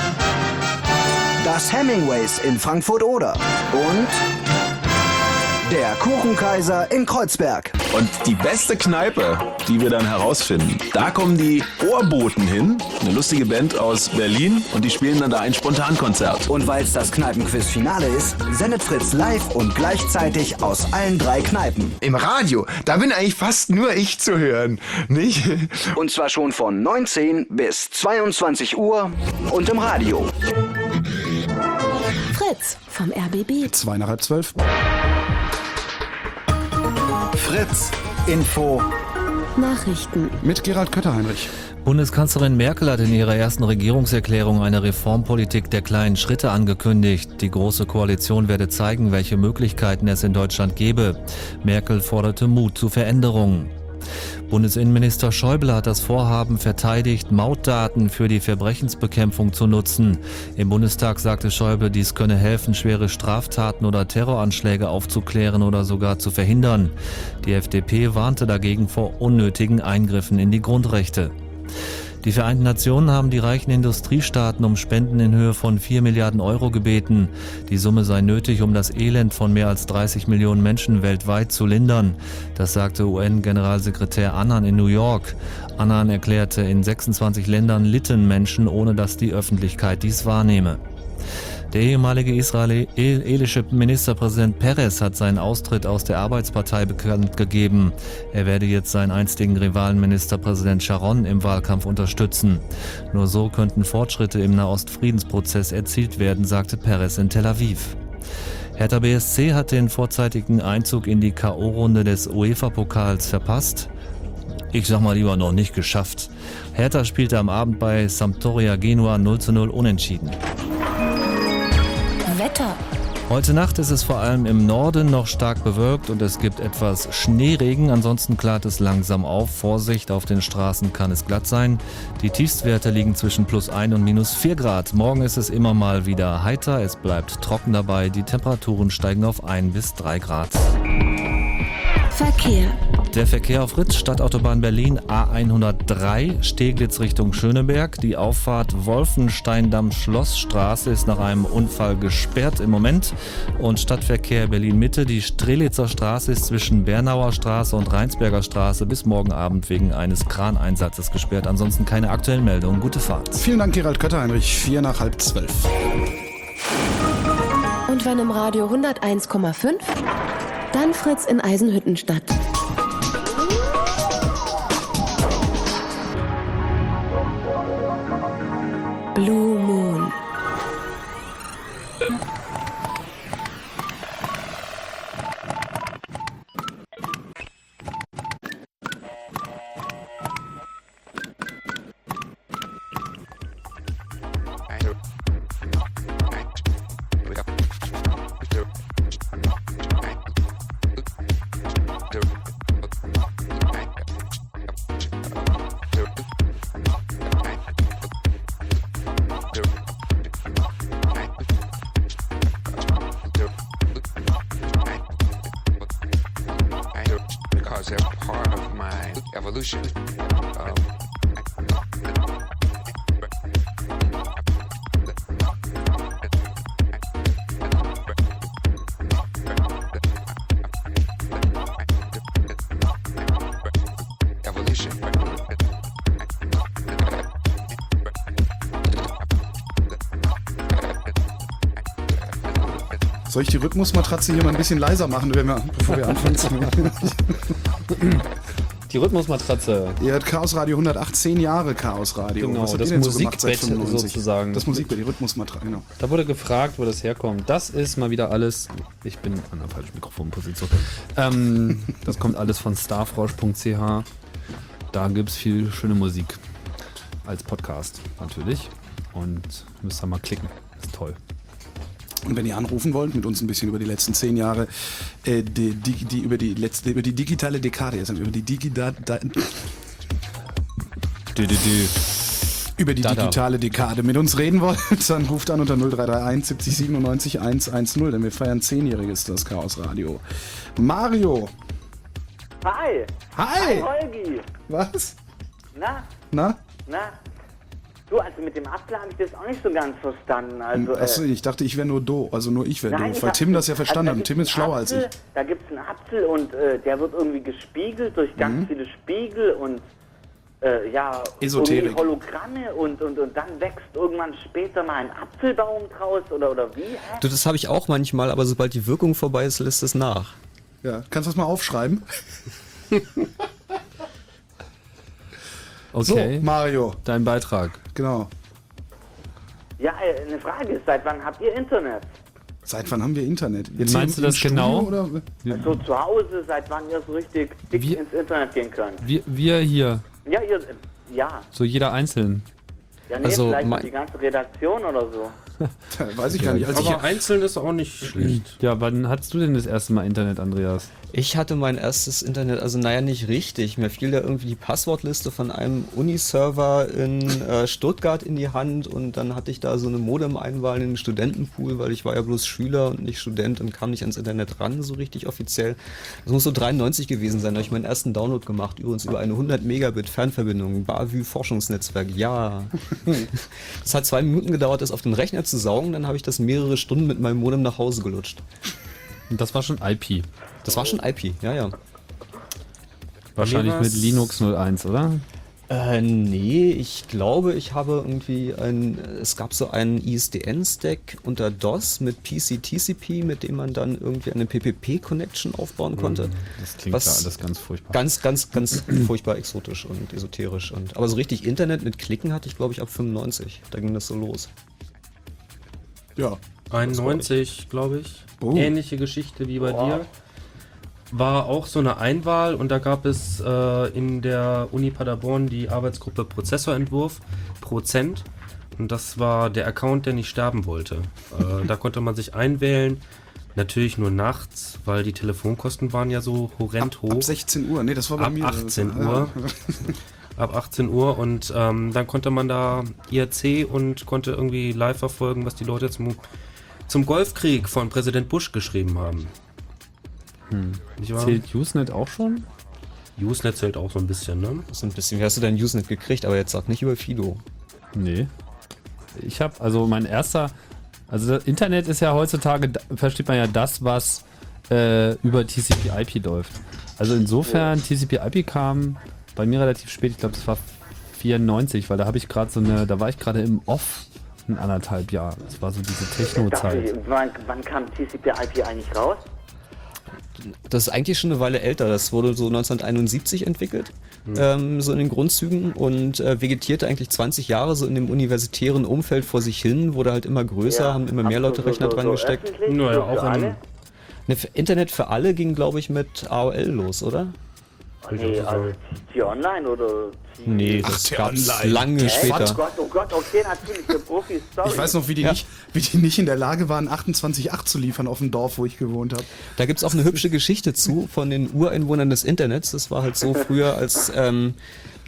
das Hemingways in Frankfurt-Oder und der Kuchenkaiser in Kreuzberg. Und die beste Kneipe, die wir dann herausfinden, da kommen die Ohrboten hin, eine lustige Band aus Berlin, und die spielen dann da ein Spontankonzert. Und weil es das Kneipenquiz-Finale ist, sendet Fritz live und gleichzeitig aus allen drei Kneipen. Im Radio, da bin eigentlich fast nur ich zu hören, nicht? Und zwar schon von neunzehn bis zweiundzwanzig Uhr und im Radio. Fritz vom R B B. Zwei nach halb zwölf. Fritz Info. Nachrichten. Mit Gerald Kötter-Heinrich. Bundeskanzlerin Merkel hat in ihrer ersten Regierungserklärung eine Reformpolitik der kleinen Schritte angekündigt. Die Große Koalition werde zeigen, welche Möglichkeiten es in Deutschland gebe. Merkel forderte Mut zu Veränderungen. Bundesinnenminister Schäuble hat das Vorhaben verteidigt, Mautdaten für die Verbrechensbekämpfung zu nutzen. Im Bundestag sagte Schäuble, dies könne helfen, schwere Straftaten oder Terroranschläge aufzuklären oder sogar zu verhindern. Die F D P warnte dagegen vor unnötigen Eingriffen in die Grundrechte. Die Vereinten Nationen haben die reichen Industriestaaten um Spenden in Höhe von vier Milliarden Euro gebeten. Die Summe sei nötig, um das Elend von mehr als dreißig Millionen Menschen weltweit zu lindern. Das sagte U N-Generalsekretär Annan in New York. Annan erklärte, in sechsundzwanzig Ländern litten Menschen, ohne dass die Öffentlichkeit dies wahrnehme. Der ehemalige israelische Ministerpräsident Peres hat seinen Austritt aus der Arbeitspartei bekannt gegeben. Er werde jetzt seinen einstigen Rivalen Ministerpräsident Sharon im Wahlkampf unterstützen. Nur so könnten Fortschritte im Nahost-Friedensprozess erzielt werden, sagte Peres in Tel Aviv. Hertha B S C hat den vorzeitigen Einzug in die K O-Runde des UEFA-Pokals verpasst. Ich sag mal lieber noch nicht geschafft. Hertha spielte am Abend bei Sampdoria Genua null zu null unentschieden. Wetter. Heute Nacht ist es vor allem im Norden noch stark bewölkt und es gibt etwas Schneeregen. Ansonsten klart es langsam auf. Vorsicht, auf den Straßen kann es glatt sein. Die Tiefstwerte liegen zwischen plus ein und minus vier Grad. Morgen ist es immer mal wieder heiter. Es bleibt trocken dabei. Die Temperaturen steigen auf ein bis drei Grad. Verkehr. Der Verkehr auf Fritz, Stadtautobahn Berlin A hundertdrei, Steglitz Richtung Schöneberg. Die Auffahrt Wolfensteindamm-Schlossstraße ist nach einem Unfall gesperrt im Moment. Und Stadtverkehr Berlin-Mitte, die Strelitzer Straße ist zwischen Bernauer Straße und Rheinsberger Straße bis morgen Abend wegen eines Kraneinsatzes gesperrt. Ansonsten keine aktuellen Meldungen. Gute Fahrt. Vielen Dank, Gerald Kötter-Heinrich. Vier nach halb zwölf. Und wenn im Radio hunderteins Komma fünf, dann Fritz in Eisenhüttenstadt. Blue Moon. Do Evolution. Um, Evolution. Soll ich die Rhythmusmatratze hier mal ein bisschen leiser machen, wenn wir, bevor wir anfangen zu Die Rhythmusmatratze. Ihr hört Chaos Radio hundertacht, zehn Jahre Chaos Radio. Genau, Was habt das ihr denn so gemacht seit Musikbett fünfundneunzig? sozusagen. Das Musikbett, die Rhythmusmatratze, genau. Da wurde gefragt, wo das herkommt. Das ist mal wieder alles. Ich bin an der falschen Mikrofonposition. ähm, das kommt alles von starfrosch punkt c h. Da gibt es viel schöne Musik. Als Podcast natürlich. Und müsst ihr mal klicken. Ist toll. Und wenn ihr anrufen wollt, mit uns ein bisschen über die letzten zehn Jahre, äh, die, die, die, über, die letzte, über die digitale Dekade, also über die digitale über die Da, da. digitale Dekade mit uns reden wollt, dann ruft an unter null drei drei eins siebzig siebenundneunzig hundertzehn, denn wir feiern zehnjähriges das Chaos Radio. Mario! Hi! Hi! Hi, Holgi! Was? Na? Na? Na? Du, also mit dem Apfel habe ich das auch nicht so ganz verstanden. Also, Achso, äh, ich dachte, ich wäre nur do, also nur ich wäre nein, doof, ich weil hab- Tim das ja verstanden also, hat. Tim ist schlauer als ich. Da gibt es einen Apfel und äh, der wird irgendwie gespiegelt durch ganz Mhm. viele Spiegel und äh, ja, Esoterik. irgendwie Hologramme und, und, und dann wächst irgendwann später mal ein Apfelbaum draus oder, oder wie? Hä? Du, das habe ich auch manchmal, aber sobald die Wirkung vorbei ist, lässt es nach. Ja, kannst du das mal aufschreiben? Okay. So, Mario. Dein Beitrag. Genau. Ja, äh, eine Frage, seit wann habt ihr Internet? Seit wann haben wir Internet? Wie meinst hier du im das Studio, genau? Oder? Also zu Hause, seit wann ihr so richtig dick Wir- ins Internet gehen könnt? Wir, wir hier. Ja, ihr, äh, ja. So jeder einzeln. Ja, nee, Also, vielleicht mein- die ganze Redaktion oder so. Weiß ich gar nicht. Als ich, Aber einzeln ist auch nicht schlecht. Ja, wann hattest du denn das erste Mal Internet, Andreas? Ich hatte mein erstes Internet, also naja, nicht richtig. Mir fiel da irgendwie die Passwortliste von einem Uniserver in äh, Stuttgart in die Hand und dann hatte ich da so eine Modem-Einwahl in den Studentenpool, weil ich war ja bloß Schüler und nicht Student und kam nicht ans Internet ran, so richtig offiziell. Das muss so dreiundneunzig gewesen sein, da habe ich meinen ersten Download gemacht, übrigens über eine hundert Megabit Fernverbindung, Bavü-Forschungsnetzwerk, ja. Es hat zwei Minuten gedauert, das auf den Rechner zu saugen, dann habe ich das mehrere Stunden mit meinem Modem nach Hause gelutscht. Und das war schon I P. Das war schon I P, ja, ja. Wahrscheinlich mir mit war's- Linux null eins, oder? Äh, nee, ich glaube, ich habe irgendwie ein, es gab so einen I S D N-Stack unter DOS mit P C T C P, mit dem man dann irgendwie eine P P P-Connection aufbauen konnte. Das klingt Was ja alles ganz furchtbar. Ganz, ganz, ganz furchtbar exotisch und esoterisch. Und, aber so richtig Internet mit Klicken hatte ich, glaube ich, ab fünfundneunzig. Da ging das so los. ja. einundneunzig, glaube ich. Oh. Ähnliche Geschichte wie bei dir. War auch so eine Einwahl und da gab es äh, in der Uni Paderborn die Arbeitsgruppe Prozessorentwurf, Prozent. Und das war der Account, der nicht sterben wollte. Äh, da konnte man sich einwählen. Natürlich nur nachts, weil die Telefonkosten waren ja so horrend hoch. Ab sechzehn Uhr, nee, das war bei Ab mir. achtzehn Ja. Uhr. Ab achtzehn Uhr und ähm, dann konnte man da I R C und konnte irgendwie live verfolgen, was die Leute zum, zum Golfkrieg von Präsident Bush geschrieben haben. Hm. Nicht wahr? Zählt Usenet auch schon? Usenet zählt auch so ein bisschen, ne? Das ist ein bisschen, wie hast du dein Usenet gekriegt, aber jetzt sag nicht über Fido. Nee. Ich habe, also mein erster, also das Internet ist ja heutzutage, da- versteht man ja das, was äh, über T C P I P läuft. Also insofern, T C P I P kam bei mir relativ spät, ich glaube, das war vierundneunzig, weil da habe ich gerade so eine, da war ich gerade im Off ein anderthalb Jahr. Das war so diese Techno-Zeit. Dachte ich, Wann, wann kam T C P I P eigentlich raus? Das ist eigentlich schon eine Weile älter. Das wurde so neunzehnhunderteinundsiebzig entwickelt, Hm. ähm, so in den Grundzügen und äh, vegetierte eigentlich zwanzig Jahre so in dem universitären Umfeld vor sich hin, wurde halt immer größer, Ja. haben immer mehr Ach so, Leute so, Rechner so, dran so gesteckt. öffentlich? Naja, So auch für in- alle? Ne, für Internet für alle ging, glaube ich, mit A O L los, oder? Oh, nee, also T-Online oder... T- Nee, Ach, das der gab's Online. lange Echt? später. Oh Gott, oh Gott, okay, natürlich, für Profis, sorry. Ich weiß noch, wie die, Ja. nicht, wie die nicht in der Lage waren, achtundzwanzig Komma acht zu liefern auf dem Dorf, wo ich gewohnt habe. Da gibt's auch eine hübsche Geschichte zu von den Ureinwohnern des Internets. Das war halt so früher, als ähm,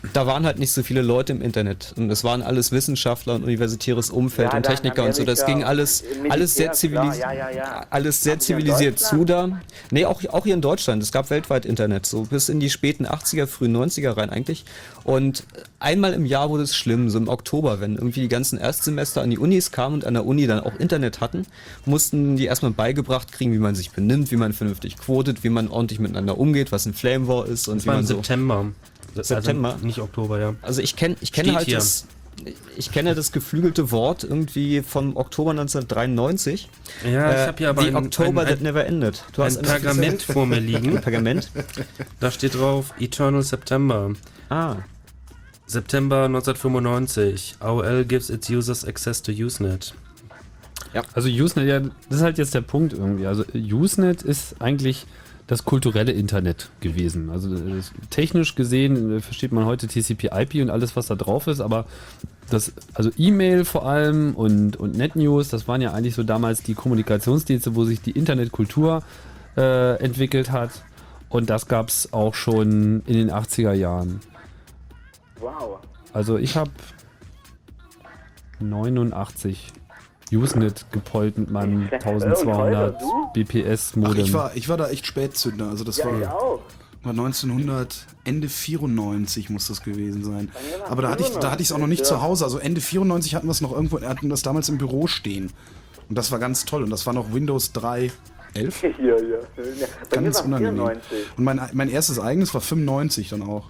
da waren halt nicht so viele Leute im Internet. Und es waren alles Wissenschaftler und universitäres Umfeld Ja, und da in Techniker und so. Das ging alles, Militär, alles sehr, klar, zivilis ja, ja, ja. alles sehr Auch hier in zivilisiert zu Deutschland? da. Nee, auch, auch hier in Deutschland. Es gab weltweit Internet, so bis in die späten achtziger, frühen neunziger rein eigentlich. Und einmal im Jahr wurde es schlimm, so im Oktober, wenn irgendwie die ganzen Erstsemester an die Unis kamen und an der Uni dann auch Internet hatten, mussten die erstmal beigebracht kriegen, wie man sich benimmt, wie man vernünftig quotet, wie man ordentlich miteinander umgeht, was ein Flame War ist und Das wie war im man so... September. September? Also nicht Oktober, ja. Also ich kenne ich kenne Steht halt hier. das, ich kenne das geflügelte Wort irgendwie vom Oktober neunzehnhundertdreiundneunzig. Ja, ich Äh, habe hier aber The ein, October ein, that never ended. Du ein hast Pergament vor mir liegen. Ein Pergament? Da steht drauf Eternal September. Ah. September neunzehnhundertfünfundneunzig. A O L gives its users access to Usenet. Ja. Also Usenet, ja, das ist halt jetzt der Punkt irgendwie. Also Usenet ist eigentlich das kulturelle Internet gewesen. Also das, technisch gesehen äh, versteht man heute T C P I P und alles, was da drauf ist, aber das, also E-Mail vor allem und, und NetNews, das waren ja eigentlich so damals die Kommunikationsdienste, wo sich die Internetkultur äh, entwickelt hat. Und das gab es auch schon in den achtziger Jahren. Wow. Also ich habe neunundachtzig Usenet gepollt mit meinem zwölfhundert B P S Ach, Modem. ich war, ich war da echt Spätzünder. Also das Ja, war, ich auch. war neunzehnhundert, Ende vierundneunzig muss das gewesen sein. mir war Aber da hatte ich, da hatte ich es auch noch nicht ja. zu Hause. Also Ende vierundneunzig hatten wir es noch irgendwo, hatten das damals im Büro stehen. Und das war ganz toll. Und das war noch Windows drei elf. Ja, ja. Bei mir Ganz war unangenehm. vierundneunzig. Und mein, mein erstes eigenes war fünfundneunzig dann auch.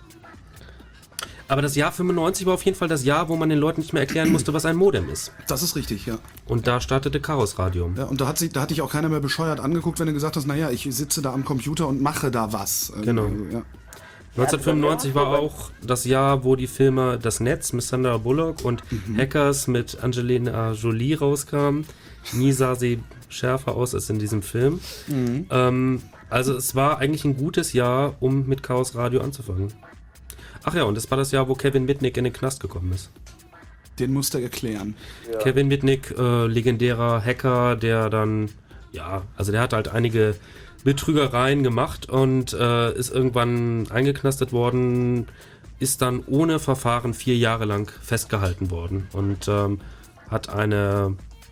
Aber das Jahr fünfundneunzig war auf jeden Fall das Jahr, wo man den Leuten nicht mehr erklären musste, was ein Modem ist. Das ist richtig, ja. Und da startete Chaos Radio. Ja, und da hat, sich, da hat dich auch keiner mehr bescheuert angeguckt, wenn du gesagt hast, naja, ich sitze da am Computer und mache da was. Also, Genau. Ja. neunzehnhundertfünfundneunzig war auch das Jahr, wo die Filme Das Netz mit Sandra Bullock und Hackers mit Angelina Jolie rauskamen. Nie sah sie schärfer aus als in diesem Film. Mhm. Ähm, also es war eigentlich ein gutes Jahr, um mit Chaos Radio anzufangen. Ach ja, und es war das Jahr, wo Kevin Mitnick in den Knast gekommen ist. Den musste er erklären. Ja. Kevin Mitnick, äh, legendärer Hacker, der dann, ja, also der hat halt einige Betrügereien gemacht und äh, ist irgendwann eingeknastet worden, ist dann ohne Verfahren vier Jahre lang festgehalten worden und ähm, hat eine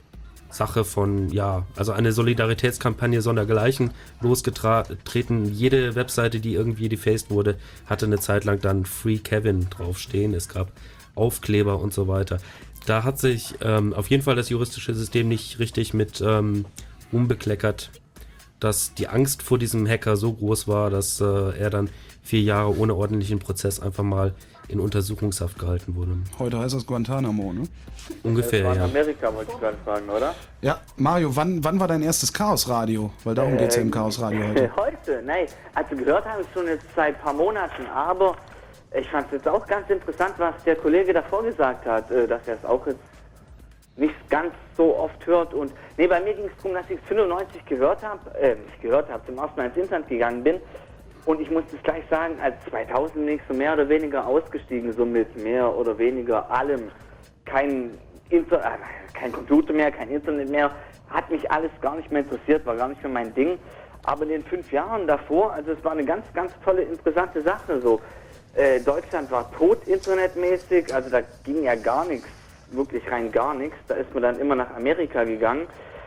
Sache von, ja, also eine Solidaritätskampagne sondergleichen losgetreten. Jede Webseite, die irgendwie defaced wurde, hatte eine Zeit lang dann Free Kevin draufstehen. Es gab Aufkleber und so weiter. Da hat sich ähm, auf jeden Fall das juristische System nicht richtig mit ähm, umbekleckert, dass die Angst vor diesem Hacker so groß war, dass äh, er dann vier Jahre ohne ordentlichen Prozess einfach mal in Untersuchungshaft gehalten wurde. Heute heißt das Guantanamo, ne? Ungefähr, Das war in ja. Amerika, wollte ich gerade fragen, oder? Ja, Mario, wann, wann war dein erstes Chaosradio? Weil darum geht es ja im Chaosradio heute. Heute, nein. Also gehört habe ich schon jetzt seit ein paar Monaten, aber ich fand es jetzt auch ganz interessant, was der Kollege davor gesagt hat, äh, dass er es auch jetzt nicht ganz so oft hört. Und nee, bei mir ging es darum, dass ich es fünfundneunzig gehört habe, äh, nicht gehört habe, zum ersten Mal ins Internet gegangen bin. Und ich muss es gleich sagen, als zweitausend bin ich so mehr oder weniger ausgestiegen, so mit mehr oder weniger allem. Kein, Inter äh, kein Computer mehr, kein Internet mehr, hat mich alles gar nicht mehr interessiert, war gar nicht mehr mein Ding. Aber in den fünf Jahren davor, also es war eine ganz, ganz tolle, interessante Sache so. Äh, Deutschland war tot internetmäßig, also da ging ja gar nichts, wirklich rein gar nichts. Da ist man dann immer nach Amerika gegangen.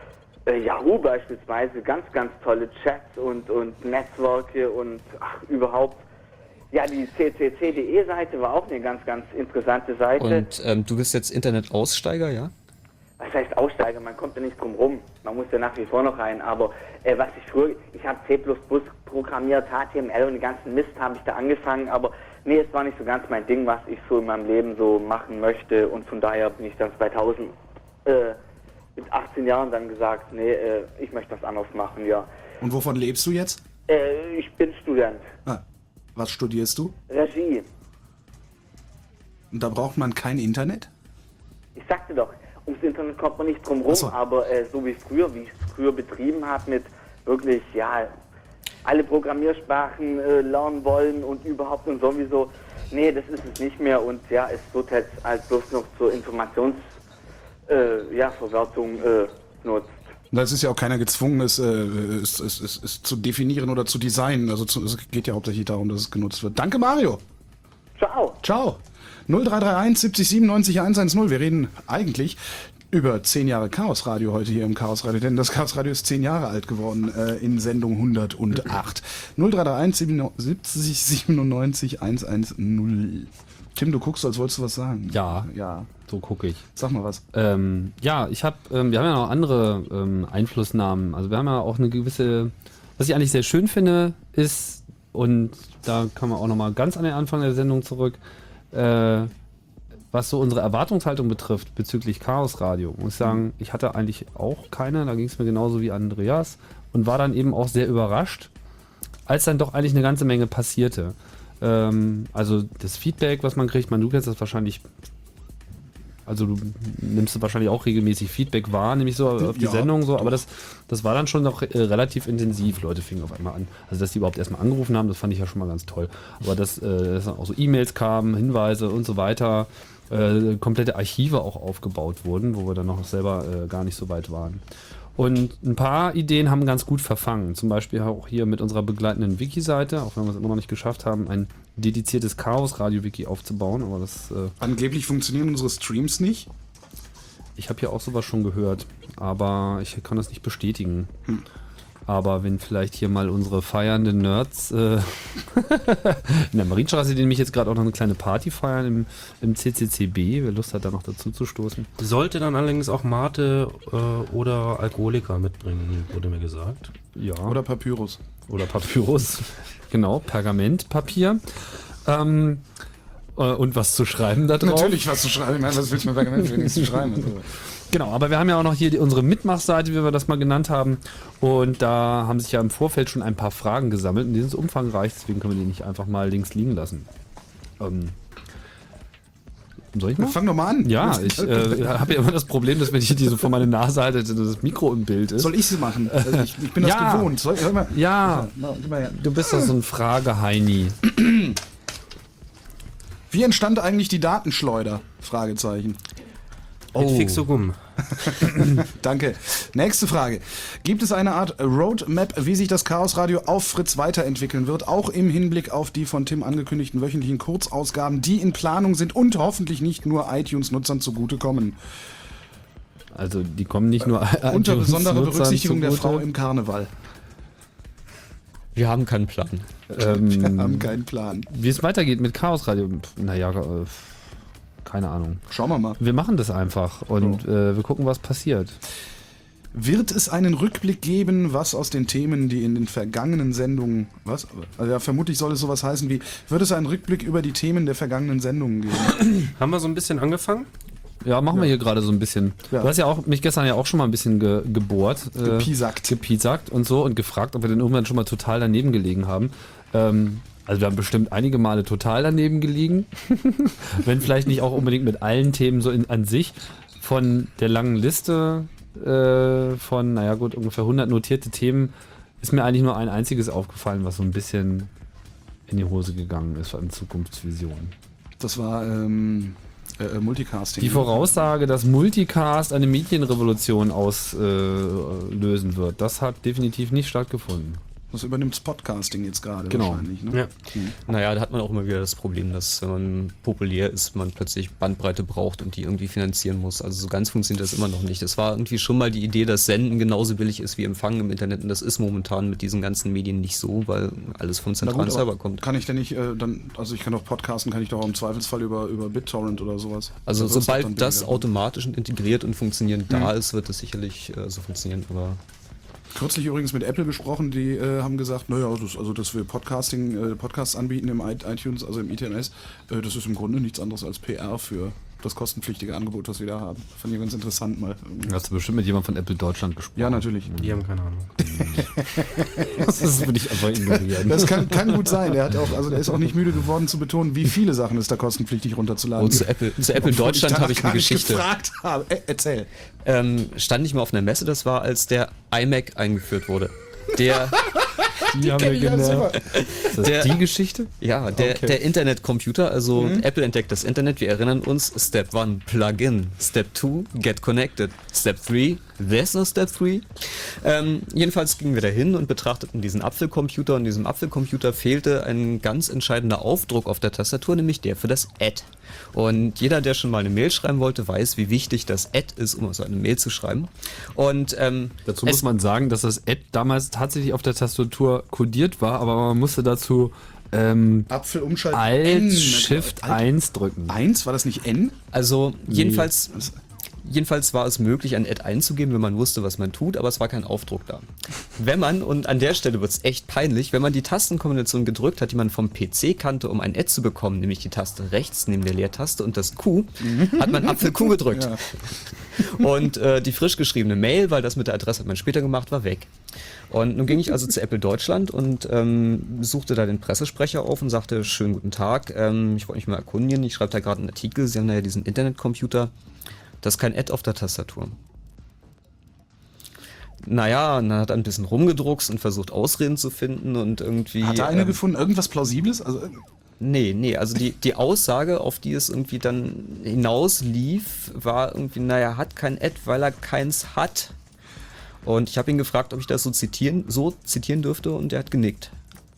Äh, Yahoo beispielsweise, ganz, ganz tolle Chats und, und Netzwerke und ach, überhaupt. Ja, die C C C punkt de-Seite war auch eine ganz, ganz interessante Seite. Und ähm, du bist jetzt Internetaussteiger, ja? Was heißt Aussteiger? Man kommt ja nicht drum rum. Man muss ja nach wie vor noch rein. Aber äh, was ich früher, ich habe C plus plus programmiert, H T M L und den ganzen Mist habe ich da angefangen. Aber nee, es war nicht so ganz mein Ding, was ich so in meinem Leben so machen möchte. Und von daher bin ich dann zweitausend äh, mit achtzehn Jahren dann gesagt, nee, äh, ich möchte was anderes machen, ja. Und wovon lebst du jetzt? Äh, ich bin Student. Ah, was studierst du? Regie. Und da braucht man kein Internet? Ich sagte doch, ums Internet kommt man nicht drum rum, Ach so. aber äh, so wie früher, wie ich es früher betrieben habe, mit wirklich, ja, alle Programmiersprachen äh, lernen wollen und überhaupt und sowieso, nee, das ist es nicht mehr und ja, es wird jetzt als bloß noch zur Informationsverwertung äh, ja, Verwertung, äh, nutzt. Das ist ja auch keiner gezwungen, es, äh, es, es, es, es zu definieren oder zu designen. Also zu, es geht ja hauptsächlich darum, dass es genutzt wird. Danke, Mario. Ciao. Ciao. null drei drei eins siebzig siebenundneunzig hundertzehn. Wir reden eigentlich über zehn Jahre Chaosradio heute hier im Chaosradio, denn das Chaosradio ist zehn Jahre alt geworden äh, in Sendung hundertacht. null drei drei eins siebzig siebenundneunzig hundertzehn. Tim, du guckst, als wolltest du was sagen. Ja, ja. So gucke ich. Sag mal was. Ähm, ja, ich habe, ähm, wir haben ja noch andere ähm, Einflussnahmen. Also wir haben ja auch eine gewisse, was ich eigentlich sehr schön finde, ist, und da kann man auch nochmal ganz an den Anfang der Sendung zurück, äh, was so unsere Erwartungshaltung betrifft bezüglich Chaosradio, muss ich sagen, ich hatte eigentlich auch keine, da ging es mir genauso wie Andreas und war dann eben auch sehr überrascht, als dann doch eigentlich eine ganze Menge passierte. Ähm, also das Feedback, was man kriegt, man, du kennst das wahrscheinlich, also du nimmst wahrscheinlich auch regelmäßig Feedback wahr, nämlich so auf die Ja, Sendung so, aber das, das war dann schon noch äh, relativ intensiv. Leute fingen auf einmal an. Also dass die überhaupt erstmal angerufen haben, das fand ich ja schon mal ganz toll. Aber dass, äh, dass dann auch so E-Mails kamen, Hinweise und so weiter, äh, komplette Archive auch aufgebaut wurden, wo wir dann noch selber äh, gar nicht so weit waren. Und ein paar Ideen haben ganz gut verfangen. Zum Beispiel auch hier mit unserer begleitenden Wiki-Seite, auch wenn wir es immer noch nicht geschafft haben, ein dediziertes Chaos-Radio-Wiki aufzubauen. Aber das, äh Angeblich funktionieren unsere Streams nicht. Ich habe ja auch sowas schon gehört, aber ich kann das nicht bestätigen. Hm. Aber wenn vielleicht hier mal unsere feiernden Nerds äh in der Marienstraße, die nämlich jetzt gerade auch noch eine kleine Party feiern im, im C C C B, wer Lust hat, da noch dazu zu stoßen. Sollte dann allerdings auch Mate äh, oder Alkoholiker mitbringen, wurde mir gesagt. Ja. Oder Papyrus. Oder Papyrus. Genau, Pergamentpapier. Ähm, äh, und was zu schreiben da drauf. Natürlich was zu schreiben. Ich meine, was willst du mit Pergament wenigstens schreiben? Also. Genau, aber wir haben ja auch noch hier die, unsere Mitmachseite, wie wir das mal genannt haben. Und da haben sich ja im Vorfeld schon ein paar Fragen gesammelt. Und die sind so umfangreich, deswegen können wir die nicht einfach mal links liegen lassen. Ähm, soll ich mal? Fang doch mal an. Ja, ich äh, habe ja immer das Problem, dass wenn ich die so vor meine Nase halte, das Mikro im Bild ist. Soll ich sie machen? Also ich, ich bin das ja. gewohnt. Soll, soll mal, ja, mal, du bist doch so ein Frage-Heini. Wie entstand eigentlich die Datenschleuder? Fragezeichen. Oh. Mit Fixogum. Danke. Nächste Frage. Gibt es eine Art Roadmap, wie sich das Chaosradio auf Fritz weiterentwickeln wird, auch im Hinblick auf die von Tim angekündigten wöchentlichen Kurzausgaben, die in Planung sind und hoffentlich nicht nur iTunes-Nutzern zugutekommen? Also die kommen nicht nur äh, unter besonderer Berücksichtigung der Frau im Karneval. Wir haben keinen Plan. Ähm, Wir haben keinen Plan. Wie es weitergeht mit Chaosradio, naja, äh, keine Ahnung. Schauen wir mal. Wir machen das einfach und oh. äh, wir gucken, was passiert. Wird es einen Rückblick geben, was aus den Themen, die in den vergangenen Sendungen, was? Also ja, vermutlich soll es sowas heißen wie, wird es einen Rückblick über die Themen der vergangenen Sendungen geben? Haben wir so ein bisschen angefangen? Ja, machen ja. wir hier gerade so ein bisschen. Ja. Du hast ja auch mich gestern ja auch schon mal ein bisschen ge gebohrt. Äh, gepiesackt. Gepiesackt und so und gefragt, ob wir denn irgendwann schon mal total daneben gelegen haben. Ähm, Also wir haben bestimmt einige Male total daneben gelegen, wenn vielleicht nicht auch unbedingt mit allen Themen so in, an sich. Von der langen Liste äh, von, naja gut, ungefähr hundert notierte Themen ist mir eigentlich nur ein einziges aufgefallen, was so ein bisschen in die Hose gegangen ist an Zukunftsvisionen. Das war ähm, äh, Multicasting. Die Voraussage, dass Multicast eine Medienrevolution auslösen äh, wird, das hat definitiv nicht stattgefunden. Das übernimmt das Podcasting jetzt gerade genau. wahrscheinlich. Ne? Ja. Mhm. Naja, da hat man auch immer wieder das Problem, dass wenn man populär ist, man plötzlich Bandbreite braucht und die irgendwie finanzieren muss. Also so ganz funktioniert das immer noch nicht. Es war irgendwie schon mal die Idee, dass Senden genauso billig ist wie Empfangen im Internet. Und das ist momentan mit diesen ganzen Medien nicht so, weil alles vom zentralen Server kommt. Kann ich denn nicht, äh, dann, also ich kann doch podcasten, kann ich doch auch im Zweifelsfall über, über BitTorrent oder sowas. Also oder sobald das automatisch und integriert und funktionierend mhm. da ist, wird das sicherlich äh, so funktionieren, aber... Kürzlich übrigens mit Apple gesprochen, die äh, haben gesagt, naja, das, also dass wir Podcasting, äh, Podcasts anbieten im iTunes, also im I T M S, äh, das ist im Grunde nichts anderes als P R für das kostenpflichtige Angebot, was wir da haben. Fand ich ganz interessant mal. Hast du bestimmt mit jemandem von Apple Deutschland gesprochen? Ja, natürlich. Die haben keine Ahnung. Das würde ich einfach ignorieren. Das kann, kann gut sein. Der hat auch, also der ist auch nicht müde geworden zu betonen, wie viele Sachen es da kostenpflichtig runterzuladen gibt. Oh, zu Apple, zu Apple Deutschland habe ich eine Geschichte. Gefragt habe. Äh, erzähl. Ähm, stand ich mal auf einer Messe, das war, als der iMac eingeführt wurde. Der Die haben wir genervt. Ist das Der- die Geschichte? Ja, der, Okay. der Internetcomputer, also Mhm. Apple entdeckt das Internet, wir erinnern uns, Step one, Plug-in, Step two, Get connected, Step three, there's no Step three. Ähm, jedenfalls gingen wir dahin und betrachteten diesen Apfelcomputer und in diesem Apfelcomputer fehlte ein ganz entscheidender Aufdruck auf der Tastatur, nämlich der für das Add. Und jeder, der schon mal eine Mail schreiben wollte, weiß, wie wichtig das Add ist, um so eine Mail zu schreiben. Und ähm, Dazu muss man sagen, dass das Add damals tatsächlich auf der Tastatur kodiert war, aber man musste dazu ähm, Apfel umschalten. Alt N. Shift Alt- eins drücken. eins? War das nicht N? Also jedenfalls, jedenfalls war es möglich, ein Add einzugeben, wenn man wusste, was man tut, aber es war kein Aufdruck da. Wenn man, und an der Stelle wird es echt peinlich, wenn man die Tastenkombination gedrückt hat, die man vom P C kannte, um ein Add zu bekommen, nämlich die Taste rechts neben der Leertaste und das Q, hat man Apfel Q gedrückt. Ja. Und äh, die frisch geschriebene Mail, weil das mit der Adresse hat man später gemacht, war weg. Und nun ging ich also zu Apple Deutschland und ähm, suchte da den Pressesprecher auf und sagte, schönen guten Tag, ähm, ich wollte mich mal erkundigen, ich schreibe da gerade einen Artikel, Sie haben da ja diesen Internetcomputer, das ist kein Add auf der Tastatur. Naja, und dann hat er ein bisschen rumgedruckst und versucht Ausreden zu finden und irgendwie... Hat er eine ähm, gefunden? Irgendwas Plausibles? Also, äh, Nee, nee, also die, die Aussage, auf die es irgendwie dann hinaus lief, war irgendwie, naja, hat kein Ad, weil er keins hat. Und ich habe ihn gefragt, ob ich das so zitieren, so zitieren dürfte und er hat genickt.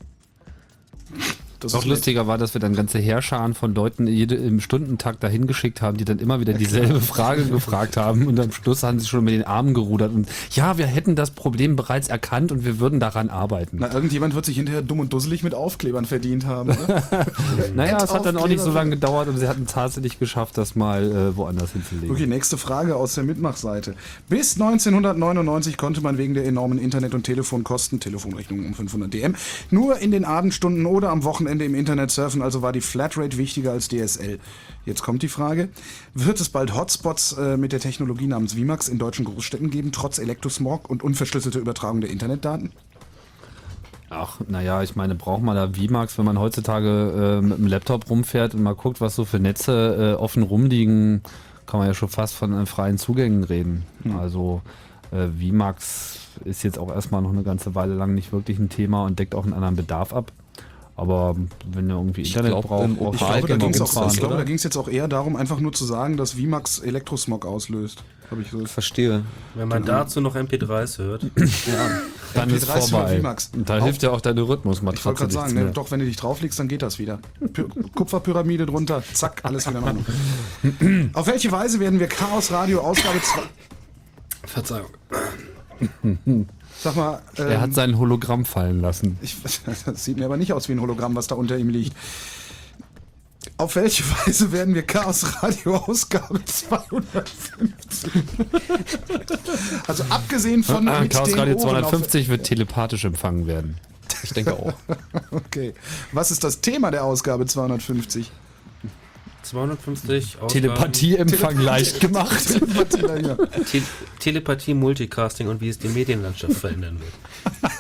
das Noch ist nett. lustiger war, dass wir dann ganze Heerscharen von Leuten jede, im Stundentakt dahin geschickt haben, die dann immer wieder dieselbe Frage gefragt haben und am Schluss haben sie schon mit den Armen gerudert und ja, wir hätten das Problem bereits erkannt und wir würden daran arbeiten. Na, irgendjemand wird sich hinterher dumm und dusselig mit Aufklebern verdient haben, oder? Naja, es hat dann auch nicht so Aufkleber. lange gedauert und sie hatten tatsächlich geschafft, das mal äh, woanders hinzulegen. Okay, nächste Frage aus der Mitmachseite. Bis neunzehnhundertneunundneunzig konnte man wegen der enormen Internet- und Telefonkosten, Telefonrechnungen um fünfhundert D M, nur in den Abendstunden oder am Wochenende im Internet surfen, also war die Flatrate wichtiger als D S L. Jetzt kommt die Frage, wird es bald Hotspots äh, mit der Technologie namens WiMAX in deutschen Großstädten geben, trotz Elektrosmog und unverschlüsselter Übertragung der Internetdaten? Ach, naja, ich meine, braucht man da WiMAX, wenn man heutzutage äh, mit dem Laptop rumfährt und mal guckt, was so für Netze äh, offen rumliegen, kann man ja schon fast von äh, freien Zugängen reden. Hm. Also äh, WiMAX ist jetzt auch erstmal noch eine ganze Weile lang nicht wirklich ein Thema und deckt auch einen anderen Bedarf ab. Aber wenn ihr irgendwie Ich Internet glaub, braucht, ähm, braucht Ich ihr glaube, da immer ging es rumfahren. ich glaube, da ging's jetzt auch eher darum, einfach nur zu sagen, dass WiMAX Elektrosmog auslöst. Habe ich so. Verstehe. Wenn man dazu noch M P dreis hört. Ja. Dann ist M P drei vorbei. für WiMAX. Und da Auf- hilft ja auch deine Ich wollte Rhythmusmatratze gerade sagen, nichts ne, mehr. doch, wenn du dich drauflegst, dann geht das wieder. Py Kupferpyramide drunter, zack, alles wieder in Ordnung. Auf welche Weise werden wir Chaos Radio Ausgabe zwei... Verzeihung. Sag mal, ähm, Er hat sein Hologramm fallen lassen. ich, das sieht mir aber nicht aus wie ein Hologramm, was da unter ihm liegt. Auf welche Weise werden wir Chaos Radio Ausgabe zweihundertfünfzig? Also abgesehen von Ah, mit Chaos den Radio Ohren zweihundertfünfzig wird telepathisch empfangen werden. Ich denke auch. Auf, okay. Was ist das Thema der Ausgabe zweihundertfünfzig? zweihundertfünfzig Ausgaben. Telepathieempfang leicht gemacht. Telepathie, ja. Te Telepathie, Multicasting und wie es die Medienlandschaft verändern wird.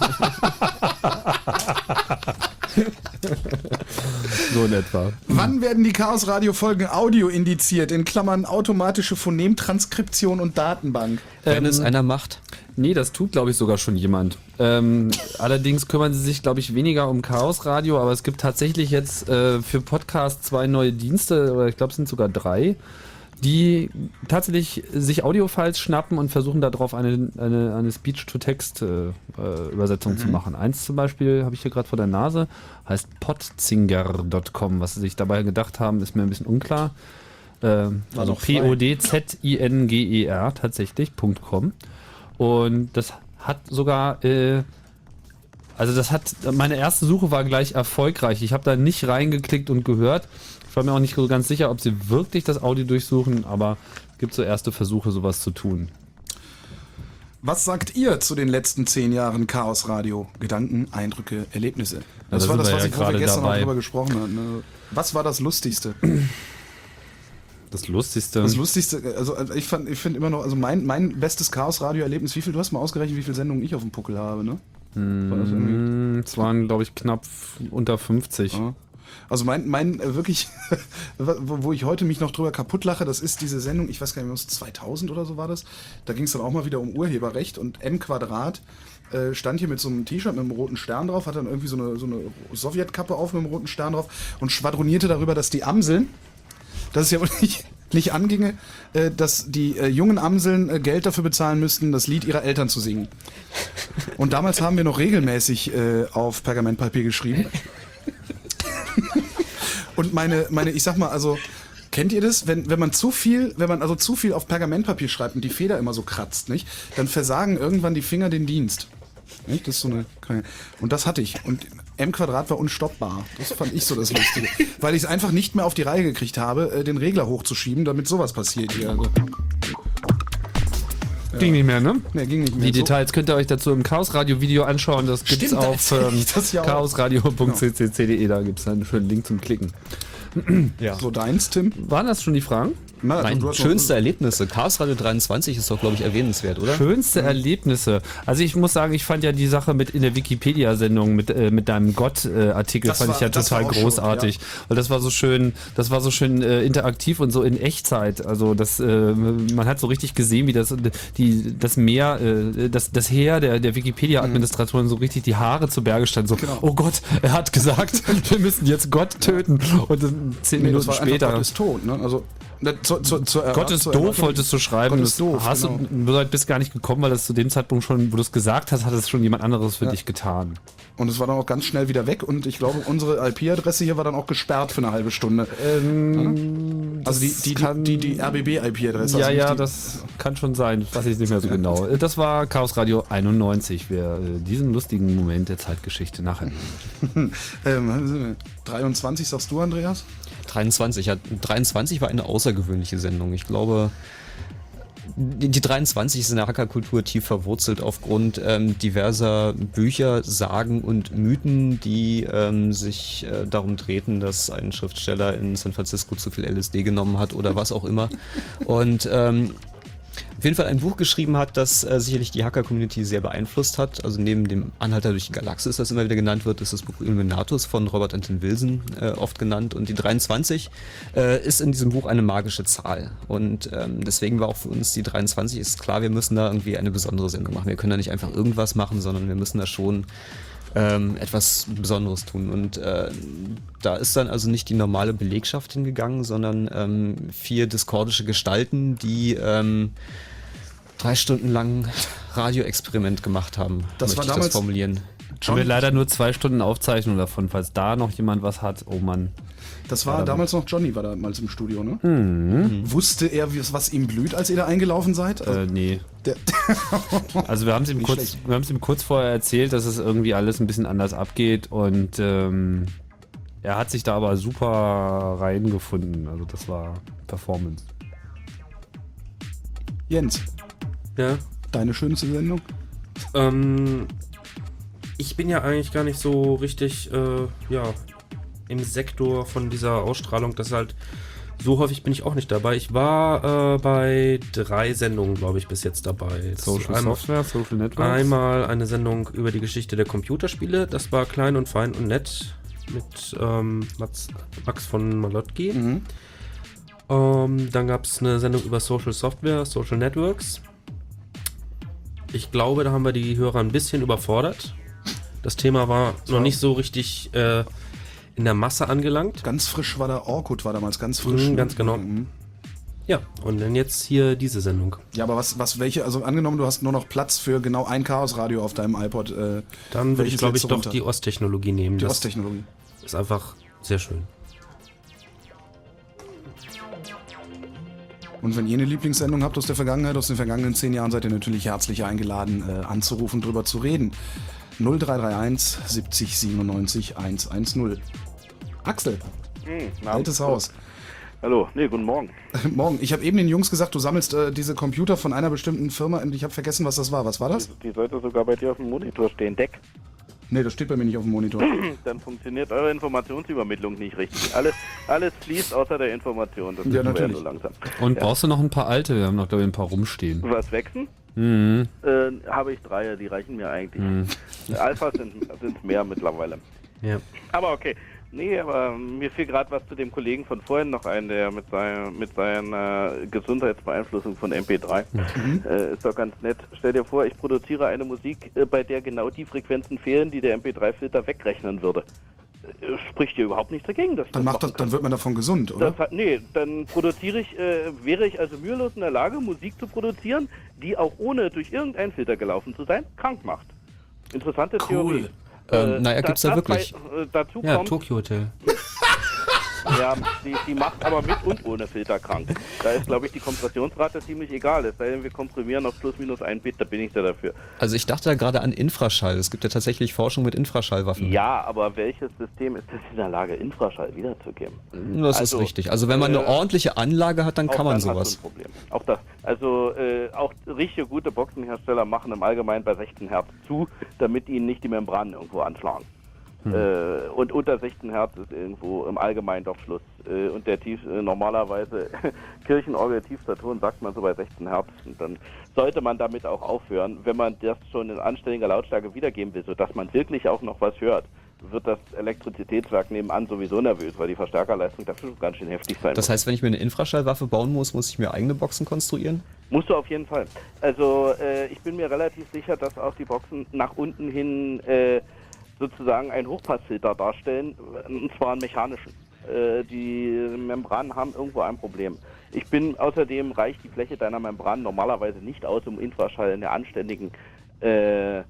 So in etwa. Wann werden die Chaos Radio Folgen Audio indiziert? In Klammern automatische Phonemtranskription und Datenbank. Wenn es Ähm, einer macht. Nee, das tut, glaube ich, sogar schon jemand. Ähm, allerdings kümmern sie sich, glaube ich, weniger um Chaos Radio, aber es gibt tatsächlich jetzt äh, für Podcasts zwei neue Dienste, oder ich glaube, es sind sogar drei, die tatsächlich sich Audiofiles schnappen und versuchen darauf eine, eine, eine Speech-to-Text-Übersetzung äh, zu machen. Eins zum Beispiel habe ich hier gerade vor der Nase, heißt podzinger Punkt com. Was sie sich dabei gedacht haben, ist mir ein bisschen unklar. Äh, also doch frei. P O D Z I N G E R tatsächlich, .com. Und das hat sogar, äh, also das hat, meine erste Suche war gleich erfolgreich. Ich habe da nicht reingeklickt und gehört. Ich war mir auch nicht so ganz sicher, ob sie wirklich das Audio durchsuchen, aber es gibt so erste Versuche, sowas zu tun. Was sagt ihr zu den letzten zehn Jahren Chaos Radio? Gedanken, Eindrücke, Erlebnisse. Das da war sind das, wir was ja ich, wo wir gerade gestern dabei. noch drüber gesprochen haben. Ne? Was war das Lustigste? Das Lustigste. Das Lustigste, also also ich fand, ich finde immer noch, also mein, mein bestes Chaos-Radio-Erlebnis, wie viel, du hast mal ausgerechnet, wie viele Sendungen ich auf dem Puckel habe, ne? War das irgendwie? Mm, Es waren, glaube ich, knapp unter fünfzig. Ja. Also mein, mein äh, wirklich, wo, wo ich heute mich noch drüber kaputt lache, das ist diese Sendung, ich weiß gar nicht, zweitausend oder so war das. Da ging es dann auch mal wieder um Urheberrecht und M Quadrat äh, stand hier mit so einem T-Shirt mit einem roten Stern drauf, hat dann irgendwie so eine, so eine Sowjetkappe auf mit einem roten Stern drauf und schwadronierte darüber, dass die Amseln, dass es ja wohl nicht, nicht anginge, äh, dass die äh, jungen Amseln äh, Geld dafür bezahlen müssten, das Lied ihrer Eltern zu singen. Und damals haben wir noch regelmäßig äh, auf Pergamentpapier geschrieben. Und meine, meine, ich sag mal, also, kennt ihr das? Wenn, wenn man zu viel, wenn man also zu viel auf Pergamentpapier schreibt und die Feder immer so kratzt, nicht? Dann versagen irgendwann die Finger den Dienst. Nicht? Das ist so eine, und das hatte ich. Und M Quadrat war unstoppbar. Das fand ich so das Lustige. Weil ich es einfach nicht mehr auf die Reihe gekriegt habe, den Regler hochzuschieben, damit sowas passiert hier. Also. Ja. Ging nicht mehr, ne? Nee, ging nicht mehr. Die Details könnt ihr euch dazu im Chaos Radio Video anschauen. Das gibt's Stimmt, auf da ähm, ja chaosradio punkt c c c punkt d e. Da gibt's einen schönen Link zum Klicken. Ja. So deins, Tim? Waren das schon die Fragen? Na, Nein, du hast schönste Erlebnisse. Chaos Radio dreiundzwanzig ist doch, glaube ich, erwähnenswert, oder? Schönste Erlebnisse. Also ich muss sagen, ich fand ja die Sache mit in der Wikipedia-Sendung mit, äh, mit deinem Gott-Artikel Das fand war- ich ja das total war auch großartig. schön, Weil das war so schön, das war so schön äh, interaktiv und so in Echtzeit. Also das, äh, man hat so richtig gesehen, wie das, die, das Meer, äh, das, das Heer der, der Wikipedia-Administratoren so richtig die Haare zu Berge stand. So, Genau. oh Gott, er hat gesagt, wir müssen jetzt Gott töten. Und dann zehn Nee, Minuten das war später. einfach, Gott ist tot, ne? Also, ne, zu, zu, zu, Gott ist zur doof, Erwartung- wolltest du schreiben. Gott Das ist doof, hast genau. du, du bist gar nicht gekommen, weil das zu dem Zeitpunkt schon, wo du es gesagt hast, hat es schon jemand anderes für Ja. dich getan. Und es war dann auch ganz schnell wieder weg und ich glaube, unsere I P-Adresse hier war dann auch gesperrt für eine halbe Stunde. Ähm, also die, die, kann- die, die, die R B B-I P-Adresse. Ja, also ja, nicht die, das kann schon sein. Weiß ich nicht mehr so genau. Das war Chaos Radio einundneunzig. Wir äh, diesen lustigen Moment der Zeitgeschichte nachher. ähm, dreiundzwanzig sagst du, Andreas? dreiundzwanzig, ja, dreiundzwanzig war eine außergewöhnliche Sendung. Ich glaube, die, die dreiundzwanzig ist in der Hackerkultur tief verwurzelt aufgrund ähm, diverser Bücher, Sagen und Mythen, die ähm, sich äh, darum drehten, dass ein Schriftsteller in San Francisco zu viel L S D genommen hat oder was auch immer. Und ähm, auf jeden Fall ein Buch geschrieben hat, das äh, sicherlich die Hacker-Community sehr beeinflusst hat. Also neben dem Anhalter durch die Galaxis, das immer wieder genannt wird, ist das Buch Illuminatus von Robert Anton Wilson äh, oft genannt. Und die dreiundzwanzig äh, ist in diesem Buch eine magische Zahl. Und ähm, deswegen war auch für uns die dreiundzwanzig, ist klar, wir müssen da irgendwie eine besondere Sendung machen. Wir können da nicht einfach irgendwas machen, sondern wir müssen da schon ähm, etwas Besonderes tun. Und äh, da ist dann also nicht die normale Belegschaft hingegangen, sondern ähm, vier diskordische Gestalten, die ähm, drei Stunden lang Radioexperiment gemacht haben, Das möchte war ich damals- das formulieren. Haben wir leider nur zwei Stunden Aufzeichnung davon, falls da noch jemand was hat. Oh Mann. Das war Ja, damals noch Johnny, war damals im Studio, ne? Mhm. Wusste er, wie- was ihm blüht, als ihr da eingelaufen seid? Also, Äh, nee. der, Also wir haben es ihm Nicht kurz, schlecht. wir haben es ihm kurz vorher erzählt, dass es irgendwie alles ein bisschen anders abgeht und ähm, er hat sich da aber super reingefunden. Also das war Performance. Jens, Ja. deine schönste Sendung? Ähm, ich bin ja eigentlich gar nicht so richtig, äh, ja, im Sektor von dieser Ausstrahlung, das halt, so häufig bin ich auch nicht dabei. Ich war äh, bei drei Sendungen, glaube ich, bis jetzt dabei. Das Social ist einmal, Software, Social Networks. Einmal eine Sendung über die Geschichte der Computerspiele, das war klein und fein und nett mit ähm, Max, Max von Malotki. Mhm. Ähm, dann gab es eine Sendung über Social Software, Social Networks. Ich glaube, da haben wir die Hörer ein bisschen überfordert. Das Thema war noch nicht so richtig äh, in der Masse angelangt. Ganz frisch war da Orkut, war damals ganz frisch. Mhm, ne? ganz genau. Mhm. Ja, und dann jetzt hier diese Sendung. Ja, aber was, was, welche, also angenommen, du hast nur noch Platz für genau ein Chaosradio auf deinem iPod. Äh, Dann würde ich, welches glaube ich, lädst du doch runter? die Osttechnologie nehmen. Die Das Osttechnologie. ist einfach sehr schön. Und wenn ihr eine Lieblingssendung habt aus der Vergangenheit, aus den vergangenen zehn Jahren, seid ihr natürlich herzlich eingeladen, äh, anzurufen, drüber zu reden. null drei drei eins siebzig siebenundneunzig hundertzehn. Axel, Hm, altes Haus. Hallo, nee, guten Morgen. Morgen. Ich habe eben den Jungs gesagt, du sammelst äh, diese Computer von einer bestimmten Firma und ich habe vergessen, was das war. Was war das? Die, die sollte sogar bei dir auf dem Monitor stehen. Deck. Nee, das steht bei mir nicht auf dem Monitor. Dann funktioniert eure Informationsübermittlung nicht richtig. Alles, alles fließt außer der Information. Das Ja, wissen wir natürlich. so langsam. Und Ja. brauchst du noch ein paar alte? Wir haben noch, glaube ich, ein paar rumstehen. Was wechseln? Mhm. Äh, habe ich drei, die reichen mir eigentlich. Mhm. Alphas sind, sind mehr mittlerweile. Ja. Aber okay. Nee, aber mir fiel gerade was zu dem Kollegen von vorhin noch ein, der mit, seiner, mit seiner Gesundheitsbeeinflussung von M P drei. Mhm. Äh, ist doch ganz nett. Stell dir vor, ich produziere eine Musik, äh, bei der genau die Frequenzen fehlen, die der M P drei Filter wegrechnen würde. Äh, spricht dir überhaupt nichts dagegen, dass ich dann das macht das, dann wird man davon gesund, oder? Das hat, nee, dann produziere ich, äh, wäre ich also mühelos in der Lage, Musik zu produzieren, die auch ohne durch irgendeinen Filter gelaufen zu sein, krank macht. Interessante Cool. Theorie. Ähm, Äh, naja, da- gibt's da das wirklich? Bei, äh, dazu Ja, kommt, Tokyo Hotel. ja, die, die macht aber mit und ohne Filter krank. Da ist, glaube ich, die Kompressionsrate ziemlich egal. Es sei denn, wir komprimieren auf plus minus ein Bit, da bin ich da dafür. Also ich dachte da gerade an Infraschall. Es gibt ja tatsächlich Forschung mit Infraschallwaffen. Ja, aber welches System ist das in der Lage, Infraschall wiederzugeben? Das Also, ist richtig. Also wenn man eine äh, ordentliche Anlage hat, dann Auch kann man dann hast sowas. du ein Problem. Auch das. Also äh, auch richtige gute Boxenhersteller machen im Allgemeinen bei sechzehn Hertz zu, damit ihnen nicht die Membranen irgendwo anschlagen. Hm. Äh, und unter sechzehn Hertz ist irgendwo im Allgemeinen doch Schluss. Äh, und der tief, äh, normalerweise Kirchenorgel tiefster Ton sagt man so bei sechzehn Hertz. Und dann sollte man damit auch aufhören, wenn man das schon in anständiger Lautstärke wiedergeben will, sodass man wirklich auch noch was hört. Wird das Elektrizitätswerk nebenan sowieso nervös, weil die Verstärkerleistung dafür ganz schön heftig sein Das muss. heißt, wenn ich mir eine Infraschallwaffe bauen muss, muss ich mir eigene Boxen konstruieren? Musst du auf jeden Fall. Also äh, ich bin mir relativ sicher, dass auch die Boxen nach unten hin äh, sozusagen einen Hochpassfilter darstellen, und zwar einen mechanischen. Äh, die Membranen haben irgendwo ein Problem. Ich bin außerdem reicht die Fläche deiner Membran normalerweise nicht aus, um Infraschall in der anständigen äh,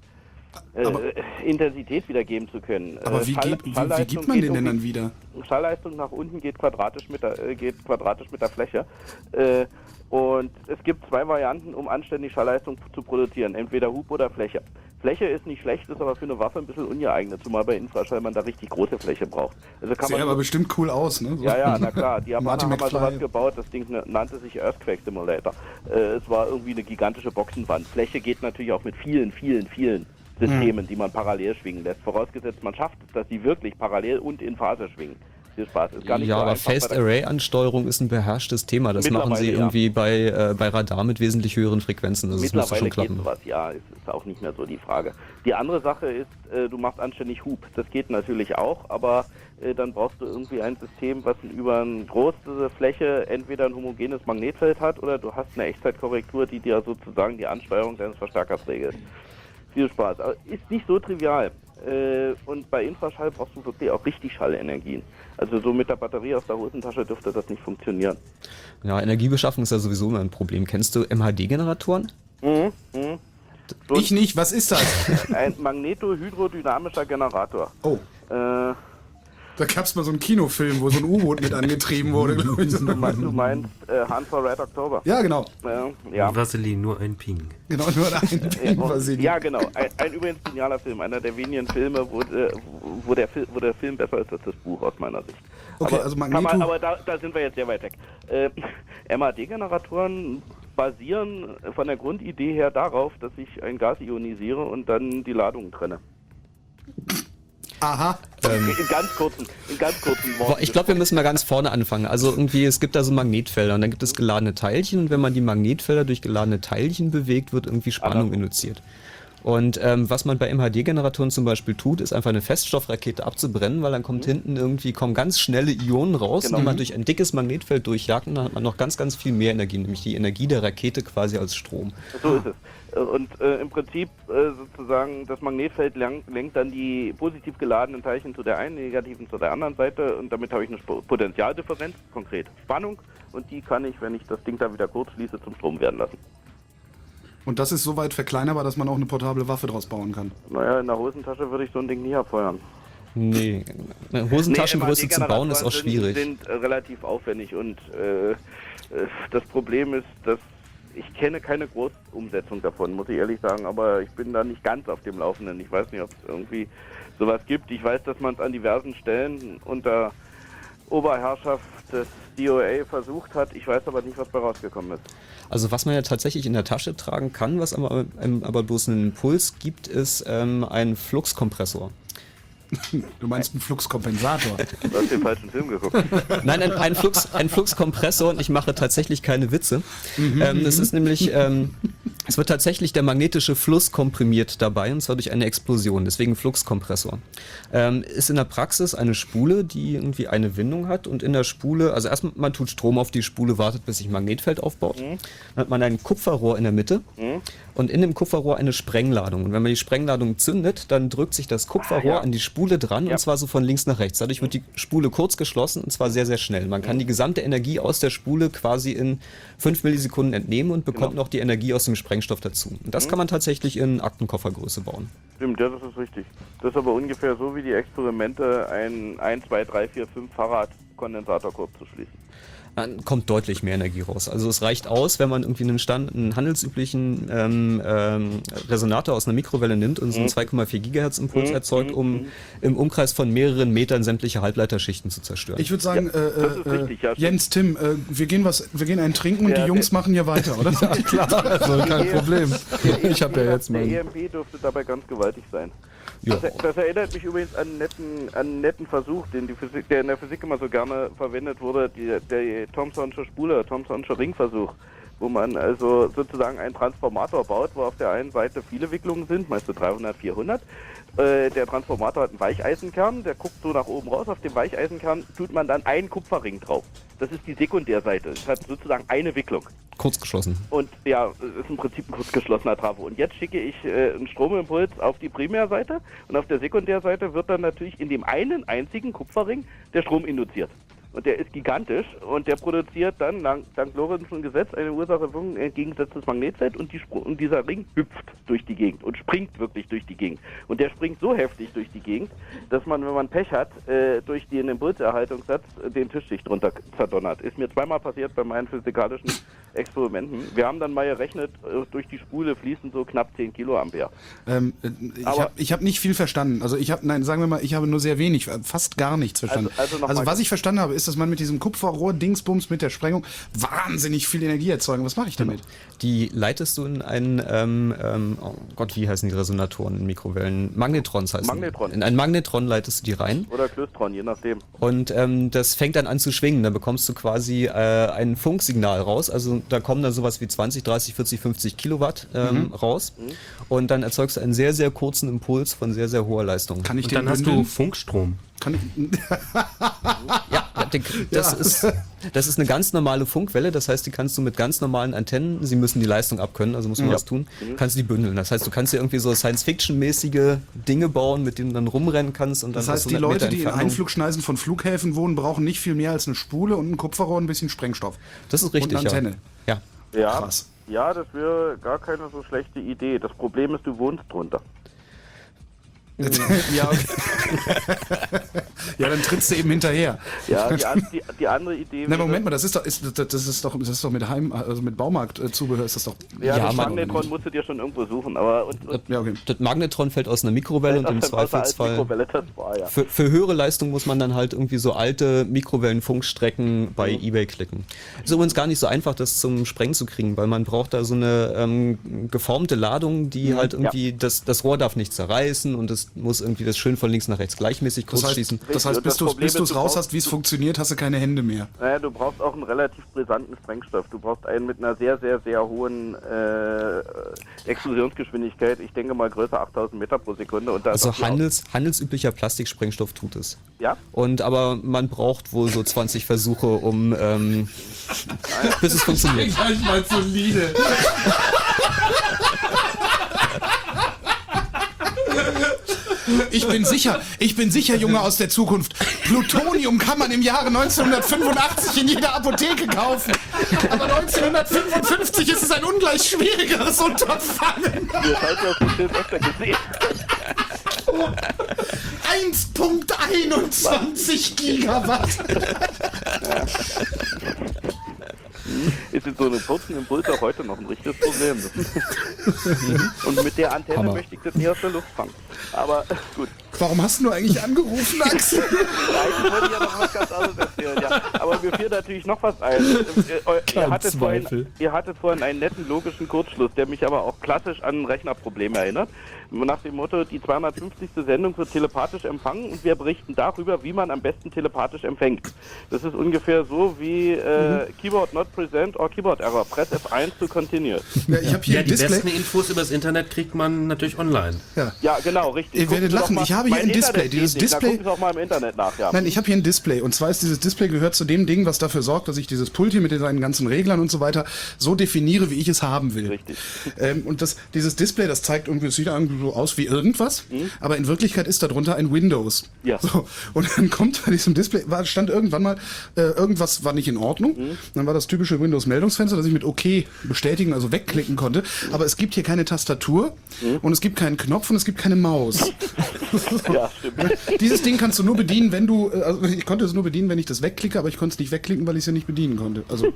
äh, Intensität wiedergeben zu können. Aber Äh, wie, Schall- geht, wie, wie Schallleistung gibt man geht den denn dann irgendwie- wieder? Schallleistung nach unten geht quadratisch mit der, äh, geht quadratisch mit der Fläche. Äh, und es gibt zwei Varianten, um anständig Schallleistung zu produzieren. Entweder Hub oder Fläche. Fläche ist nicht schlecht, ist aber für eine Waffe ein bisschen ungeeignet, zumal bei Infraschall man da richtig große Fläche braucht. Also kann Sieht man aber bestimmt cool aus, ne? So. ja, ja, na klar. Die Japaner Marty haben mal McFly. sowas gebaut, das Ding ne- nannte sich Earthquake Simulator. Äh, es war irgendwie eine gigantische Boxenwand. Fläche geht natürlich auch mit vielen, vielen, vielen Systemen, die man parallel schwingen lässt. Vorausgesetzt, man schafft es, dass sie wirklich parallel und in Phase schwingen. Viel Spaß. Ist gar nicht Ja, so aber einfach bei Phased der- Array Ansteuerung ist ein beherrschtes Thema. Das machen sie Mittlerweile, ja. irgendwie bei, äh, bei Radar mit wesentlich höheren Frequenzen. Also das müsste Mittlerweile schon geht klappen. sowas, ja, ist, ist auch nicht mehr so die Frage. Die andere Sache ist, äh, du machst anständig Hub. Das geht natürlich auch, aber äh, dann brauchst du irgendwie ein System, was über eine große Fläche entweder ein homogenes Magnetfeld hat oder du hast eine Echtzeitkorrektur, die dir sozusagen die Ansteuerung deines Verstärkers regelt. Viel Spaß. Aber ist nicht so trivial. Äh, und bei Infraschall brauchst du wirklich auch richtig Schallenergien. Also so mit der Batterie aus der Hosentasche dürfte das nicht funktionieren. Ja, Energiebeschaffung ist ja sowieso immer ein Problem. Kennst du M H D-Generatoren? Mhm. Mhm. So Ich nicht, was ist das? ein magnetohydrodynamischer Generator. Oh. Äh, Da gab es mal so einen Kinofilm, wo so ein U-Boot mit angetrieben wurde, glaube ich. du, meinst, du meinst äh, Hunt for Red October? Ja, genau. Äh, ja. Vaseline, nur ein Ping. Genau, nur ein Ja, ja, genau. Ein, ein übrigens genialer Film. Einer der wenigen Filme, wo, äh, wo, der, Fil- wo der Film besser ist als das Buch aus meiner Sicht. Okay, aber also kann Magneto- man, aber da, da sind wir jetzt sehr weit weg. Äh, M H D-Generatoren basieren von der Grundidee her darauf, dass ich ein Gas ionisiere und dann die Ladung trenne. Aha. Ähm, In ganz kurzen, in ganz kurzen Boah, Worten. ich glaube, wir müssen mal ganz vorne anfangen. Also irgendwie, es gibt da so Magnetfelder und dann gibt es geladene Teilchen und wenn man die Magnetfelder durch geladene Teilchen bewegt, wird irgendwie Spannung induziert. Und ähm, was man bei M H D-Generatoren zum Beispiel tut, ist einfach eine Feststoffrakete abzubrennen, weil dann kommt Mhm. hinten irgendwie, kommen ganz schnelle Ionen raus, Genau. die man durch ein dickes Magnetfeld durchjagt und dann hat man noch ganz, ganz viel mehr Energie, nämlich die Energie der Rakete quasi als Strom. So ist es. Und äh, im Prinzip äh, sozusagen das Magnetfeld lenkt, lenkt dann die positiv geladenen Teilchen zu der einen, die negativen zu der anderen Seite und damit habe ich eine Sp- Potentialdifferenz, konkret Spannung, und die kann ich, wenn ich das Ding da wieder kurz schließe, zum Strom werden lassen. Und das ist so weit verkleinerbar, dass man auch eine portable Waffe draus bauen kann. Naja, in der Hosentasche würde ich so ein Ding nie abfeuern. Nee, eine Hosentaschengröße Nee, zu bauen ist auch sind, schwierig. sind äh, relativ aufwendig und äh, äh, das Problem ist, dass ich kenne keine Großumsetzung davon, muss ich ehrlich sagen, aber ich bin da nicht ganz auf dem Laufenden. Ich weiß nicht, ob es irgendwie sowas gibt. Ich weiß, dass man es an diversen Stellen unter Oberherrschaft des D O A versucht hat. Ich weiß aber nicht, was bei rausgekommen ist. Also was man ja tatsächlich in der Tasche tragen kann, was aber, ähm, aber bloß einen Impuls gibt, ist ähm, ein Fluxkompressor. Du meinst einen Fluxkompensator? Du hast den falschen Film geguckt. Nein, ein, ein, Flux, ein Fluxkompressor und ich mache tatsächlich keine Witze. Mhm, ähm, das mhm. ist nämlich, ähm, Es wird tatsächlich der magnetische Fluss komprimiert dabei, und zwar durch eine Explosion, deswegen Fluxkompressor. Ähm, ist in der Praxis eine Spule, die irgendwie eine Windung hat, und in der Spule, also erstmal man tut Strom auf die Spule, wartet, bis sich ein Magnetfeld aufbaut. Mhm. Dann hat man ein Kupferrohr in der Mitte mhm. und in dem Kupferrohr eine Sprengladung. Und wenn man die Sprengladung zündet, dann drückt sich das Kupferrohr ah, ja. an die Spule dran, ja. und zwar so von links nach rechts. Dadurch wird die Spule kurz geschlossen, und zwar sehr, sehr schnell. Man kann mhm. die gesamte Energie aus der Spule quasi in fünf Millisekunden entnehmen und bekommt genau. noch die Energie aus dem Sprengstoff dazu. Und das mhm. kann man tatsächlich in Aktenkoffergröße bauen. Stimmt, ja, das ist richtig. Das ist aber ungefähr so wie die Experimente, ein eins, zwei, drei, vier, fünf Fahrradkondensatorkorb zu schließen. Dann kommt deutlich mehr Energie raus. Also es reicht aus, wenn man irgendwie einen, Stand, einen handelsüblichen ähm, ähm, Resonator aus einer Mikrowelle nimmt und so einen zwei Komma vier Gigahertz Impuls mhm. erzeugt, um mhm. im Umkreis von mehreren Metern sämtliche Halbleiterschichten zu zerstören. Ich würde sagen, ja, äh, richtig, ja, Jens, Tim, äh, wir gehen was, wir gehen einen trinken und ja, die Jungs machen hier weiter, oder? Ja, klar, also kein Problem. Ich habe ja jetzt mal. Der E M P dürfte dabei ganz gewaltig sein. Das, das erinnert mich übrigens an einen netten, an einen netten Versuch, den die Physik, der in der Physik immer so gerne verwendet wurde, die, der Thomsonsche Spule, Thomsonsche Ringversuch, wo man also sozusagen einen Transformator baut, wo auf der einen Seite viele Wicklungen sind, meist so dreihundert, vierhundert. Äh, der Transformator hat einen Weicheisenkern, der guckt so nach oben raus. Auf dem Weicheisenkern tut man dann einen Kupferring drauf. Das ist die Sekundärseite. Es hat sozusagen eine Wicklung. Kurzgeschlossen. Und ja, es ist im Prinzip ein kurzgeschlossener Trafo. Und jetzt schicke ich äh, einen Stromimpuls auf die Primärseite, und auf der Sekundärseite wird dann natürlich in dem einen einzigen Kupferring der Strom induziert. Und der ist gigantisch, und der produziert dann dank, dank Lorentzschen Gesetz eine Ursache-Wirkung entgegengesetztes Magnetfeld, und, die, und dieser Ring hüpft durch die Gegend und springt wirklich durch die Gegend. Und der springt so heftig durch die Gegend, dass man, wenn man Pech hat, äh, durch den Impulserhaltungssatz äh, den Tischschicht runter zerdonnert. Ist mir zweimal passiert bei meinen physikalischen Experimenten. Wir haben dann mal gerechnet, äh, durch die Spule fließen so knapp zehn Kiloampere. Ähm, ich habe hab nicht viel verstanden. Also ich habe, nein, sagen wir mal, ich habe nur sehr wenig, fast gar nichts verstanden. Also, also, also was ich verstanden habe, ist, dass man mit diesem Kupferrohr-Dingsbums mit der Sprengung wahnsinnig viel Energie erzeugen. Was mache ich damit? Die leitest du in einen, ähm, ähm, oh Gott, wie heißen die Resonatoren in Mikrowellen? Magnetrons heißen Magnetron. Die. In ein Magnetron leitest du die rein. Oder Klystron, je nachdem. Und ähm, das fängt dann an zu schwingen. Da bekommst du quasi äh, ein Funksignal raus. Also da kommen dann sowas wie zwanzig, dreißig, vierzig, fünfzig Kilowatt ähm, mhm. raus. Mhm. Und dann erzeugst du einen sehr, sehr kurzen Impuls von sehr, sehr hoher Leistung. Kann ich Und den dann bündeln? Hast du Funkstrom. Kann ich ja, das, ja. Ist, das ist eine ganz normale Funkwelle, das heißt, die kannst du mit ganz normalen Antennen, sie müssen die Leistung abkönnen, also muss man ja. was tun, kannst du die bündeln. Das heißt, du kannst dir irgendwie so Science-Fiction-mäßige Dinge bauen, mit denen du dann rumrennen kannst. Und dann das heißt, die Leute, die in Einflugschneisen von Flughäfen wohnen, brauchen nicht viel mehr als eine Spule und ein Kupferrohr und ein bisschen Sprengstoff. Das ist richtig, und eine Antenne. Ja. Ja. Ja, krass. Ja, das wäre gar keine so schlechte Idee. Das Problem ist, du wohnst drunter. ja, okay. ja, dann trittst du eben hinterher. Ja, die, die, die andere Idee. Na, Moment mal, das ist doch, ist, das ist doch, das ist doch mit Heim, also mit Baumarktzubehör ist das doch. Ja, ja das Magnetron musst du dir schon irgendwo suchen, aber und, und ja, okay. Das Magnetron fällt aus einer Mikrowelle und im Zweifelsfall. Das war, ja. für, für höhere Leistung muss man dann halt irgendwie so alte Mikrowellenfunkstrecken bei mhm. eBay klicken. Ist übrigens gar nicht so einfach, das zum Sprengen zu kriegen, weil man braucht da so eine ähm, geformte Ladung, die mhm. halt irgendwie ja. das, das Rohr darf nicht zerreißen und das muss irgendwie das schön von links nach rechts gleichmäßig kurz das heißt, schießen. Das heißt, bis du es raus hast, wie es funktioniert, hast du keine Hände mehr. Naja, du brauchst auch einen relativ brisanten Sprengstoff. Du brauchst einen mit einer sehr, sehr, sehr hohen äh, Explosionsgeschwindigkeit. Ich denke mal größer achttausend Meter pro Sekunde. Und da also handels, handelsüblicher Plastiksprengstoff tut es. Ja? Und aber man braucht wohl so zwanzig Versuche, um ähm, bis es funktioniert. Gleich mal solide. Ich bin sicher, ich bin sicher, Junge aus der Zukunft. Plutonium kann man im Jahre neunzehnhundertfünfundachtzig in jeder Apotheke kaufen. Aber neunzehnhundertfünfundfünfzig ist es ein ungleich schwierigeres Unterfangen. Das hast du auf dem Film öfter gesehen. eins Komma einundzwanzig Gigawatt. Ist in so einem kurzen Impuls auch heute noch ein richtiges Problem. Und mit der Antenne Hammer. möchte ich das nie aus der Luft fangen. Aber gut. Warum hast du eigentlich angerufen, Axel? Eigentlich wollte ich ja noch was ganz anderes erzählen, ja. Aber mir fiel natürlich noch was ein. Ihr hattet, vorhin, ihr hattet vorhin einen netten logischen Kurzschluss, der mich aber auch klassisch an ein Rechnerproblem erinnert. Nach dem Motto, die zweihundertfünfzigste Sendung wird telepathisch empfangen und wir berichten darüber, wie man am besten telepathisch empfängt. Das ist ungefähr so wie äh, mhm. Keyboard not present or keyboard error. Press F eins to continue. Ja, ich habe hier ja, ein die Display. besten Infos über das Internet kriegt man natürlich online. Ja, ja genau, richtig. Ihr werdet lachen, ich habe hier ein Display. Dieses Display. Gucken Sie auch mal im Internet nach, ja. Nein, ich habe hier ein Display. Und zwar ist dieses Display gehört zu dem Ding, was dafür sorgt, dass ich dieses Pult hier mit seinen ganzen Reglern und so weiter so definiere, wie ich es haben will. Richtig. Ähm, und das, dieses Display, das zeigt irgendwie, es sieht irgendwie so aus wie irgendwas, mhm. aber in Wirklichkeit ist darunter ein Windows. Ja. So, und dann kommt bei diesem Display, war, stand irgendwann mal, äh, irgendwas war nicht in Ordnung. Mhm. Dann war das typische Windows-Meldungsfenster, das ich mit OK bestätigen, also wegklicken konnte. Aber es gibt hier keine Tastatur mhm. und es gibt keinen Knopf und es gibt keine Maus. Ja, stimmt. Dieses Ding kannst du nur bedienen, wenn du, also ich konnte es nur bedienen, wenn ich das wegklicke, aber ich konnte es nicht wegklicken, weil ich es ja nicht bedienen konnte. Also,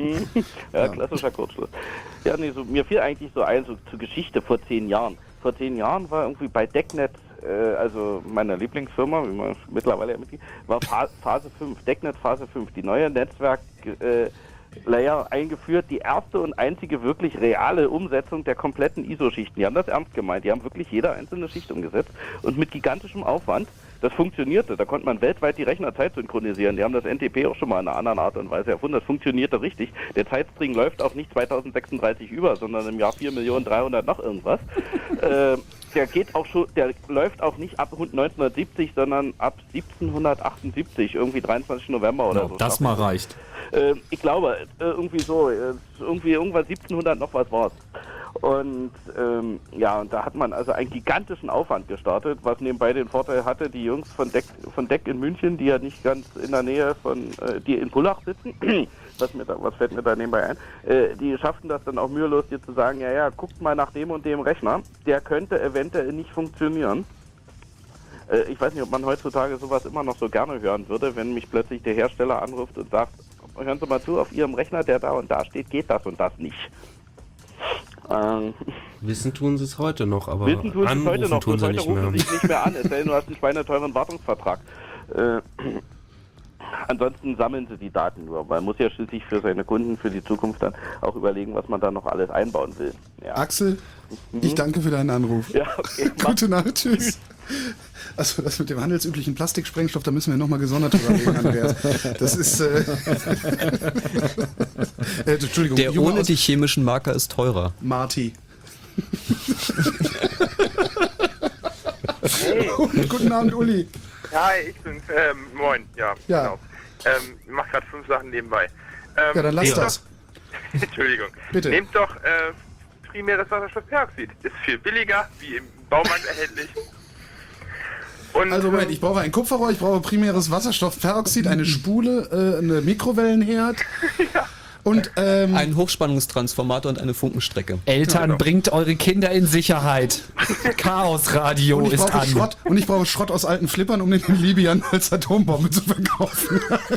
ja, klassischer Kurzschluss. Ja, nee, so, mir fiel eigentlich so ein, so zur Geschichte vor zehn Jahren. Vor zehn Jahren war irgendwie bei Decknet, äh, also meiner Lieblingsfirma, wie man mittlerweile ja mitkriegt, war Fa- Phase fünf, Decknet Phase fünf, die neue Netzwerk, äh, Layer eingeführt, die erste und einzige wirklich reale Umsetzung der kompletten I S O-Schichten. Die haben das ernst gemeint, die haben wirklich jede einzelne Schicht umgesetzt und mit gigantischem Aufwand. Das funktionierte, da konnte man weltweit die Rechnerzeit synchronisieren. Die haben das N T P auch schon mal in einer anderen Art und Weise erfunden. Das funktionierte richtig. Der Zeitstring läuft auch nicht zweitausendsechsunddreißig über, sondern im Jahr vier Millionen dreihundert noch irgendwas. äh, der geht auch schon, der läuft auch nicht ab neunzehnhundertsiebzig, sondern ab siebzehnhundertachtundsiebzig, irgendwie dreiundzwanzigsten November oder ja, so. Das mal reicht. Äh, ich glaube, äh, irgendwie so, äh, irgendwie irgendwas siebzehnhundert noch was war's. Und ähm, ja, und da hat man also einen gigantischen Aufwand gestartet, was nebenbei den Vorteil hatte, die Jungs von Deck, von Deck in München, die ja nicht ganz in der Nähe von, äh, die in Pullach sitzen, was, mir da, was fällt mir da nebenbei ein, äh, die schafften das dann auch mühelos, dir zu sagen, ja, ja, guckt mal nach dem und dem Rechner, der könnte eventuell nicht funktionieren. Äh, ich weiß nicht, ob man heutzutage sowas immer noch so gerne hören würde, wenn mich plötzlich der Hersteller anruft und sagt, hören Sie mal zu, auf Ihrem Rechner, der da und da steht, geht das und das nicht. Ähm, Wissen tun sie es heute noch, aber Wissen tun sie es heute noch, tun sie heute nicht rufen mehr. sie sich nicht mehr an, es sei denn, du hast einen schweineteuren Wartungsvertrag. Äh, ansonsten sammeln sie die Daten nur, weil man muss ja schließlich für seine Kunden für die Zukunft dann auch überlegen, was man da noch alles einbauen will. Ja. Axel, mhm. ich danke für deinen Anruf. Ja, okay. Gute Nacht, tschüss. Also das mit dem handelsüblichen Plastiksprengstoff, da müssen wir nochmal gesondert drüber reden, Andreas. Das ist... Äh, äh, Entschuldigung. Der Junge ohne aus die chemischen Marker ist teurer. Marty. Hey. Guten Abend, Uli. Hi, ich bin's. Ähm, moin, ja, Ja. genau. Ähm, ich mach gerade fünf Sachen nebenbei. Ähm, Ja, dann lass nehmt das. Doch, Entschuldigung. Bitte. Nehmt doch äh, primäres Wasserstoffperoxid. Ist viel billiger, wie im Baumarkt erhältlich. Und, Also Moment, ich brauche ein Kupferrohr, ich brauche primäres Wasserstoffperoxid, eine Spule, äh, eine Mikrowellenherd ja. und ähm, Ein Hochspannungstransformator und eine Funkenstrecke. Eltern, Genau. bringt eure Kinder in Sicherheit. Chaosradio und ich ist brauche an. Schrott und ich brauche Schrott aus alten Flippern, um den in Libyen als Atombombe zu verkaufen.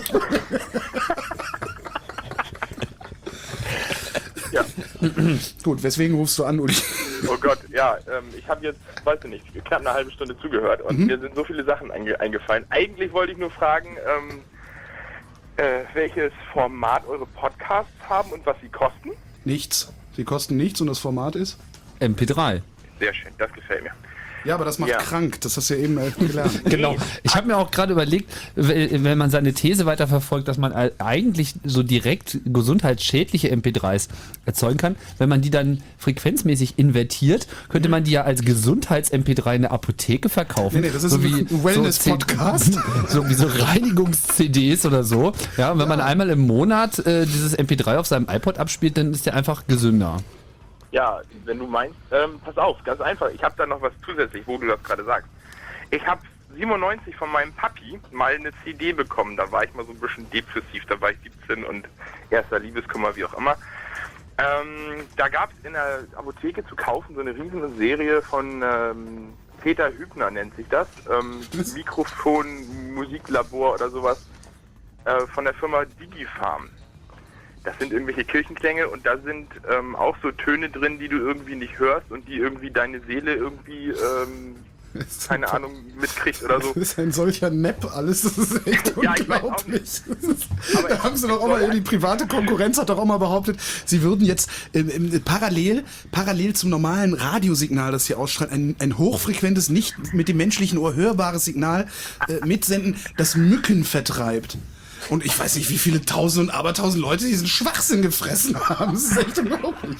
Ja. Gut, weswegen rufst du an, Uli? Oh Gott, ja, ähm, ich habe jetzt, weiß ich nicht, knapp eine halbe Stunde zugehört und Mhm. mir sind so viele Sachen einge eingefallen. Eigentlich wollte ich nur fragen, ähm, äh, welches Format eure Podcasts haben und was sie kosten. Nichts. Sie kosten nichts und das Format ist? M P drei. Sehr schön, das gefällt mir. Ja, aber das macht Ja. krank. Das hast du ja eben äh, gelernt. Genau. Ich habe mir auch gerade überlegt, wenn man seine These weiterverfolgt, dass man eigentlich so direkt gesundheitsschädliche M P dreis erzeugen kann, wenn man die dann frequenzmäßig invertiert, könnte man die ja als Gesundheits-M P drei in der Apotheke verkaufen. Nee, nee, das ist so ein wie Wellness-Podcast. So, so wie so Reinigungs-C Ds oder so. Ja, und wenn man einmal im Monat äh, dieses M P drei auf seinem iPod abspielt, dann ist der einfach gesünder. Ja, wenn du meinst, ähm, pass auf, ganz einfach. Ich habe da noch was zusätzlich, wo du das gerade sagst. Ich habe siebenundneunzig von meinem Papi mal eine C D bekommen. Da war ich mal so ein bisschen depressiv. Da war ich siebzehn und erster Liebeskummer, wie auch immer. Ähm, da gab es in der Apotheke zu kaufen so eine riesige Serie von ähm, Peter Hübner, nennt sich das. Ähm, Mikrofon, Musiklabor oder sowas äh, von der Firma Digifarm. Das sind irgendwelche Kirchenklänge und da sind ähm, auch so Töne drin, die du irgendwie nicht hörst und die irgendwie deine Seele irgendwie, ähm, keine Ahnung, mitkriegt oder so. Das ist ein solcher Nepp alles, das ist echt Ja, ich weiß auch unglaublich. nicht. Das ist, da haben sie doch auch mal, die private Konkurrenz hat doch auch mal behauptet, sie würden jetzt ähm, ähm, parallel, parallel zum normalen Radiosignal, das sie ausstrahlen, ein, ein hochfrequentes, nicht mit dem menschlichen Ohr hörbares Signal äh, mitsenden, das Mücken vertreibt. Und ich weiß nicht, wie viele tausend und abertausend Leute diesen Schwachsinn gefressen haben. Das ist echt unglaublich.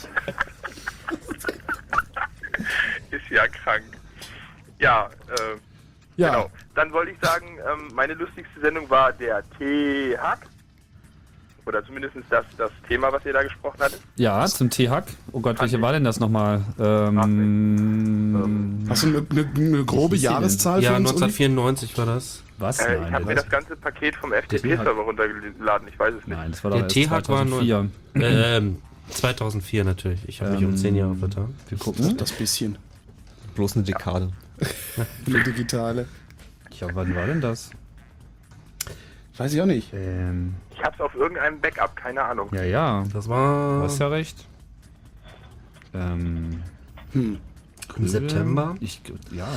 Ist ja krank. Ja, äh, Ja. genau. Dann wollte ich sagen, ähm, meine lustigste Sendung war der T-Hack. Oder zumindest das, das Thema, was ihr da gesprochen hattet. Ja, zum T-Hack. Oh Gott, welche war denn das nochmal? Ähm, Hast du eine, eine, eine grobe Wie hieß die denn? Jahreszahl Ja, für uns? neunzehnhundertvierundneunzig war das. Was? Äh, ich Nein, habe mir was? das ganze Paket vom F T Der T-Hack. P-Server runtergeladen, ich weiß es nicht. Nein, das war doch Der erst T-Hack war nur, zweitausendvier. ähm, zweitausendvier natürlich. Ich habe mich um Ähm, zehn Jahre vertan. Wir gucken. Das bisschen. Bloß eine Dekade. Eine digitale. Ja, wann war denn das? Weiß ich auch nicht. Ähm, Ich hab's auf irgendeinem Backup, keine Ahnung. ja, ja. Das war Du hast ja recht. Ähm, Hm. im September. Ich, ja.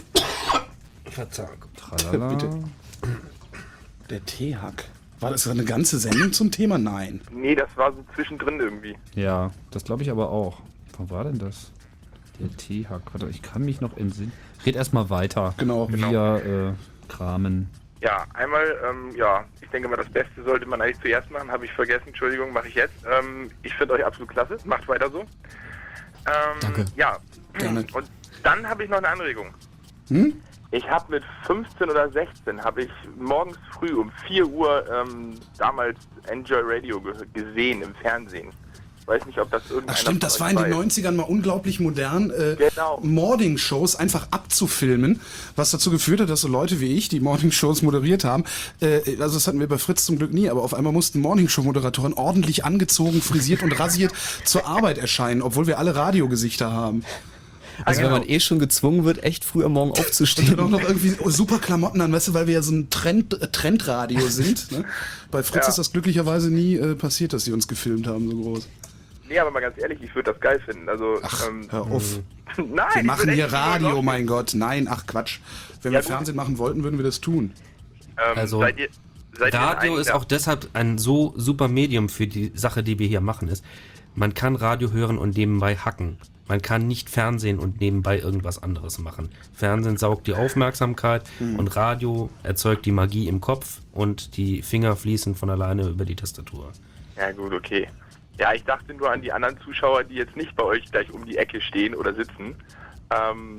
Verzeihung. Tralala. Bitte. Der T-Hack. War das eine ganze Sendung zum Thema? Nein. Nee, das war so zwischendrin irgendwie. Ja, das glaube ich aber auch. Wo war denn das? Der T-Hack. Warte, ich kann mich noch entsinnen. Red erstmal weiter. Genau. Wir äh, kramen. Ja, einmal, ähm, ja, ich denke mal, das Beste sollte man eigentlich zuerst machen, habe ich vergessen, Entschuldigung, mache ich jetzt. Ähm, ich finde euch absolut klasse, macht weiter so. Ähm, Danke. Ja, Gerne. und dann habe ich noch eine Anregung. Hm? Ich habe mit fünfzehn oder sechzehn, habe ich morgens früh um vier Uhr ähm, damals Enjoy Radio ge gesehen im Fernsehen. Ich weiß nicht, ob das irgendeiner Ach stimmt, von das euch war in den weiß. neunzigern mal unglaublich modern, äh, Genau. Morning-Shows einfach abzufilmen, was dazu geführt hat, dass so Leute wie ich, die Morning-Shows moderiert haben, äh, also das hatten wir bei Fritz zum Glück nie, aber auf einmal mussten Morning-Show-Moderatoren ordentlich angezogen, frisiert und rasiert zur Arbeit erscheinen, obwohl wir alle Radiogesichter haben. Also genau. wenn man eh schon gezwungen wird, echt früh am Morgen Und aufzustehen. dann auch noch irgendwie super Klamotten an, weißt du, weil wir ja so ein Trend, äh, Trendradio sind. Ne? Bei Fritz Ja. ist das glücklicherweise nie äh, passiert, dass sie uns gefilmt haben, so groß. Nee, aber mal ganz ehrlich, ich würde das geil finden. Also, Ach, ähm, hör auf. Nein, Wir ich machen würd hier echt lieber Radio, noch- mein Gott. Nein, ach Quatsch. Wenn Ja, wir gut. Fernsehen machen wollten, würden wir das tun. Ähm, Also, seid ihr, seid ihr Radio ein- ist ja. auch deshalb ein so super Medium für die Sache, die wir hier machen, ist, man kann Radio hören und nebenbei hacken. Man kann nicht Fernsehen und nebenbei irgendwas anderes machen. Fernsehen saugt die Aufmerksamkeit Hm. und Radio erzeugt die Magie im Kopf und die Finger fließen von alleine über die Tastatur. Ja gut, okay. Ja, ich dachte nur an die anderen Zuschauer, die jetzt nicht bei euch gleich um die Ecke stehen oder sitzen. Ähm,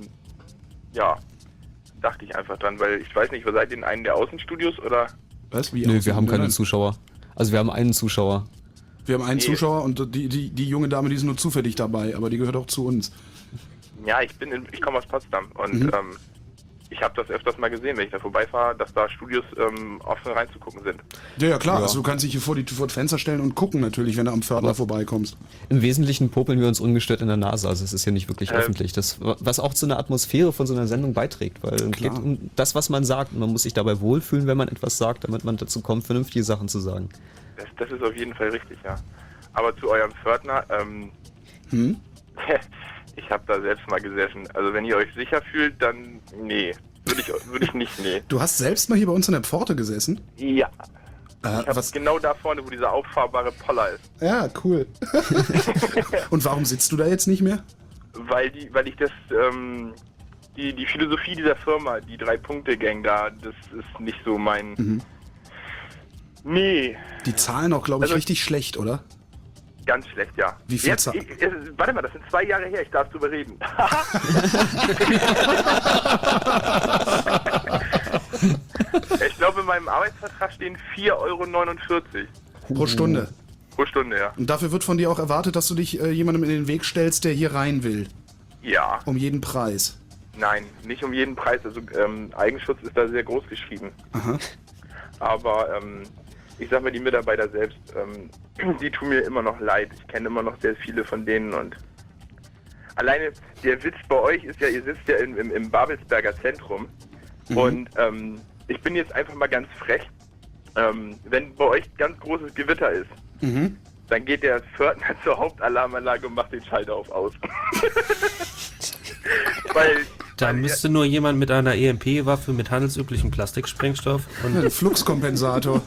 ja, dachte ich einfach dran, weil ich weiß nicht, seid ihr in einem der Außenstudios oder? Was? Wie Nö, aussehen wir haben keine denn? Zuschauer. Also wir haben einen Zuschauer. Wir haben einen Nee. Zuschauer und die, die, die junge Dame, die ist nur zufällig dabei, aber die gehört auch zu uns. Ja, ich bin in, ich komme aus Potsdam und Mhm. ähm, ich habe das öfters mal gesehen, wenn ich da vorbeifahre, dass da Studios ähm, offen reinzugucken sind. Ja, ja klar, Ja. also du kannst dich hier vor die vor das Fenster stellen und gucken natürlich, wenn du am Pförtner Aber- vorbeikommst. Im Wesentlichen popeln wir uns ungestört in der Nase, also es ist hier nicht wirklich Ähm. öffentlich. Das, was auch zu einer Atmosphäre von so einer Sendung beiträgt, weil es geht Klar. um das, was man sagt. Und man muss sich dabei wohlfühlen, wenn man etwas sagt, damit man dazu kommt, vernünftige Sachen zu sagen. Das, das ist auf jeden Fall richtig, ja. Aber zu eurem Pförtner, ähm, Hm? ich habe da selbst mal gesessen. Also wenn ihr euch sicher fühlt, dann nee, würde ich, würde ich nicht, nee. Du hast selbst mal hier bei uns in der Pforte gesessen? Ja, Äh, ich habe was? genau da vorne, wo dieser auffahrbare Poller ist. Ja, cool. Und warum sitzt du da jetzt nicht mehr? Weil die, weil ich das, ähm, die, die Philosophie dieser Firma, die Drei-Punkte-Gang da, das ist nicht so mein. Mhm. Nee, Die zahlen auch, glaube ich, Also- richtig schlecht, oder? ganz schlecht, ja. Wie viel Jetzt, Za- ich, es, warte mal, das sind zwei Jahre her, ich darf drüber reden. Ich glaube, in meinem Arbeitsvertrag stehen vier Euro neunundvierzig Pro Stunde. pro Stunde, ja. Und dafür wird von dir auch erwartet, dass du dich äh, jemandem in den Weg stellst, der hier rein will. Ja, Um jeden Preis. nein, nicht um jeden Preis. Also ähm, Eigenschutz ist da sehr groß geschrieben. Aha. Aber ähm, ich sag mal, die Mitarbeiter selbst, ähm, die tun mir immer noch leid. Ich kenne immer noch sehr viele von denen und alleine der Witz bei euch ist ja, ihr sitzt ja im, im, im Babelsberger Zentrum Mhm. und ähm, ich bin jetzt einfach mal ganz frech. Ähm, wenn bei euch ganz großes Gewitter ist, Mhm. dann geht der Pförtner zur Hauptalarmanlage und macht den Schalter auf aus. Weil Da müsste nur jemand mit einer E M P-Waffe mit handelsüblichem Plastiksprengstoff und Ein Fluxkompensator.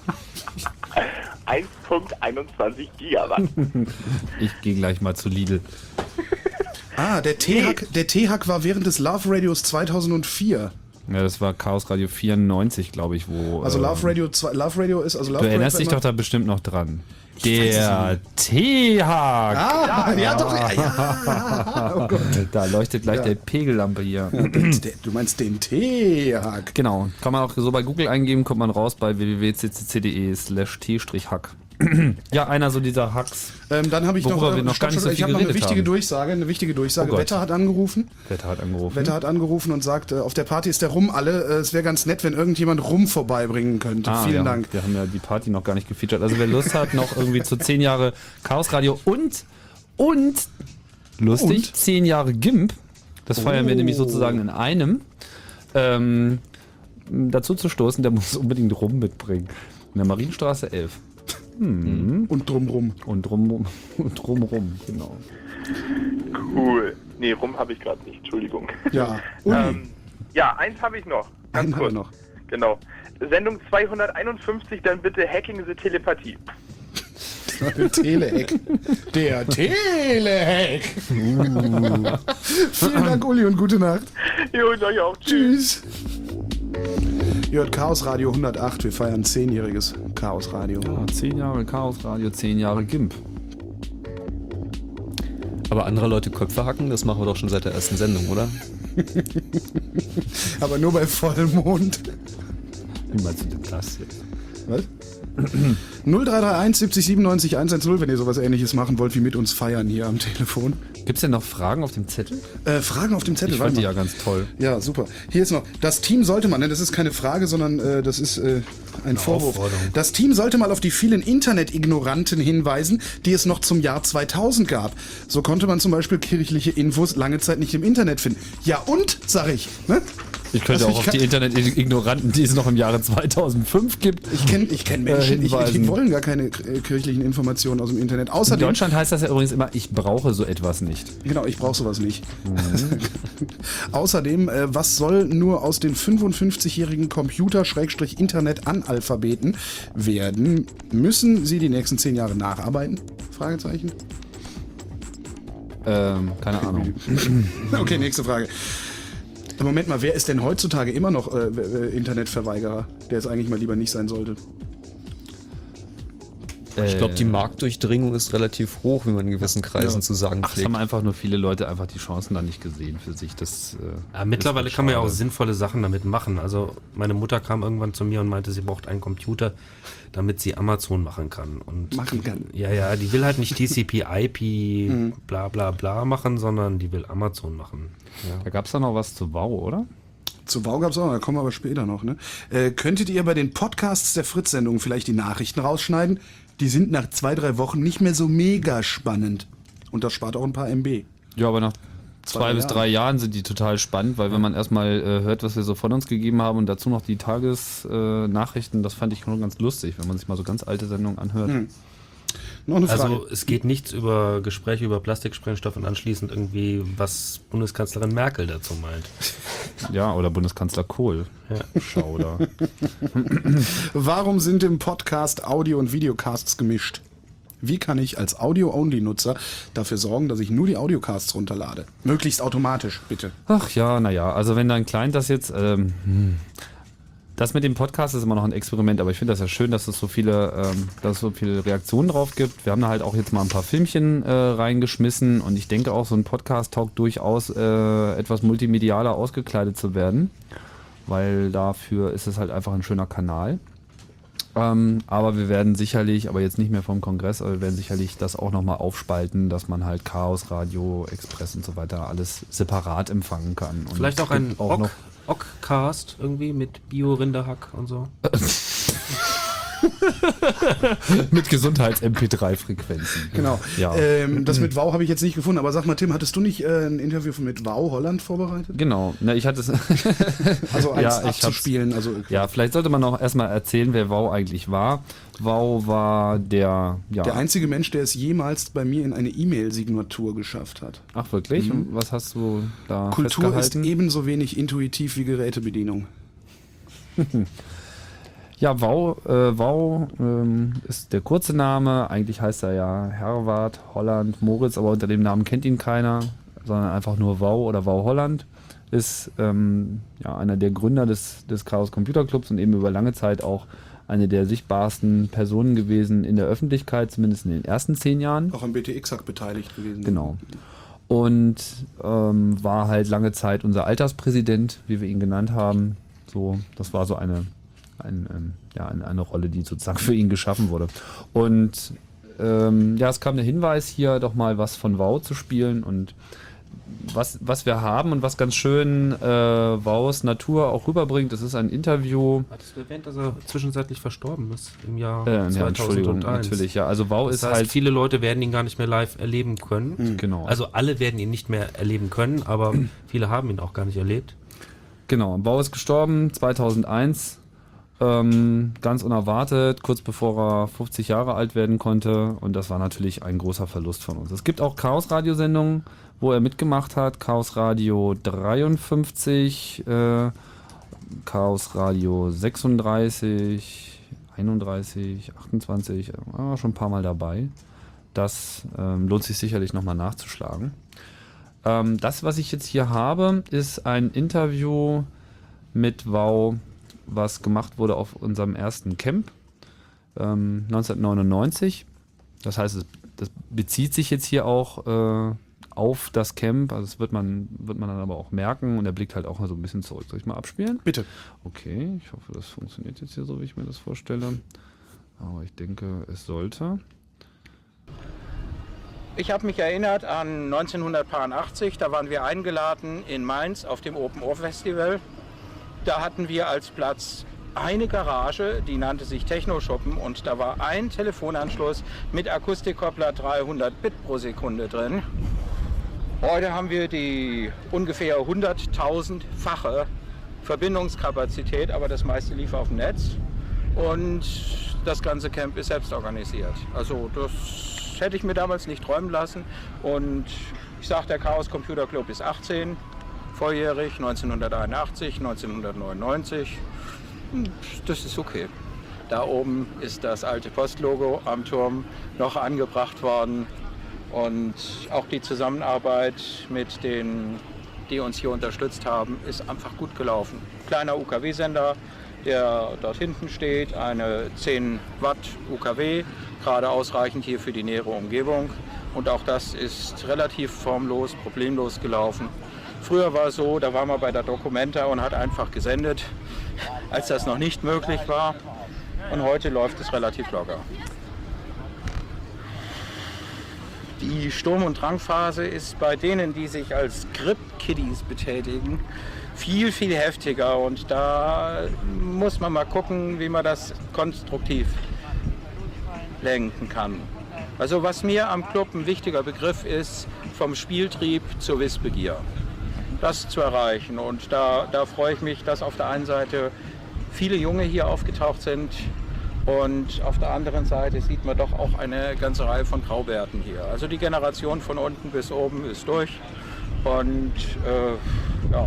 eins Komma einundzwanzig Gigawatt. Ich gehe gleich mal zu Lidl. Ah, der T-Hack der T-Hack war während des Love Radios zweitausendvier. Ja, das war Chaos Radio vierundneunzig, glaube ich, wo... Also Love ähm, Radio zwei, Love Radio ist... Also Love du erinnerst dich immer, doch da bestimmt noch dran. weiß Der T-Hack. Ah, ja, ja, doch, ja, ja. Oh Gott. Da leuchtet gleich Ja. der Pegellampe hier. Ja, den, du meinst den T-Hack. Genau, kann man auch so bei Google eingeben, kommt man raus bei w w w punkt c c c punkt d e slash t-hack. Ja, einer so dieser Hacks. Ähm, dann habe ich noch, worüber wir äh, noch gar nicht so ich viel habe noch eine geredet wichtige haben. Durchsage, eine wichtige Durchsage. Oh Gott. Wetter hat angerufen. Wetter hat angerufen. Wetter hat angerufen und sagt, äh, auf der Party ist der Rum alle. Äh, es wäre ganz nett, wenn irgendjemand Rum vorbeibringen könnte. Ah, Vielen ja. Dank. Wir haben ja die Party noch gar nicht gefeatured. Also wer Lust hat, noch irgendwie zu zehn Jahre Chaos Radio und, und, lustig, Und? zehn Jahre GIMP, das feiern wir Oh. nämlich sozusagen in einem, ähm, dazu zu stoßen, der muss unbedingt Rum mitbringen. In der Marienstraße elf. Hm. Und drumrum. Und drumrum. Und drumrum, genau. Cool. Nee, rum habe ich gerade nicht, Entschuldigung. Ja. Uli. ähm, ja, eins habe ich noch. Ganz Einen haben kurz. wir noch. Genau. Sendung zweihunderteinundfünfzig, dann bitte Hacking the Telepathie. Der Telehack. Der Telehack. Uh. Vielen Dank, Uli, und gute Nacht. Jo, und euch auch. Tschüss. Ihr hört Chaos Radio hundertacht. Wir feiern zehnjähriges Chaos Radio. Ja, zehn Jahre Chaos Radio, zehn Jahre GIMP. Aber andere Leute Köpfe hacken, das machen wir doch schon seit der ersten Sendung, oder? Aber nur bei Vollmond. Wie meinst du denn das jetzt? Was? null drei drei eins siebzig siebenundneunzig hundertzehn, wenn ihr sowas ähnliches machen wollt wie mit uns feiern hier am Telefon. Gibt es denn noch Fragen auf dem Zettel? Äh, Fragen auf dem Zettel, Ich warte fand die mal. ja ganz toll. Ja, super. Hier ist noch, das Team sollte mal, ne, das ist keine Frage, sondern äh, das ist äh, ein Vorwurf. Aufforderung. Das Team sollte mal auf die vielen Internet-Ignoranten hinweisen, die es noch zum Jahr zweitausend gab. So konnte man zum Beispiel kirchliche Infos lange Zeit nicht im Internet finden. Ja und, sag ich. Ne? Ich könnte Also auch ich auf kann- die Internet-Ignoranten, die es noch im Jahre zweitausendfünf gibt. Ich kenne ich kenn Äh, Menschen, ich, die hinweisen. wollen gar keine äh, kirchlichen Informationen aus dem Internet. In Außerdem, Deutschland heißt das ja übrigens immer, ich brauche so etwas nicht. genau, ich brauche sowas nicht. Außerdem, äh, was soll nur aus den fünfundfünfzigjährigen Computer-Internet-Analphabeten werden? Müssen sie die nächsten zehn Jahre nacharbeiten? Fragezeichen. Ähm, keine Ahnung. Okay, nächste Frage. Moment mal, wer ist denn heutzutage immer noch äh, äh, Internetverweigerer, der es eigentlich mal lieber nicht sein sollte? Ich glaube, die Äh, Marktdurchdringung ist relativ hoch, wie man in gewissen Kreisen Ja. zu sagen Ach, es pflegt. haben einfach nur viele Leute einfach die Chancen da nicht gesehen für sich. Das, äh, Ja, mittlerweile ist kann man ja auch schade. sinnvolle Sachen damit machen. Also meine Mutter kam irgendwann zu mir und meinte, sie braucht einen Computer, damit sie Amazon machen kann. Und Machen kann. Ja, ja, die will halt nicht T C P I P Mhm. bla bla bla machen, sondern die will Amazon machen. Ja. Da gab es doch noch was zu WoW, oder? Zu WoW gab's auch, da kommen wir aber später noch. Ne? Äh, könntet ihr bei den Podcasts der Fritz-Sendung vielleicht die Nachrichten rausschneiden? Die sind nach zwei, drei Wochen nicht mehr so mega spannend. Und das spart auch ein paar M B. Ja, aber nach Zwei zwei bis Jahre. drei Jahren sind die total spannend, weil wenn man erstmal äh, hört, was wir so von uns gegeben haben und dazu noch die Tagesnachrichten, äh, Nachrichten, das fand ich schon ganz lustig, wenn man sich mal so ganz alte Sendungen anhört. Hm. Noch eine Frage. Also es geht nichts über Gespräche über Plastiksprengstoff und anschließend irgendwie, was Bundeskanzlerin Merkel dazu meint. Ja, oder Bundeskanzler Kohl. Ja. Schauder. Warum sind im Podcast Audio- und Videocasts gemischt? Wie kann ich als Audio-Only-Nutzer dafür sorgen, dass ich nur die Audiocasts runterlade? Möglichst automatisch, bitte. Ach ja, naja, also wenn dein Client das jetzt, ähm, hm. das mit dem Podcast ist immer noch ein Experiment, aber ich finde das ja schön, dass es so viele, ähm, dass es so viele Reaktionen drauf gibt. Wir haben da halt auch jetzt mal ein paar Filmchen äh, reingeschmissen und ich denke auch, so ein Podcast taugt durchaus äh, etwas multimedialer ausgekleidet zu werden, weil dafür ist es halt einfach ein schöner Kanal. Ähm, aber wir werden sicherlich, aber jetzt nicht mehr vom Kongress, aber wir werden sicherlich das auch nochmal aufspalten, dass man halt Chaos, Radio, Express und so weiter alles separat empfangen kann. Und Vielleicht auch es ein gibt auch noch Ockcast irgendwie mit Bio-Rinderhack und so. mit Gesundheits-M P drei Frequenzen. Genau. Ja. Ähm, das mit WoW habe ich jetzt nicht gefunden, aber sag mal, Tim, hattest du nicht äh, ein Interview mit WoW Holland vorbereitet? Genau. Na, ich hatte es. Also eins Ja, ich hab's- abzuspielen. Also, Ja, vielleicht sollte man noch erstmal erzählen, wer WoW eigentlich war. WoW war der, ja. Der einzige Mensch, der es jemals bei mir in eine E-Mail-Signatur geschafft hat. Ach wirklich? Mhm. Und was hast du da Kultur ist festgehalten? ebenso wenig intuitiv wie Gerätebedienung. Ja, WoW, äh, WoW ähm, ist der kurze Name. Eigentlich heißt er ja Herwart Holland Moritz, aber unter dem Namen kennt ihn keiner, sondern einfach nur WoW oder WoW Holland. ist ähm, ja, einer der Gründer des, des Chaos Computer Clubs und eben über lange Zeit auch eine der sichtbarsten Personen gewesen in der Öffentlichkeit, zumindest in den ersten zehn Jahren. Auch am B T X-Hack beteiligt gewesen. Genau. Und ähm, war halt lange Zeit unser Alterspräsident, wie wir ihn genannt haben. So, das war so eine, ein, ähm, ja, eine, eine Rolle, die sozusagen für ihn geschaffen wurde. Und ähm, ja, es kam der Hinweis, hier doch mal was von WoW zu spielen und was, was wir haben und was ganz schön äh, WoWs Natur auch rüberbringt, das ist ein Interview. Hattest du erwähnt, dass er zwischenzeitlich verstorben ist im Jahr äh, zweitausendeins? Ja, Entschuldigung, natürlich, ja. Also WoW das ist heißt, halt... viele Leute werden ihn gar nicht mehr live erleben können. Mhm. Genau. Also alle werden ihn nicht mehr erleben können, aber viele haben ihn auch gar nicht erlebt. Genau, WoW ist gestorben zweitausendeins, ähm, ganz unerwartet, kurz bevor er fünfzig Jahre alt werden konnte, und das war natürlich ein großer Verlust von uns. Es gibt auch Chaos-Radio-Sendungen, wo er mitgemacht hat, Chaos Radio dreiundfünfzig, äh, Chaos Radio sechsunddreißig, einunddreißig, achtundzwanzig, äh, schon ein paar Mal dabei. Das ähm, lohnt sich sicherlich nochmal nachzuschlagen. Ähm, das, was ich jetzt hier habe, ist ein Interview mit WoW, was gemacht wurde auf unserem ersten Camp ähm, neunzehnhundertneunundneunzig. Das heißt, es, das bezieht sich jetzt hier auch äh, auf das Camp. Also das wird man, wird man dann aber auch merken, und er blickt halt auch mal so ein bisschen zurück. Soll ich mal abspielen? Bitte. Okay, ich hoffe, das funktioniert jetzt hier so, wie ich mir das vorstelle. Aber ich denke, es sollte. Ich habe mich erinnert an neunzehnhundertachtzig, da waren wir eingeladen in Mainz auf dem Open Air Festival. Da hatten wir als Platz eine Garage, die nannte sich Techno-Schuppen, und da war ein Telefonanschluss mit Akustikkoppler dreihundert Bit pro Sekunde drin. Heute haben wir die ungefähr hunderttausendfache Verbindungskapazität, aber das meiste lief auf dem Netz, und das ganze Camp ist selbst organisiert. Also das hätte ich mir damals nicht träumen lassen, und ich sage, der Chaos Computer Club ist achtzehn, volljährig, neunzehnhunderteinundachtzig, neunzehnhundertneunundneunzig, das ist okay. Da oben ist das alte Postlogo am Turm noch angebracht worden, und auch die Zusammenarbeit mit denen, die uns hier unterstützt haben, ist einfach gut gelaufen. Kleiner U K W-Sender, der dort hinten steht, eine zehn Watt U K W, gerade ausreichend hier für die nähere Umgebung, und auch das ist relativ formlos, problemlos gelaufen. Früher war es so, da war man bei der Documenta und hat einfach gesendet, als das noch nicht möglich war, und heute läuft es relativ locker. Die Sturm- und Drangphase ist bei denen, die sich als Grip-Kiddies betätigen, viel, viel heftiger, und da muss man mal gucken, wie man das konstruktiv lenken kann. Also was mir am Club ein wichtiger Begriff ist, vom Spieltrieb zur Wissbegier. Das zu erreichen, und da, da freue ich mich, dass auf der einen Seite viele Junge hier aufgetaucht sind, und auf der anderen Seite sieht man doch auch eine ganze Reihe von Graubärten hier. Also die Generation von unten bis oben ist durch, und äh, ja.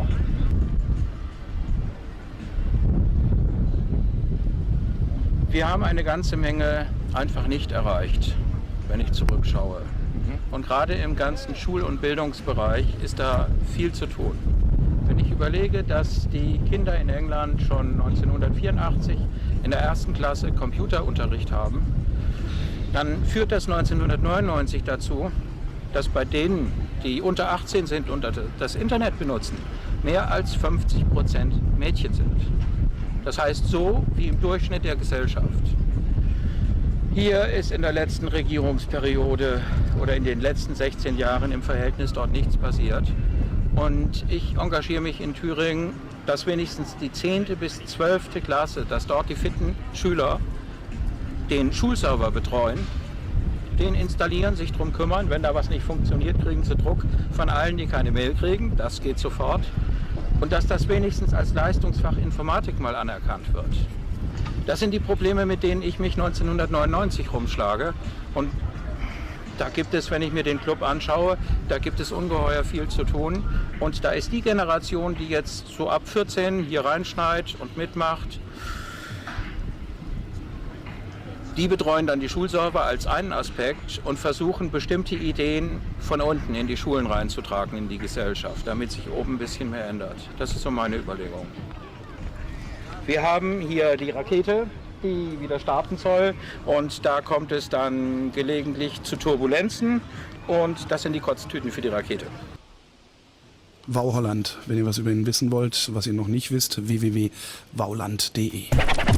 Wir haben eine ganze Menge einfach nicht erreicht, wenn ich zurückschaue. Und gerade im ganzen Schul- und Bildungsbereich ist da viel zu tun. Wenn ich überlege, dass die Kinder in England schon neunzehnhundertvierundachtzig in der ersten Klasse Computerunterricht haben, dann führt das neunzehnhundertneunundneunzig dazu, dass bei denen, die unter achtzehn sind und das Internet benutzen, mehr als fünfzig Prozent Mädchen sind. Das heißt, so wie im Durchschnitt der Gesellschaft. Hier ist in der letzten Regierungsperiode oder in den letzten sechzehn Jahren im Verhältnis dort nichts passiert. Und ich engagiere mich in Thüringen, dass wenigstens die zehnte bis zwölfte Klasse, dass dort die fitten Schüler den Schulserver betreuen, den installieren, sich darum kümmern. Wenn da was nicht funktioniert, kriegen sie Druck von allen, die keine Mail kriegen. Das geht sofort. Und dass das wenigstens als Leistungsfach Informatik mal anerkannt wird. Das sind die Probleme, mit denen ich mich neunzehnhundertneunundneunzig rumschlage. Und da gibt es, wenn ich mir den Club anschaue, da gibt es ungeheuer viel zu tun. Und da ist die Generation, die jetzt so ab vierzehn hier reinschneit und mitmacht, Die betreuen dann die Schulserver als einen Aspekt und versuchen bestimmte Ideen von unten in die Schulen reinzutragen, in die Gesellschaft, damit sich oben ein bisschen mehr ändert. Das ist so meine Überlegung. Wir haben hier die Rakete, die wieder starten soll, und da kommt es dann gelegentlich zu Turbulenzen und das sind die Kotztüten für die Rakete. Wow Holland, wenn ihr was über ihn wissen wollt, was ihr noch nicht wisst, w w w punkt wauland punkt de.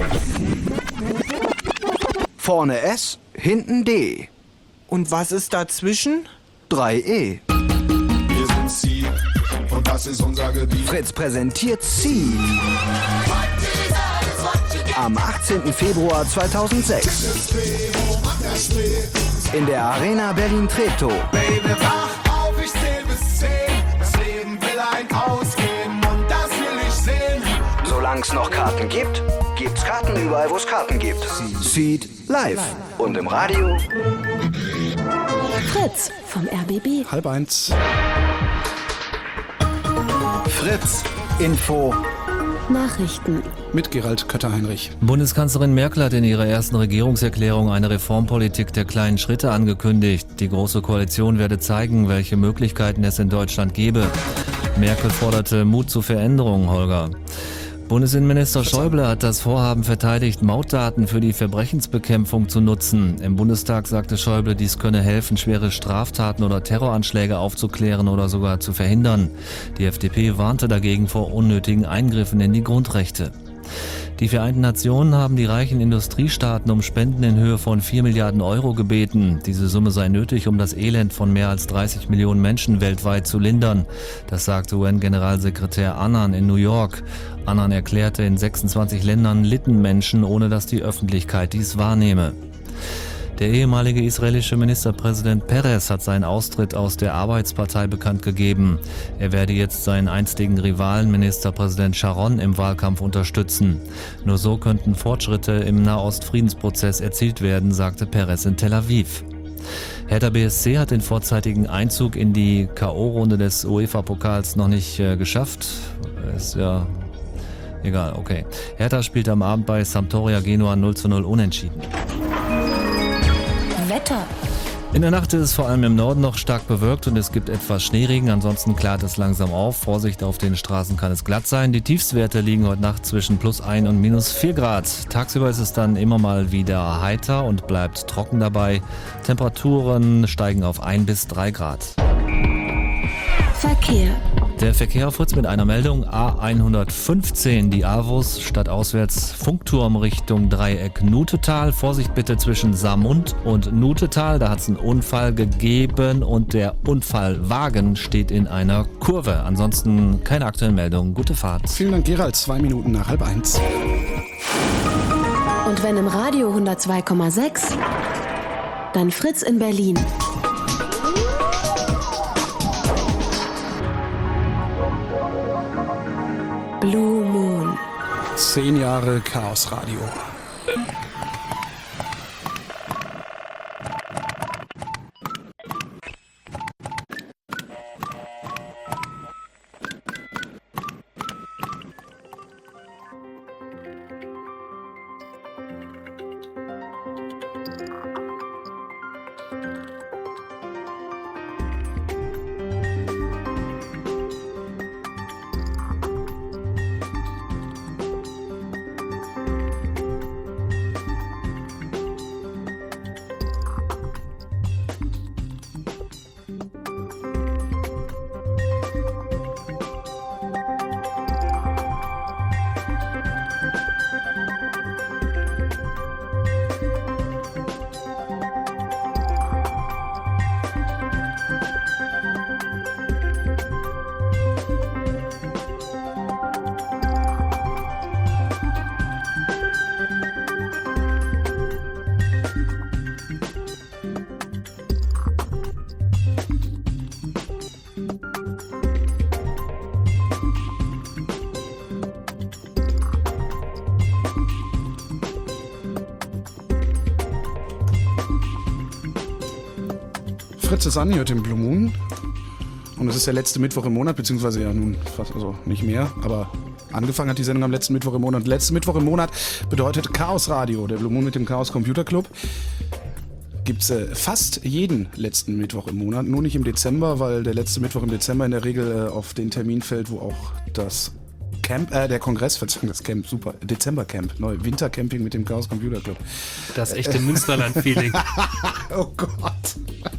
Vorne S, hinten D. Und was ist dazwischen? drei E. Wir sind Seed und das ist unser Gebiet. Fritz präsentiert Seed. Am achtzehnten Februar zweitausendsechs. In der Arena Berlin-Treptow. Baby, wach auf, ich zähl bis zehn. Das Leben will ein ausgeben und das will ich sehen. Solange es noch Karten gibt, gibt's Karten überall, wo es Karten gibt. Seed live. Und im Radio Fritz vom R B B. Halb eins. Fritz Info. Nachrichten. Mit Gerald Kötter-Heinrich. Bundeskanzlerin Merkel hat in ihrer ersten Regierungserklärung eine Reformpolitik der kleinen Schritte angekündigt. Die Große Koalition werde zeigen, welche Möglichkeiten es in Deutschland gebe. Merkel forderte Mut zu Veränderungen, Holger. Bundesinnenminister Schäuble hat das Vorhaben verteidigt, Mautdaten für die Verbrechensbekämpfung zu nutzen. Im Bundestag sagte Schäuble, dies könne helfen, schwere Straftaten oder Terroranschläge aufzuklären oder sogar zu verhindern. Die F D P warnte dagegen vor unnötigen Eingriffen in die Grundrechte. Die Vereinten Nationen haben die reichen Industriestaaten um Spenden in Höhe von vier Milliarden Euro gebeten. Diese Summe sei nötig, um das Elend von mehr als dreißig Millionen Menschen weltweit zu lindern. Das sagte U N-Generalsekretär Annan in New York. Annan erklärte, in sechsundzwanzig Ländern litten Menschen, ohne dass die Öffentlichkeit dies wahrnehme. Der ehemalige israelische Ministerpräsident Peres hat seinen Austritt aus der Arbeitspartei bekannt gegeben. Er werde jetzt seinen einstigen Rivalen Ministerpräsident Sharon im Wahlkampf unterstützen. Nur so könnten Fortschritte im Nahost-Friedensprozess erzielt werden, sagte Peres in Tel Aviv. Hertha B S C hat den vorzeitigen Einzug in die K O-Runde des UEFA-Pokals noch nicht äh, geschafft. Ist ja egal, okay. Hertha spielt am Abend bei Sampdoria Genua null zu null unentschieden. Wetter. In der Nacht ist es vor allem im Norden noch stark bewölkt und es gibt etwas Schneeregen. Ansonsten klart es langsam auf. Vorsicht, auf den Straßen kann es glatt sein. Die Tiefstwerte liegen heute Nacht zwischen plus ein und minus vier Grad. Tagsüber ist es dann immer mal wieder heiter und bleibt trocken dabei. Temperaturen steigen auf ein bis drei Grad. Verkehr. Der Verkehr auf Fritz mit einer Meldung A hundertfünfzehn, die Avus stadtauswärts Funkturm Richtung Dreieck Nutetal. Vorsicht bitte zwischen Saarmund und Nutetal, da hat es einen Unfall gegeben und der Unfallwagen steht in einer Kurve. Ansonsten keine aktuellen Meldungen, gute Fahrt. Vielen Dank Gerald, zwei Minuten nach halb eins. Und wenn im Radio hundertzwei Komma sechs, dann Fritz in Berlin. Blue Moon. Zehn Jahre Chaos Radio. Fritz ist an, hört den Blue Moon. Und es ist der letzte Mittwoch im Monat, beziehungsweise ja nun fast, also nicht mehr, aber Angefangen hat die Sendung am letzten Mittwoch im Monat. Letzten Mittwoch im Monat bedeutet Chaos Radio, der Blue Moon mit dem Chaos Computer Club. Gibt es äh, fast jeden letzten Mittwoch im Monat, nur nicht im Dezember, weil der letzte Mittwoch im Dezember in der Regel äh, auf den Termin fällt, wo auch das Camp, äh, der Kongress, Verzeihung, das Camp, super, Dezembercamp, neu, Wintercamping mit dem Chaos Computer Club. Das echte Münsterland-Feeling. Oh Gott.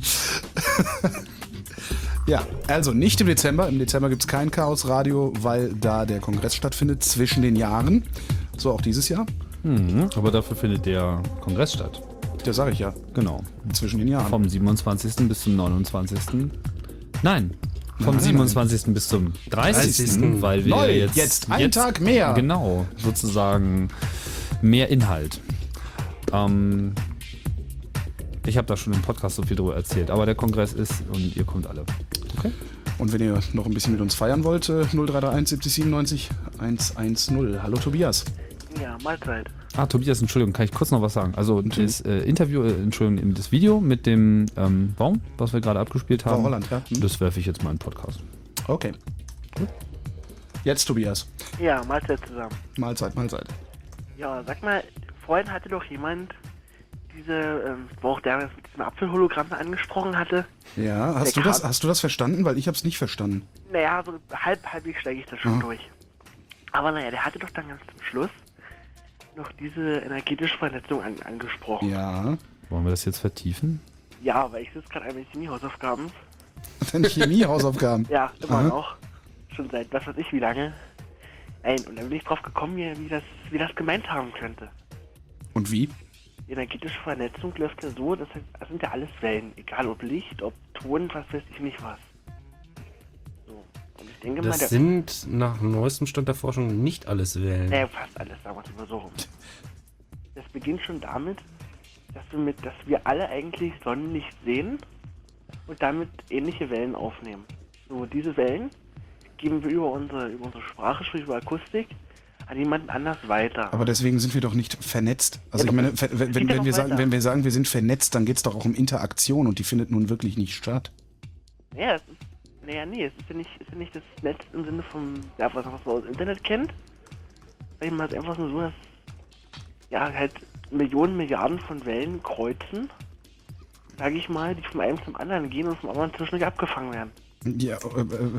Ja, also nicht im Dezember. Im Dezember gibt es kein Chaos Radio, weil da der Kongress stattfindet zwischen den Jahren. So auch dieses Jahr. Mhm, aber dafür findet der Kongress statt. Das sage ich ja. Genau. Zwischen den Jahren. Vom siebenundzwanzigsten bis zum neunundzwanzigsten Nein. Vom Nein, siebenundzwanzigsten bis zum dreißigsten Weil wir Neu, jetzt, jetzt einen Tag mehr. Genau, sozusagen mehr Inhalt. Ähm, ich habe da schon im Podcast so viel drüber erzählt, aber der Kongress ist und ihr kommt alle. Okay. Und wenn ihr noch ein bisschen mit uns feiern wollt, null drei drei eins siebzig siebenundneunzig hundertzehn. Hallo Tobias. Ja, Mahlzeit. Ah, Tobias, Entschuldigung, kann ich kurz noch was sagen? Also das äh, Interview, äh, Entschuldigung, das Video mit dem ähm, Baum, was wir gerade abgespielt haben, Frau Holland, ja. Hm. Das werfe ich jetzt mal in den Podcast. Okay. Gut. Jetzt Tobias. Ja, Mahlzeit zusammen. Mahlzeit, Mahlzeit. Ja, sag mal, vorhin hatte doch jemand diese, ähm, wo auch der das mit diesem Apfelhologramm angesprochen hatte. Ja, hast du, das, hast du das verstanden? Weil ich habe es nicht verstanden. Naja, so halb, halbwegs steige ich das schon Ah. durch. Aber naja, der hatte doch dann ganz zum Schluss noch diese energetische Vernetzung an, angesprochen. Ja. Wollen wir das jetzt vertiefen? Ja, weil ich sitze gerade an meinen Chemiehausaufgaben. Deine Chemiehausaufgaben? Ja, immer Aha. noch. Schon seit was weiß ich wie lange. Nein, und dann bin ich drauf gekommen, wie, wie, das, wie das gemeint haben könnte. Und wie? Die energetische Vernetzung läuft ja so, das, heißt, das sind ja alles Wellen. Egal ob Licht, ob Ton, was weiß ich nicht was. So. Und ich denke mal, Das der, sind nach neuestem Stand der Forschung nicht alles Wellen. naja, fast alles, sagen wir es mal so rum. Das beginnt schon damit, dass wir, mit, dass wir alle eigentlich Sonnenlicht sehen und damit ähnliche Wellen aufnehmen. So, diese Wellen geben wir über unsere, über unsere Sprache, sprich über Akustik, an jemanden anders weiter. Aber deswegen sind wir doch nicht vernetzt. Also Ja, ich meine, aber ver- wenn, geht wenn, ja wenn, noch wir sagen, weiter. wenn wir sagen, wir sind vernetzt, dann geht es doch auch um Interaktion und die findet nun wirklich nicht statt. Ja, es ist, naja, nee, es ist ja nicht, ist ja nicht das Netz im Sinne vom, ja, was, was man aus dem Internet kennt. Sag ich mal, es ist einfach nur so, dass, ja, halt Millionen, Milliarden von Wellen kreuzen, sage ich mal, die von einem zum anderen gehen und vom anderen zwischendurch abgefangen werden. Ja, äh, äh,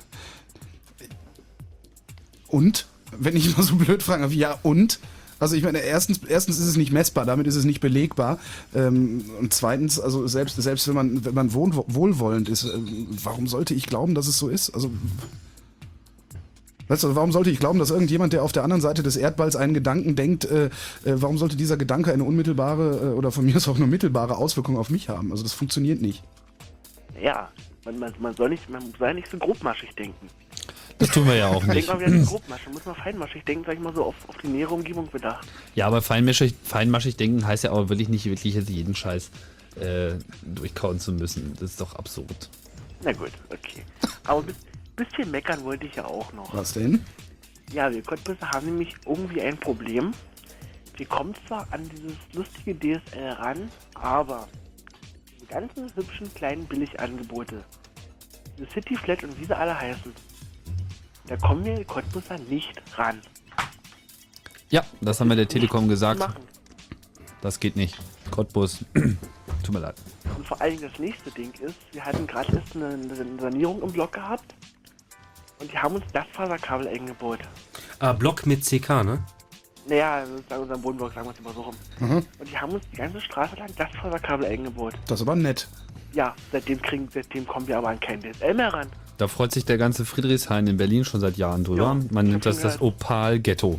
und? Wenn ich mal so blöd fragen darf, ja und? Also ich meine, erstens, erstens ist es nicht messbar, damit ist es nicht belegbar. Ähm, und zweitens, also selbst, selbst wenn man, wenn man wohl, wohlwollend ist, äh, warum sollte ich glauben, dass es so ist? Also, weißt du, warum sollte ich glauben, dass irgendjemand, der auf der anderen Seite des Erdballs einen Gedanken denkt, äh, äh, warum sollte dieser Gedanke eine unmittelbare äh, oder von mir aus auch nur mittelbare Auswirkung auf mich haben? Also das funktioniert nicht. Ja, man, man, man soll nicht, man soll nicht so grobmaschig denken. Das tun wir ja auch Denk nicht. mal wieder nicht grobmaschig, muss man feinmaschig denken, sag ich mal so, auf, auf die nähere Umgebung bedacht. Ja, aber feinmaschig, feinmaschig denken heißt ja aber wirklich nicht, wirklich jetzt jeden Scheiß äh, durchkauen zu müssen. Das ist doch absurd. Na gut, okay. Aber bis, bisschen meckern wollte ich ja auch noch. Was denn? Ja, wir Cottbusser haben nämlich irgendwie ein Problem. Wir kommen zwar an dieses lustige D S L ran, aber diese ganzen hübschen kleinen Billigangebote, diese City Flat und wie sie alle heißen, da kommen wir Cottbusser nicht ran. Ja, das haben wir der Telekom gesagt. Machen. Das geht nicht. Cottbus, tut mir leid. Und vor allen Dingen das nächste Ding ist, wir hatten gerade erst eine, eine Sanierung im Block gehabt und die haben uns das Faserkabel eingebaut. Ah, Block mit C K, ne? Naja, sozusagen unseren Bodenblock, sagen wir es immer so rum. Mhm. Und die haben uns die ganze Straße lang das Faserkabel eingebaut. Das ist aber nett. Ja, seitdem kriegen, seitdem kommen wir aber an kein D S L mehr ran. Da freut sich der ganze Friedrichshain in Berlin schon seit Jahren drüber. Ja, Man ich nennt hab das schon das Opal-Ghetto.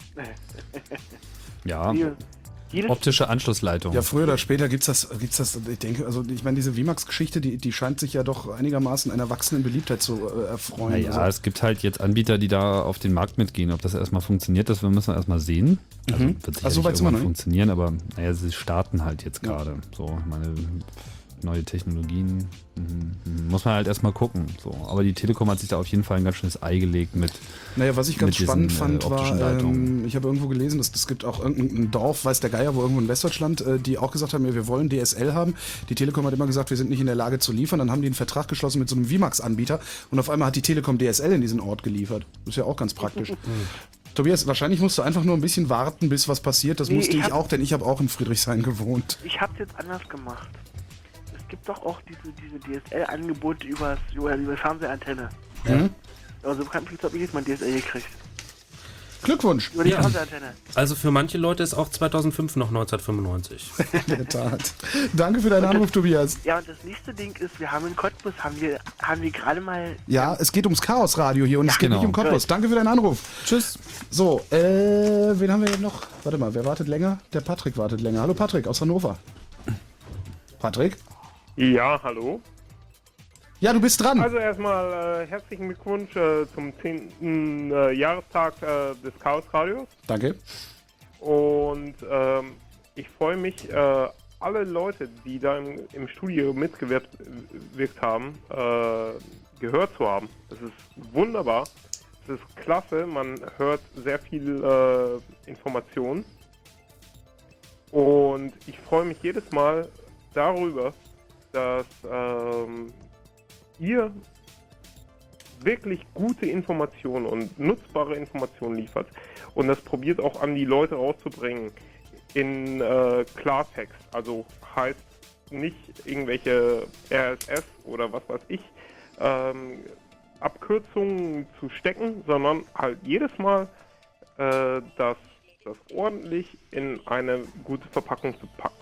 Ja, Jedes- optische Anschlussleitung. Ja, früher oder später gibt's das, gibt's das, ich denke, also ich meine, diese WiMAX-Geschichte, die, die scheint sich ja doch einigermaßen einer wachsenden Beliebtheit zu äh, erfreuen. Naja, also, es gibt halt jetzt Anbieter, die da auf den Markt mitgehen. Ob das erstmal funktioniert, das müssen wir erstmal sehen. Also Mhm. wird Ach, so sicherlich weit sind wir irgendwann noch nicht? funktionieren, aber naja, sie starten halt jetzt gerade. So, meine, neue Technologien. Mhm. Mhm. Muss man halt erstmal gucken. So. Aber die Telekom hat sich da auf jeden Fall ein ganz schönes Ei gelegt mit. Naja, was ich ganz diesen, spannend fand, äh, war, Leitungen. ähm, ich habe irgendwo gelesen, dass es gibt auch irgendein Dorf, weiß der Geier, wo irgendwo in Westdeutschland, äh, die auch gesagt haben, ja, wir wollen D S L haben. Die Telekom hat immer gesagt, wir sind nicht in der Lage zu liefern. Dann haben die einen Vertrag geschlossen mit so einem ViMax-Anbieter und auf einmal hat die Telekom D S L in diesen Ort geliefert. Das ist ja auch ganz praktisch. Tobias, wahrscheinlich musst du einfach nur ein bisschen warten, bis was passiert. Das Nee, musste ich ich hab- auch, denn ich habe auch in Friedrichshain gewohnt. Ich hab's jetzt anders gemacht. Es gibt doch auch diese, diese D S L-Angebote übers, über die Fernsehantenne. Mhm. Also bekannt habe ich jetzt mein D S L gekriegt. Glückwunsch! Über die Ja. Fernsehantenne. Also für manche Leute ist auch zweitausendfünf noch neunzehnhundertfünfundneunzig. In der Tat. Danke für deinen Anruf, Tobias. Ja, und das nächste Ding ist, wir haben in Cottbus, haben wir, haben wir gerade mal... Ja, es geht ums Chaosradio hier und es geht genau. nicht um Cottbus. Danke für deinen Anruf. Tschüss. So, äh, wen haben wir denn noch? Warte mal, wer wartet länger? Der Patrick wartet länger. Hallo Patrick aus Hannover. Patrick? Ja, hallo. Ja, du bist dran. Also erstmal äh, herzlichen Glückwunsch äh, zum zehnten Äh, Jahrestag äh, des Chaos Radios. Danke. Und ähm, ich freue mich, äh, alle Leute, die da im, im Studio mitgewirkt wirkt haben, äh, gehört zu haben. Das ist wunderbar. Das ist klasse. Man hört sehr viel äh, Information. Und ich freue mich jedes Mal darüber, dass ähm, ihr wirklich gute Informationen und nutzbare Informationen liefert und das probiert auch an die Leute rauszubringen in äh, Klartext. Also heißt nicht irgendwelche R S S oder was weiß ich ähm, Abkürzungen zu stecken, sondern halt jedes Mal äh, das, das ordentlich in eine gute Verpackung zu packen.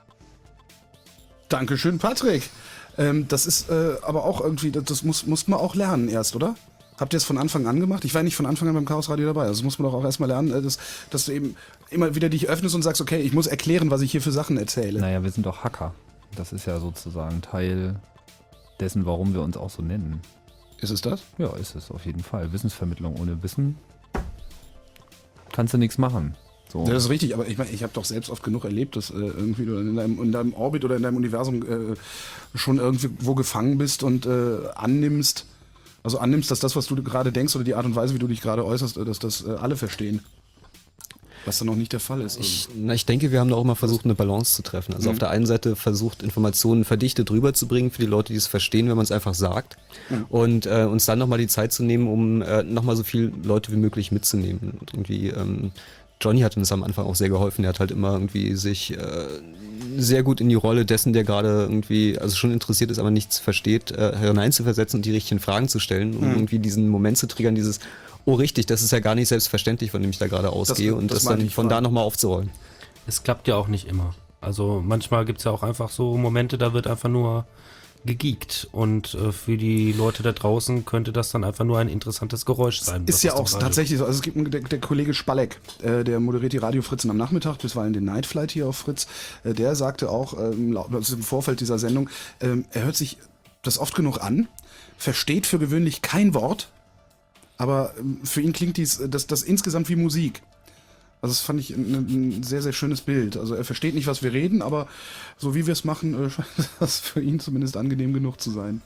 Dankeschön, Patrick. Ähm, das ist äh, aber auch irgendwie, das, das muss, muss man auch lernen erst, oder? Habt ihr es von Anfang an gemacht? Ich war nicht von Anfang an beim Chaos Radio dabei. Also das muss man doch auch erstmal lernen, äh, dass, dass du eben immer wieder dich öffnest und sagst, okay, ich muss erklären, was ich hier für Sachen erzähle. Naja, wir sind doch Hacker. Das ist ja sozusagen Teil dessen, warum wir uns auch so nennen. Ist es das? Ja, ist es auf jeden Fall. Wissensvermittlung ohne Wissen kannst du nichts machen. So. Ja, das ist richtig, aber ich meine, ich habe doch selbst oft genug erlebt, dass äh, irgendwie du in deinem, in deinem Orbit oder in deinem Universum äh, schon irgendwo gefangen bist und äh, annimmst, also annimmst, dass das, was du gerade denkst oder die Art und Weise, wie du dich gerade äußerst, äh, dass das äh, alle verstehen. Was dann noch nicht der Fall ist. Ich, na, ich denke, wir haben da auch mal versucht, eine Balance zu treffen. Also Mhm. auf der einen Seite versucht, Informationen verdichtet rüberzubringen für die Leute, die es verstehen, wenn man es einfach sagt. Mhm. Und äh, uns dann nochmal die Zeit zu nehmen, um äh, nochmal so viele Leute wie möglich mitzunehmen. Und irgendwie, ähm, Johnny hat uns am Anfang auch sehr geholfen. Der hat halt immer irgendwie sich äh, sehr gut in die Rolle dessen, der gerade irgendwie, also schon interessiert ist, aber nichts versteht, äh, hineinzuversetzen und die richtigen Fragen zu stellen, um Mhm. irgendwie diesen Moment zu triggern, dieses oh richtig, das ist ja gar nicht selbstverständlich, von dem ich da gerade ausgehe Das- und das das, meinte dann ich von vorhin. da nochmal aufzurollen. Es klappt ja auch nicht immer. Also manchmal gibt es ja auch einfach so Momente, da wird einfach nur gegeekt und äh, für die Leute da draußen könnte das dann einfach nur ein interessantes Geräusch sein. Ist was ja aus dem auch Radio- tatsächlich so. Also es gibt einen, der, der Kollege Spalleck, äh, der moderiert die Radio Fritzen am Nachmittag, bisweilen den Night Flight hier auf Fritz. Äh, der sagte auch ähm, laut- also im Vorfeld dieser Sendung, ähm, er hört sich das oft genug an, versteht für gewöhnlich kein Wort, aber ähm, für ihn klingt dies, das, das insgesamt wie Musik. Also das fand ich ein, ein sehr, sehr schönes Bild. Also er versteht nicht, was wir reden, aber so wie wir es machen, äh, scheint das für ihn zumindest angenehm genug zu sein.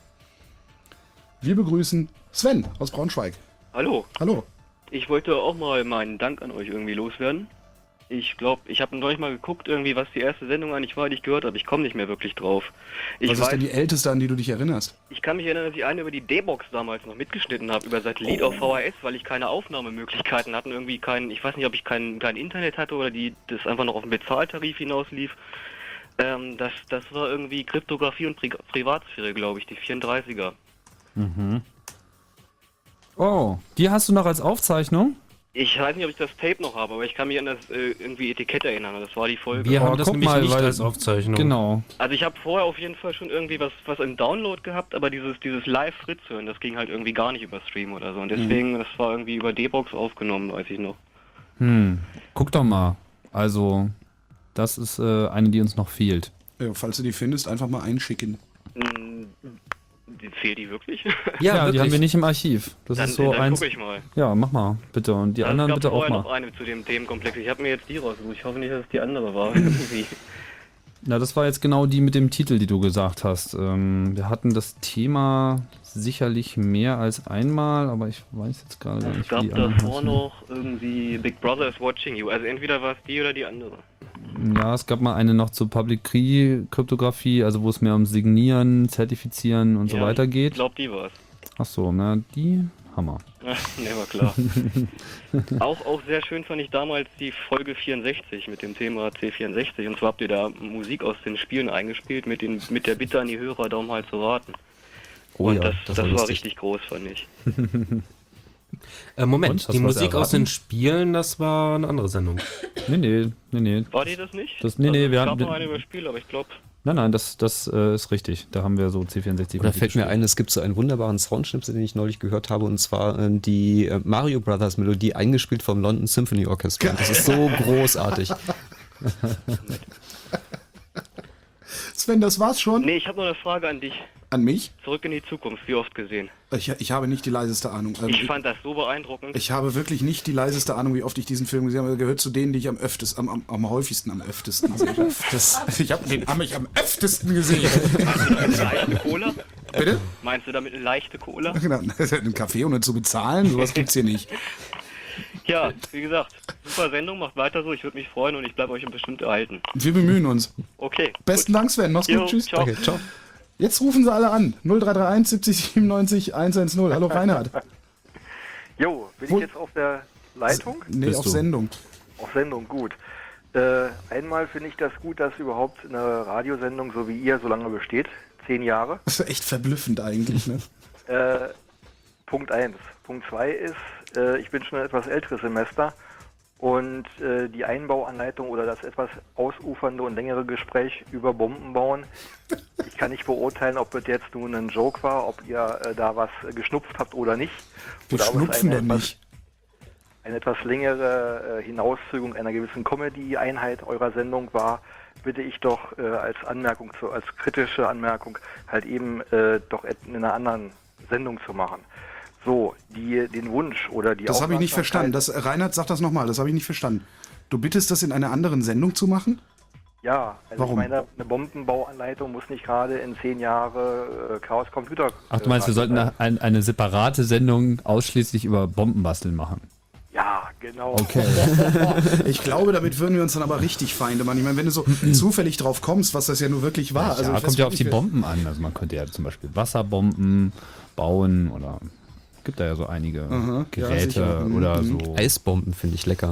Wir begrüßen Sven aus Braunschweig. Hallo. Hallo. Ich wollte auch mal meinen Dank an euch irgendwie loswerden. Ich glaube, ich habe neulich mal geguckt, irgendwie, was die erste Sendung eigentlich war, die ich gehört habe. Ich komme nicht mehr wirklich drauf. Ich Was ist denn die älteste, an die du dich erinnerst? Ich kann mich erinnern, dass ich eine über die D-Box damals noch mitgeschnitten habe, über Satellit auf V H S, weil ich keine Aufnahmemöglichkeiten hatte. Irgendwie kein, ich weiß nicht, ob ich kein, kein Internet hatte oder die das einfach noch auf den Bezahltarif hinauslief. Ähm, das, das war irgendwie Kryptographie und Pri Privatsphäre, glaube ich, die vierunddreißiger. Mhm. Oh, die hast du noch als Aufzeichnung? Ich weiß nicht, ob ich das Tape noch habe, aber ich kann mich an das äh, irgendwie Etikett erinnern. Das war die Folge. Wir haben Oh, das guck nämlich mal, nicht weil- als Aufzeichnung. Genau. Also ich habe vorher auf jeden Fall schon irgendwie was, was im Download gehabt, aber dieses, dieses Live-Fritz hören, das ging halt irgendwie gar nicht über Stream oder so. Und deswegen, Mhm. das war irgendwie über D-Box aufgenommen, weiß ich noch. Hm, guck doch mal. Also, das ist äh, eine, die uns noch fehlt. Ja, falls du die findest, einfach mal einschicken. Hm, fehlt die wirklich? Ja, die haben wir nicht im Archiv. Das Dann- ist so dann eins. guck ich mal. Ja, mach mal, bitte. Und die Also anderen es gab bitte auch vorher mal. noch eine zu dem Themenkomplex. Ich habe mir jetzt die rausgesucht. Ich hoffe nicht, dass es die andere war. Irgendwie. Na, das war jetzt genau die mit dem Titel, die du gesagt hast. Ähm, wir hatten das Thema sicherlich mehr als einmal, aber ich weiß jetzt gerade gar Es nicht, gab wie die anderen davor heißen. noch irgendwie Big Brother is watching you. Also entweder war es die oder die andere. Ja, es gab mal eine noch zur Public Key Kryptographie, also wo es mehr um Signieren, Zertifizieren und so Ja, weiter Ich geht. glaube, die war's. Ach so, na, die Hammer. Ne, war klar. auch, auch sehr schön fand ich damals die Folge vierundsechzig mit dem Thema C vierundsechzig. Und zwar habt ihr da Musik aus den Spielen eingespielt mit, den, mit der Bitte an die Hörer, darum halt zu raten. Oh Und ja, das, das das, war war lustig. richtig groß, fand ich. Äh, Moment, Und, hast die du was Musik aus erraten? den Spielen, das war eine andere Sendung. Nee, nee, nee, nee. War die das nicht? Das, nee, nee, also, wir es gab haben. noch eine über Spiele, aber ich glaube... Nein, nein, das, das äh, ist richtig. Da haben wir so C vierundsechzig. Oder fällt mir ein, es gibt so einen wunderbaren Soundschnipsel, den ich neulich gehört habe, und zwar äh, die äh, Mario Brothers Melodie eingespielt vom London Symphony Orchestra. Das ist so großartig. Sven, das war's schon? Nee, ich habe noch eine Frage an dich. An mich? Zurück in die Zukunft, wie oft gesehen? Ich, ich habe nicht die leiseste Ahnung. Ähm, Ich fand das so beeindruckend. Ich habe wirklich nicht die leiseste Ahnung, wie oft ich diesen Film gesehen habe. Er gehört zu denen, die ich am öftesten, am, am, am häufigsten, am öftesten gesehen habe. Das, ich habe den habe ich am öftesten gesehen. Meinst du damit eine leichte Cola? Bitte? Meinst du damit eine leichte Cola? Genau, einen Kaffee ohne zu bezahlen, sowas gibt's hier nicht. Ja, wie gesagt, super Sendung, macht weiter so, ich würde mich freuen und ich bleibe euch bestimmt erhalten. Wir bemühen uns. Okay. Besten Dank, Sven. Mach's Jo, gut. Tschüss. ciao. Okay, ciao. Jetzt rufen sie alle an. null drei drei eins siebzig siebenundneunzig hundertzehn. Hallo Reinhard. Jo, bin Wo- ich jetzt auf der Leitung? Nee, auf Sendung. Auf Sendung, gut. Äh, einmal finde ich das gut, dass überhaupt eine Radiosendung, so wie ihr, so lange besteht. Zehn Jahre. Das ist echt verblüffend eigentlich, ne? Äh, Punkt eins. Punkt zwei ist, äh, ich bin schon ein etwas älteres Semester und äh, die Einbauanleitung oder das etwas ausufernde und längere Gespräch über Bomben bauen, ich kann nicht beurteilen, ob das jetzt nun ein Joke war, ob ihr äh, da was äh, geschnupft habt oder nicht. Wir oder ob es schnupfen eine doch etwas, nicht. eine etwas längere äh, Hinauszögerung einer gewissen Comedy-Einheit eurer Sendung war, bitte ich doch äh, als Anmerkung, zu, als kritische Anmerkung, halt eben äh, doch in einer anderen Sendung zu machen. So, die, den Wunsch oder die Das habe ich nicht verstanden. Aufmerksamkeit- Das, Reinhard, sag das nochmal. Das habe ich nicht verstanden. Du bittest, das in einer anderen Sendung zu machen? Ja, also Warum? ich meine, eine Bombenbauanleitung muss nicht gerade in zehn Jahre äh, Chaos Computer. Ach, du meinst, wir sollten eine, ein, eine separate Sendung ausschließlich über Bombenbasteln machen? Ja, genau. Okay. Ich glaube, damit würden wir uns dann aber richtig Feinde machen. Ich meine, wenn du so zufällig drauf kommst, was das ja nur wirklich war. Ja, also ich weiß kommt ja auf wirklich, die wer- Bomben an. Also man könnte ja zum Beispiel Wasserbomben bauen oder gibt da ja so einige Aha, ja, Geräte sicher. Mhm, oder mhm. so. Eisbomben finde ich lecker.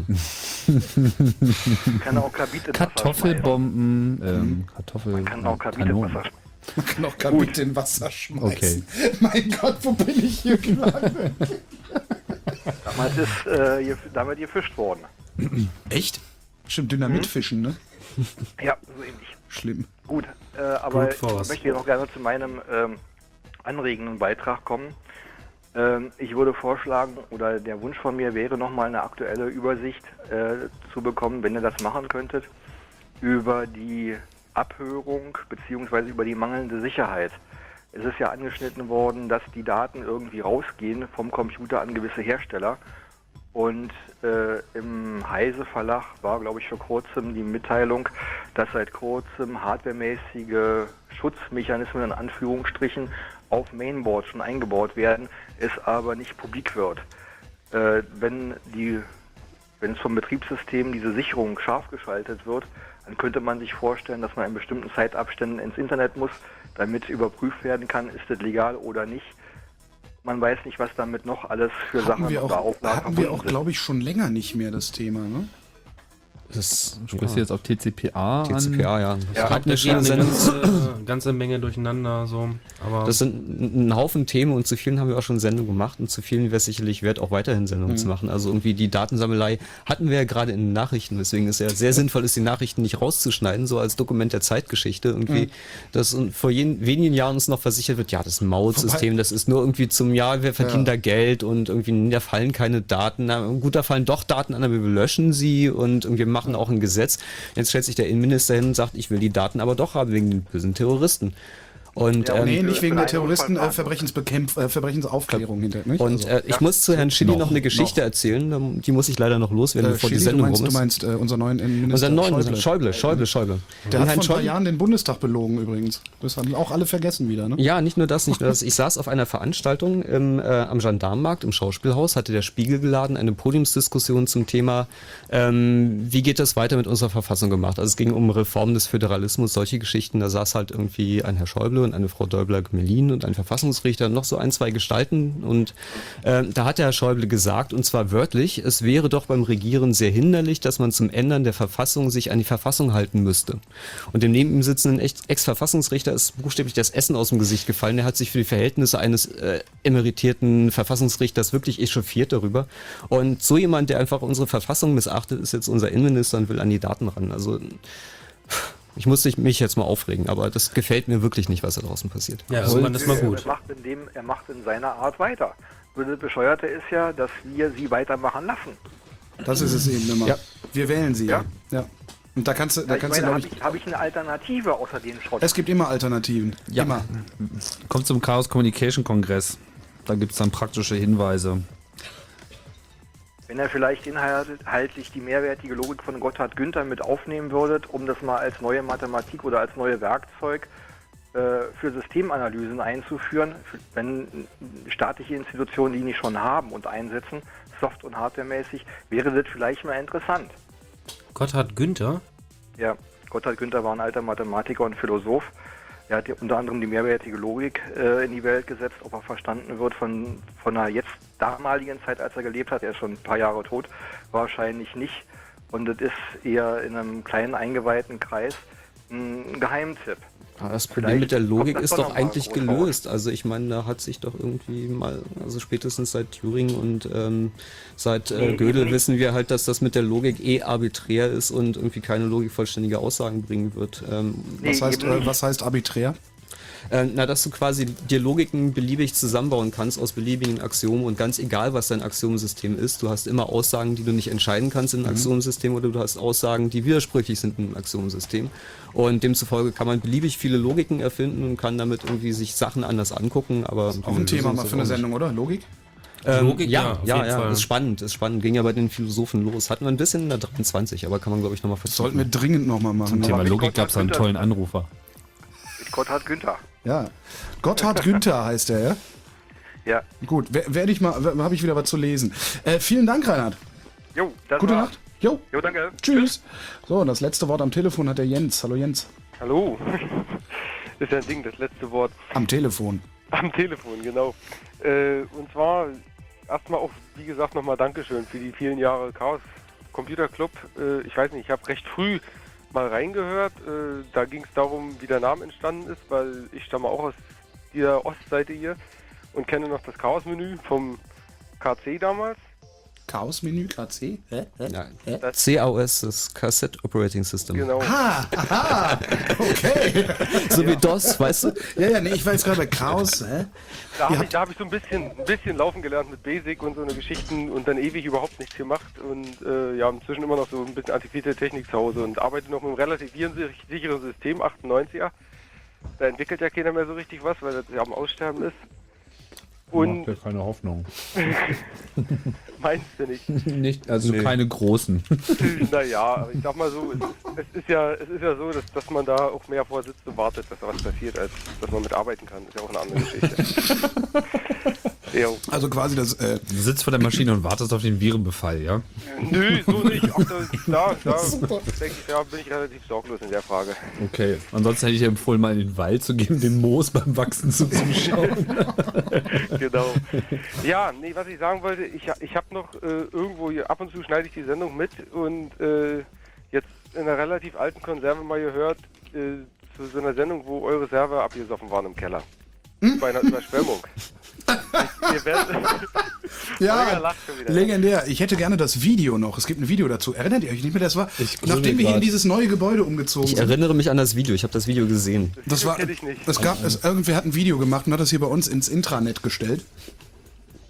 kann auch Kabit in Wasser Kartoffelbomben, ähm, Kartoffel. Man kann auch Kabit in Kanonen. Wasser schmeißen. Man kann auch Kabit in Wasser schmeißen. Okay. Mein Gott, wo bin ich hier gelandet? Damals ist äh, hier, damit gefischt worden. Echt? Stimmt, Dynamitfischen, ne? Ja, so ähnlich. Schlimm. Gut, äh, aber Brute ich Force. möchte jetzt noch gerne zu meinem ähm, anregenden Beitrag kommen. Ähm, ich würde vorschlagen, oder der Wunsch von mir wäre, nochmal eine aktuelle Übersicht äh, zu bekommen, wenn ihr das machen könntet, über die Abhörung beziehungsweise über die mangelnde Sicherheit. Es ist ja angeschnitten worden, dass die Daten irgendwie rausgehen vom Computer an gewisse Hersteller. Und äh, im Heise Verlag war, glaube ich, vor kurzem die Mitteilung, dass seit kurzem hardwaremäßige Schutzmechanismen in Anführungsstrichen auf Mainboard schon eingebaut werden, es aber nicht publik wird. Äh, wenn die, wenn vom Betriebssystem diese Sicherung scharf geschaltet wird, dann könnte man sich vorstellen, dass man in bestimmten Zeitabständen ins Internet muss, damit überprüft werden kann, ist das legal oder nicht. Man weiß nicht, was damit noch alles für Hatten Sachen wir oder auch, Auflagen hatten wir verbunden auch sind. glaube ich, schon länger nicht mehr das Thema, ne? Das Sprichst du jetzt auf T C P A an? T C P A, ja. Ja, Hat da eine geht eine Sendung. ganze, ganze Menge durcheinander. So. Aber Das sind ein Haufen Themen und zu vielen haben wir auch schon Sendungen gemacht und zu vielen wäre es sicherlich wert, auch weiterhin Sendungen Mhm. zu machen. Also irgendwie die Datensammelei hatten wir ja gerade in den Nachrichten, deswegen ist ja sehr sinnvoll, ist die Nachrichten nicht rauszuschneiden, so als Dokument der Zeitgeschichte. Irgendwie, Mhm. dass uns vor jen, wenigen Jahren uns noch versichert wird, ja, das ist ein Mautsystem, Wobei- das ist nur irgendwie zum Jahr, wir verdienen Ja. da Geld und irgendwie, da fallen keine Daten. Na, gut, da fallen doch Daten an, aber wir löschen sie und irgendwie machen auch ein Gesetz. Jetzt stellt sich der Innenminister hin und sagt, ich will die Daten aber doch haben wegen den bösen Terroristen. Und, Ja, ähm, nee, nicht wegen der Terroristen, äh, Verbrechensbekämpf äh, Verbrechensaufklärung hinter. Nicht? Und Also, äh, ich ja. muss zu Herrn Schilly noch, Noch, eine Geschichte noch. erzählen, die muss ich leider noch loswerden, Äh, bevor Schilly, die Sendung du meinst, rum ist. du meinst äh, unseren neuen Innenminister Unser neuen Schäuble. Schäuble, Schäuble, Schäuble. Der Und hat Herrn vor ein paar Schäuble- Jahren den Bundestag belogen übrigens. Das haben auch alle vergessen wieder, ne? Ja, nicht nur das, nicht nur das. Ich saß auf einer Veranstaltung im, äh, am Gendarmenmarkt im Schauspielhaus, hatte der Spiegel geladen, eine Podiumsdiskussion zum Thema, ähm, wie geht das weiter mit unserer Verfassung gemacht. Also es ging um Reform des Föderalismus, solche Geschichten. Da saß halt irgendwie ein Herr Schäuble und eine Frau Däubler-Gmelin und ein Verfassungsrichter und noch so ein, zwei Gestalten. Und äh, da hat der Herr Schäuble gesagt, und zwar wörtlich, es wäre doch beim Regieren sehr hinderlich, dass man zum Ändern der Verfassung sich an die Verfassung halten müsste. Und dem neben ihm sitzenden Ex- Ex-Verfassungsrichter ist buchstäblich das Essen aus dem Gesicht gefallen. Der hat sich für die Verhältnisse eines äh, emeritierten Verfassungsrichters wirklich echauffiert darüber. Und so jemand, der einfach unsere Verfassung missachtet, ist jetzt unser Innenminister und will an die Daten ran. Also ich muss mich jetzt mal aufregen, aber das gefällt mir wirklich nicht, was da draußen passiert. Ja, das ist Er macht, in dem, er macht in seiner Art weiter. Und das Bescheuerte ist ja, dass wir sie weitermachen lassen. Das ist es eben immer. Ja. Wir wählen sie ja. ja. Und da kannst du, da Ja, ich kannst meine, du, habe glaube ich, ich, hab ich eine Alternative außer den Schrott? es gibt immer Alternativen. Ja. Immer. Kommt zum Chaos Communication Kongress. Da gibt es dann praktische Hinweise. Wenn er vielleicht inhaltlich die mehrwertige Logik von Gotthard Günther mit aufnehmen würdet, um das mal als neue Mathematik oder als neue Werkzeug äh, für Systemanalysen einzuführen, wenn staatliche Institutionen die nicht schon haben und einsetzen, soft- und hardwaremäßig, wäre das vielleicht mal interessant. Gotthard Günther? Ja, Gotthard Günther war ein alter Mathematiker und Philosoph. Er hat unter anderem die mehrwertige Logik äh, in die Welt gesetzt. Ob er verstanden wird von, von einer jetzt damaligen Zeit, als er gelebt hat, er ist schon ein paar Jahre tot, wahrscheinlich nicht. Und das ist eher in einem kleinen eingeweihten Kreis ein Geheimtipp. Aber das Problem Vielleicht mit der Logik kommt das ist doch doch noch mal eigentlich groß gelöst. Also ich meine, da hat sich doch irgendwie mal, also spätestens seit Turing und ähm, seit äh, Nee, Gödel nee. wissen wir halt, dass das mit der Logik eh arbiträr ist und irgendwie keine logikvollständige Aussagen bringen wird. Ähm, Was heißt, äh, was heißt arbiträr? Äh, na, dass du quasi dir Logiken beliebig zusammenbauen kannst aus beliebigen Axiomen und ganz egal, was dein Axiomensystem ist, du hast immer Aussagen, die du nicht entscheiden kannst in einem Mhm. Axiomensystem oder du hast Aussagen, die widersprüchlich sind in einem Axiomensystem. Und demzufolge kann man beliebig viele Logiken erfinden und kann damit irgendwie sich Sachen anders angucken, aber... Auch ein Thema mal für eine Sendung, oder? Logik? Ähm, Logik, ja, ja, auf ja, jeden ja, Fall. ist spannend, ist spannend. Ging ja bei den Philosophen los. Hatten wir ein bisschen in der dreiundzwanzig, aber kann man, glaube ich, nochmal vertiefen. Sollten wir dringend nochmal machen. Zum Thema Logik gab es einen tollen Anrufer. Mit Gotthard Günther. Ja. Gotthard Günther heißt er, ja? Ja. Gut, wer- werde ich mal, habe ich wieder was zu lesen. Äh, vielen Dank, Reinhard. Jo, das Gute war's. Nacht. Jo. Jo, danke. Tschüss. So, und das letzte Wort am Telefon hat der Jens. Hallo Jens. Hallo. Das ist ja ein Ding, das letzte Wort. Am Telefon. Am Telefon, genau. Äh, und zwar erstmal auch, wie gesagt, nochmal Dankeschön für die vielen Jahre Chaos Computer Club. Äh, ich weiß nicht, ich habe recht früh mal reingehört. Äh, da ging es darum, wie der Name entstanden ist, weil ich stamme auch aus dieser Ostseite hier und kenne noch das Chaos-Menü vom K C damals. Chaos-Menü, K C? Hä? Hä? Ja. Hä? C A O S, das Cassette Operating System. Genau. Ah, aha, okay. So wie DOS, weißt du? Ja, ja, nee, ich war jetzt gerade bei Chaos. Hä? Da Ihr habe ich, da hab ich so ein bisschen, ein bisschen laufen gelernt mit Basic und so eine Geschichten und dann ewig überhaupt nichts gemacht und äh, ja, inzwischen immer noch so ein bisschen antiquierte Technik zu Hause und arbeite noch mit einem relativ virensicheren System, achtundneunziger. Da entwickelt ja keiner mehr so richtig was, weil das ja am Aussterben ist. Und Macht ja keine Hoffnung. meinst du nicht? Nicht, also Nee. keine großen. Naja, aber ich sag mal so, es, es ist ja, es ist ja so, dass, dass man da auch mehr vorsitzt und wartet, dass da was passiert, als dass man mitarbeiten kann. Ist ja auch eine andere Geschichte. Jo. Also quasi das. Äh, Du sitzt vor der Maschine und wartest auf den Virenbefall, ja? Nö, so nicht. Ach, da, da, da denke ich, ja, bin ich relativ sorglos in der Frage. Okay. Ansonsten hätte ich empfohlen, mal in den Wald zu gehen, dem Moos beim Wachsen zuzuschauen. Genau. Ja, nee, was ich sagen wollte, ich, ich habe noch äh, irgendwo, hier, ab und zu schneide ich die Sendung mit und äh, jetzt in einer relativ alten Konserve mal gehört, äh, zu so einer Sendung, wo eure Server abgesoffen waren im Keller. Hm? Bei einer Überschwemmung. Ich, ihr werdet, Holger ja, lacht schon wieder. legendär. Ich hätte gerne das Video noch. Es gibt ein Video dazu. Erinnert ihr euch nicht mehr? Das war, nachdem wir hier in dieses neue Gebäude umgezogen Ich sind. erinnere mich an das Video, ich habe das Video gesehen. Das war, kenn ich nicht. es gab, es, irgendwer hat ein Video gemacht und hat das hier bei uns ins Intranet gestellt.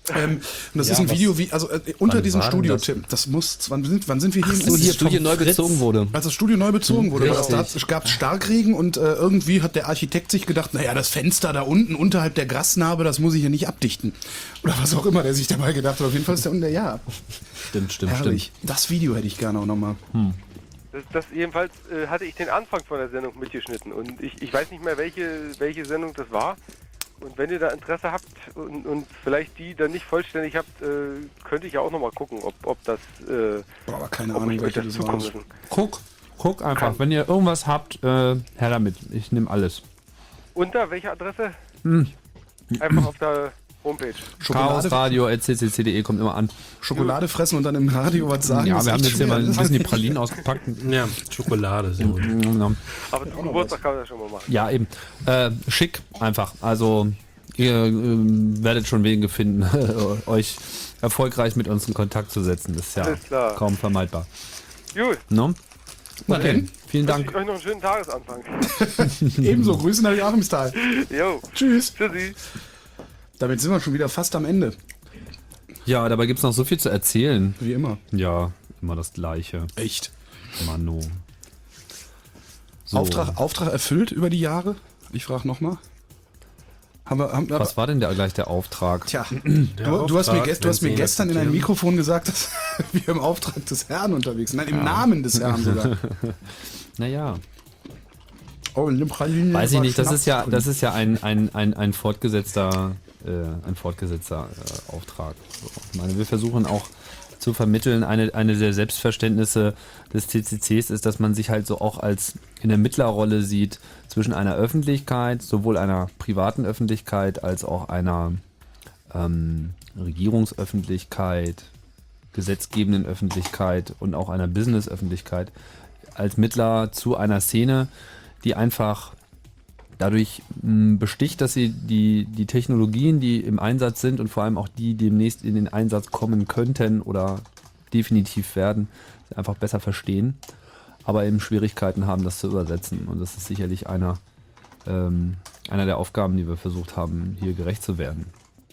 Ähm, und das Ja, ist ein was- Video, wie, also äh, unter wann diesem war denn Studio, das? Tim, das muss, wann sind, wann sind wir hier? Ach, als das Studio neu bezogen wurde. Als das Studio neu bezogen wurde, Richtig. weil es gab Starkregen und äh, irgendwie hat der Architekt sich gedacht, naja, das Fenster da unten unterhalb der Grasnarbe, das muss ich hier nicht abdichten. Oder was auch immer der sich dabei gedacht hat. Auf jeden Fall ist der unter, ja. Stimmt, stimmt, Herrlich. Das Video hätte ich gerne auch nochmal. Hm. Das, das jedenfalls äh, hatte ich den Anfang von der Sendung mitgeschnitten und ich, ich weiß nicht mehr, welche, welche Sendung das war. Und wenn ihr da Interesse habt und, und vielleicht die dann nicht vollständig habt, äh, könnte ich ja auch nochmal gucken, ob, ob das, äh, Boah, aber keine ob Ahnung, ich euch welche das das zukommen war. lassen. Guck, guck einfach. Wenn ihr irgendwas habt, äh, her damit. Ich nehme alles. Unter welcher Adresse? Hm. Einfach auf der Homepage. chaosradio at c c c punkt d e kommt immer an. Schokolade fressen und dann im Radio was sagen. Ja, ist wir haben echt jetzt hier mal schwer. ein bisschen die Pralinen ausgepackt. Ja, Schokolade. So. Aber zum Geburtstag kann man das schon mal machen. Ja, eben. Äh, schick einfach. Also ihr ähm, werdet schon Wege finden, euch erfolgreich mit uns in Kontakt zu setzen. Das ist ja Alles klar. kaum vermeidbar. Gut. No? Na Okay, dann, vielen wünsche Dank. ich euch noch einen schönen Tagesanfang. Ebenso, Grüße nach Joachimsthal. Jo. Tschüss. Tschüssi. Damit sind wir schon wieder fast am Ende. Ja, dabei gibt es noch so viel zu erzählen. Wie immer. Ja, immer das Gleiche. Echt? Mano. So. Auftrag, Auftrag erfüllt über die Jahre? Ich frage nochmal. Haben wir, haben, Was war denn der, gleich der Auftrag? Tja, Der du, du hast mir, Auftrag, gest, du hast wenn mir Sie gestern in ein akzeptieren. Mikrofon gesagt, dass wir im Auftrag des Herrn unterwegs sind. Nein, im Ja. Namen des Herrn sogar. Naja. Oh, eine Praline Weiß ich war nicht, das Schnaps ist ja, drin. das ist ja ein, ein, ein, ein fortgesetzter, äh, ein fortgesetzter äh, Auftrag. So. Ich meine, wir versuchen auch zu vermitteln, eine, eine der Selbstverständnisse des T C Cs ist, dass man sich halt so auch als in der Mittlerrolle sieht zwischen einer Öffentlichkeit, sowohl einer privaten Öffentlichkeit als auch einer ähm, Regierungsöffentlichkeit, gesetzgebenden Öffentlichkeit und auch einer Business-Öffentlichkeit als Mittler zu einer Szene, die einfach dadurch mh, besticht, dass sie die, die Technologien, die im Einsatz sind und vor allem auch die, die demnächst in den Einsatz kommen könnten oder definitiv werden, einfach besser verstehen, aber eben Schwierigkeiten haben, das zu übersetzen. Und das ist sicherlich einer, ähm, einer der Aufgaben, die wir versucht haben, hier gerecht zu werden.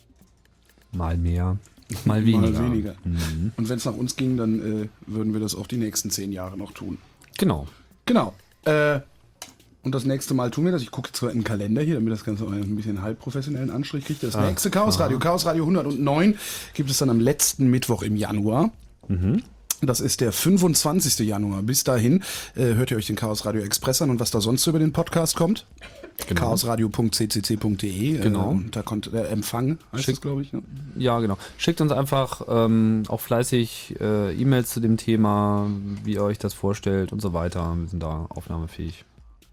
Mal mehr, mal weniger. Mal weniger. Mhm. Und wenn es nach uns ging, dann äh, würden wir das auch die nächsten zehn Jahre noch tun. Genau. Genau. Äh, und das nächste Mal tun wir das. Ich gucke jetzt zwar in den Kalender hier, damit das Ganze ein bisschen halbprofessionellen Anstrich kriegt. Das Ah, nächste Chaos Radio, aha. Chaos Radio hundertneun, gibt es dann am letzten Mittwoch im Januar. Mhm. Das ist der fünfundzwanzigste Januar. Bis dahin äh, hört ihr euch den Chaos Radio Express an und was da sonst über den Podcast kommt. Genau. chaosradio punkt c c c punkt d e. Genau. Äh, da kommt der Empfang, heißt Schick- das, glaube ich. Ne? Ja, genau. Schickt uns einfach ähm, auch fleißig äh, E-Mails zu dem Thema, wie ihr euch das vorstellt und so weiter. Wir sind da aufnahmefähig.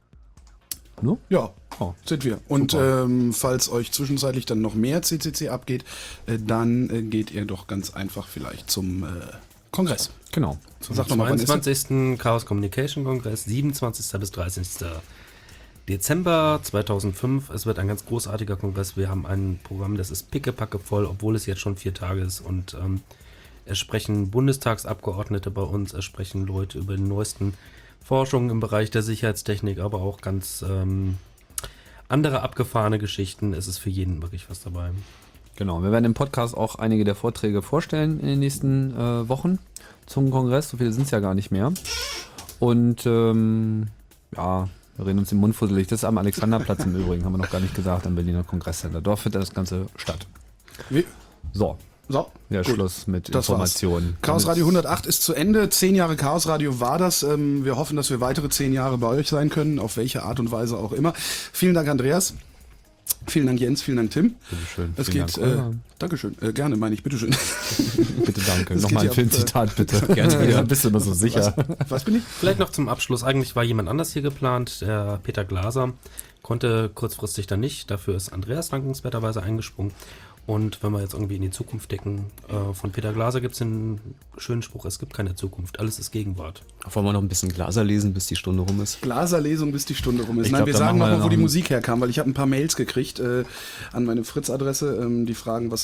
No? Ja, Oh. sind wir. Und Super. ähm, falls euch zwischenzeitlich dann noch mehr C C C abgeht, äh, dann äh, geht ihr doch ganz einfach vielleicht zum äh, Kongress. Genau. So, sag doch mal, wann ist das? zweiundzwanzigsten Chaos Communication Kongress, siebenundzwanzigsten bis dreißigsten Dezember zweitausendfünf. Es wird ein ganz großartiger Kongress. Wir haben ein Programm, das ist pickepacke voll, obwohl es jetzt schon vier Tage ist. Und ähm, es sprechen Bundestagsabgeordnete bei uns, es sprechen Leute über die neuesten Forschungen im Bereich der Sicherheitstechnik, aber auch ganz ähm, andere abgefahrene Geschichten. Es ist für jeden wirklich was dabei. Genau, wir werden im Podcast auch einige der Vorträge vorstellen in den nächsten äh, Wochen zum Kongress. So viele sind es ja gar nicht mehr. Und ähm, ja, wir reden uns den Mund fusselig. Das ist am Alexanderplatz im Übrigen, haben wir noch gar nicht gesagt, am Berliner Kongresscenter. Dort findet das Ganze statt. Wie? So. So. Ja, Gut. Schluss mit Das Informationen. war's. Chaos Radio hundertacht ist zu Ende. Zehn Jahre Chaos Radio war das. Ähm, wir hoffen, dass wir weitere zehn Jahre bei euch sein können, auf welche Art und Weise auch immer. Vielen Dank, Andreas. Vielen Dank, Jens. Vielen Dank, Tim. Bitteschön. Es Vielen geht. Dank. Äh, Dankeschön. Äh, gerne, meine ich. Bitteschön. Bitte danke. Es Nochmal geht ein ja, Filmzitat, äh, bitte. Gerne wieder. Bist du immer so sicher. Was, was bin ich? Vielleicht noch zum Abschluss. Eigentlich war jemand anders hier geplant, der Peter Glaser. Konnte kurzfristig dann nicht. Dafür ist Andreas dankenswerterweise eingesprungen. Und wenn wir jetzt irgendwie in die Zukunft decken, äh, von Peter Glaser gibt es den schönen Spruch, es gibt keine Zukunft, alles ist Gegenwart. Wollen wir noch ein bisschen Glaser lesen, bis die Stunde rum ist? Glaserlesung, bis die Stunde rum ist. Ich Nein, glaub, wir da sagen machen wir nochmal, wo noch die einen- Musik herkam, weil ich habe ein paar Mails gekriegt äh, an meine Fritz-Adresse, ähm, die fragen, was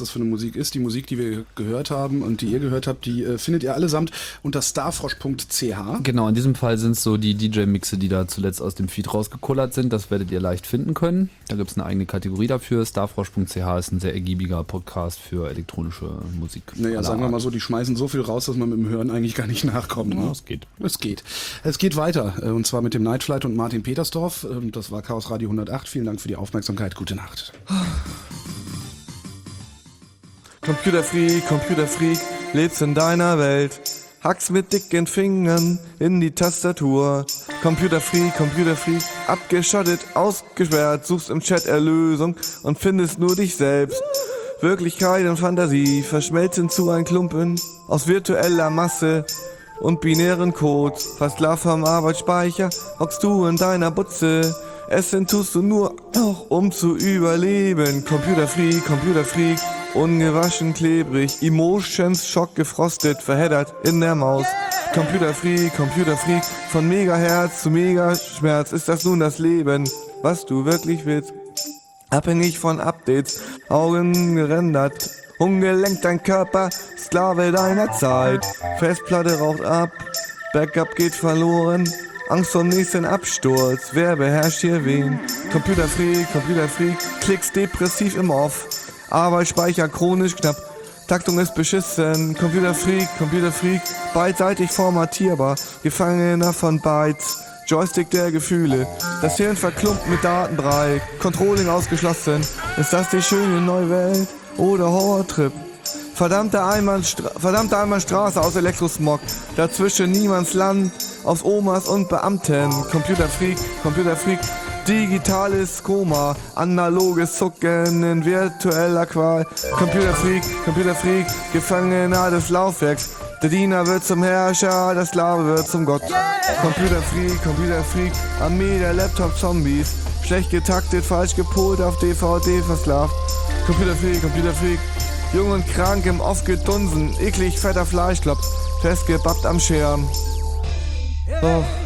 das für eine Musik ist. Die Musik, die wir gehört haben und die ihr gehört habt, die äh, findet ihr allesamt unter starfrosch punkt c h. Genau, in diesem Fall sind es so die D J-Mixe, die da zuletzt aus dem Feed rausgekullert sind. Das werdet ihr leicht finden können. Da gibt es eine eigene Kategorie dafür. starfrosch punkt c h ist ein sehr ergiebiger Podcast für elektronische Musik. Naja, sagen wir mal so, die schmeißen so viel raus, dass man mit dem Hören eigentlich gar nicht nachkommt. Ne? Ja, es geht. Es geht. Es geht weiter. äh, Und zwar mit dem Nightflight und Martin Petersdorf. Ähm, Das war Chaos Radio hundertacht. Vielen Dank für die Aufmerksamkeit. Gute Nacht. Computerfreak, Computerfreak, lebst in deiner Welt. Hackst mit dicken Fingern in die Tastatur. Computerfreak, Computerfreak, abgeschottet, ausgesperrt, suchst im Chat Erlösung und findest nur dich selbst. Wirklichkeit und Fantasie verschmelzen zu ein Klumpen aus virtueller Masse und binären Code. Fast klar vom Arbeitsspeicher hockst du in deiner Butze. Essen tust du nur noch, um zu überleben. Computerfreak, Computerfreak, ungewaschen, klebrig, Emotions, Schock, gefrostet, verheddert in der Maus. Computerfreak, Computerfreak, von Megahertz zu Megaschmerz ist das nun das Leben, was du wirklich willst. Abhängig von Updates, Augen gerendert, ungelenkt dein Körper, Sklave deiner Zeit. Festplatte raucht ab, Backup geht verloren, Angst vor nächsten Absturz, wer beherrscht hier wen? Computerfreak, Computerfreak, Klicks depressiv im Off, Arbeitsspeicher chronisch knapp, Taktung ist beschissen, Computerfreak, Computerfreak, beidseitig formatierbar, Gefangener von Bytes, Joystick der Gefühle, das Hirn verklumpt mit Datenbrei, Controlling ausgeschlossen, ist das die schöne neue Welt oder Horrortrip? Verdammte Einbahnstra- verdammte Einbahnstraße aus Elektrosmog, dazwischen Niemandsland, aus Omas und Beamten, Computerfreak, Computerfreak, digitales Koma, analoges Zucken in virtueller Qual, Computerfreak, Computerfreak, Gefangener des Laufwerks, der Diener wird zum Herrscher, der Sklave wird zum Gott. Computerfreak, Computerfreak, Armee der Laptop-Zombies, schlecht getaktet, falsch gepolt, auf D V D versklavt. Computerfreak, Computerfreak, jung und krank im Off gedunsen, eklig fetter Fleischklops, festgebappt am Schirm. Oh.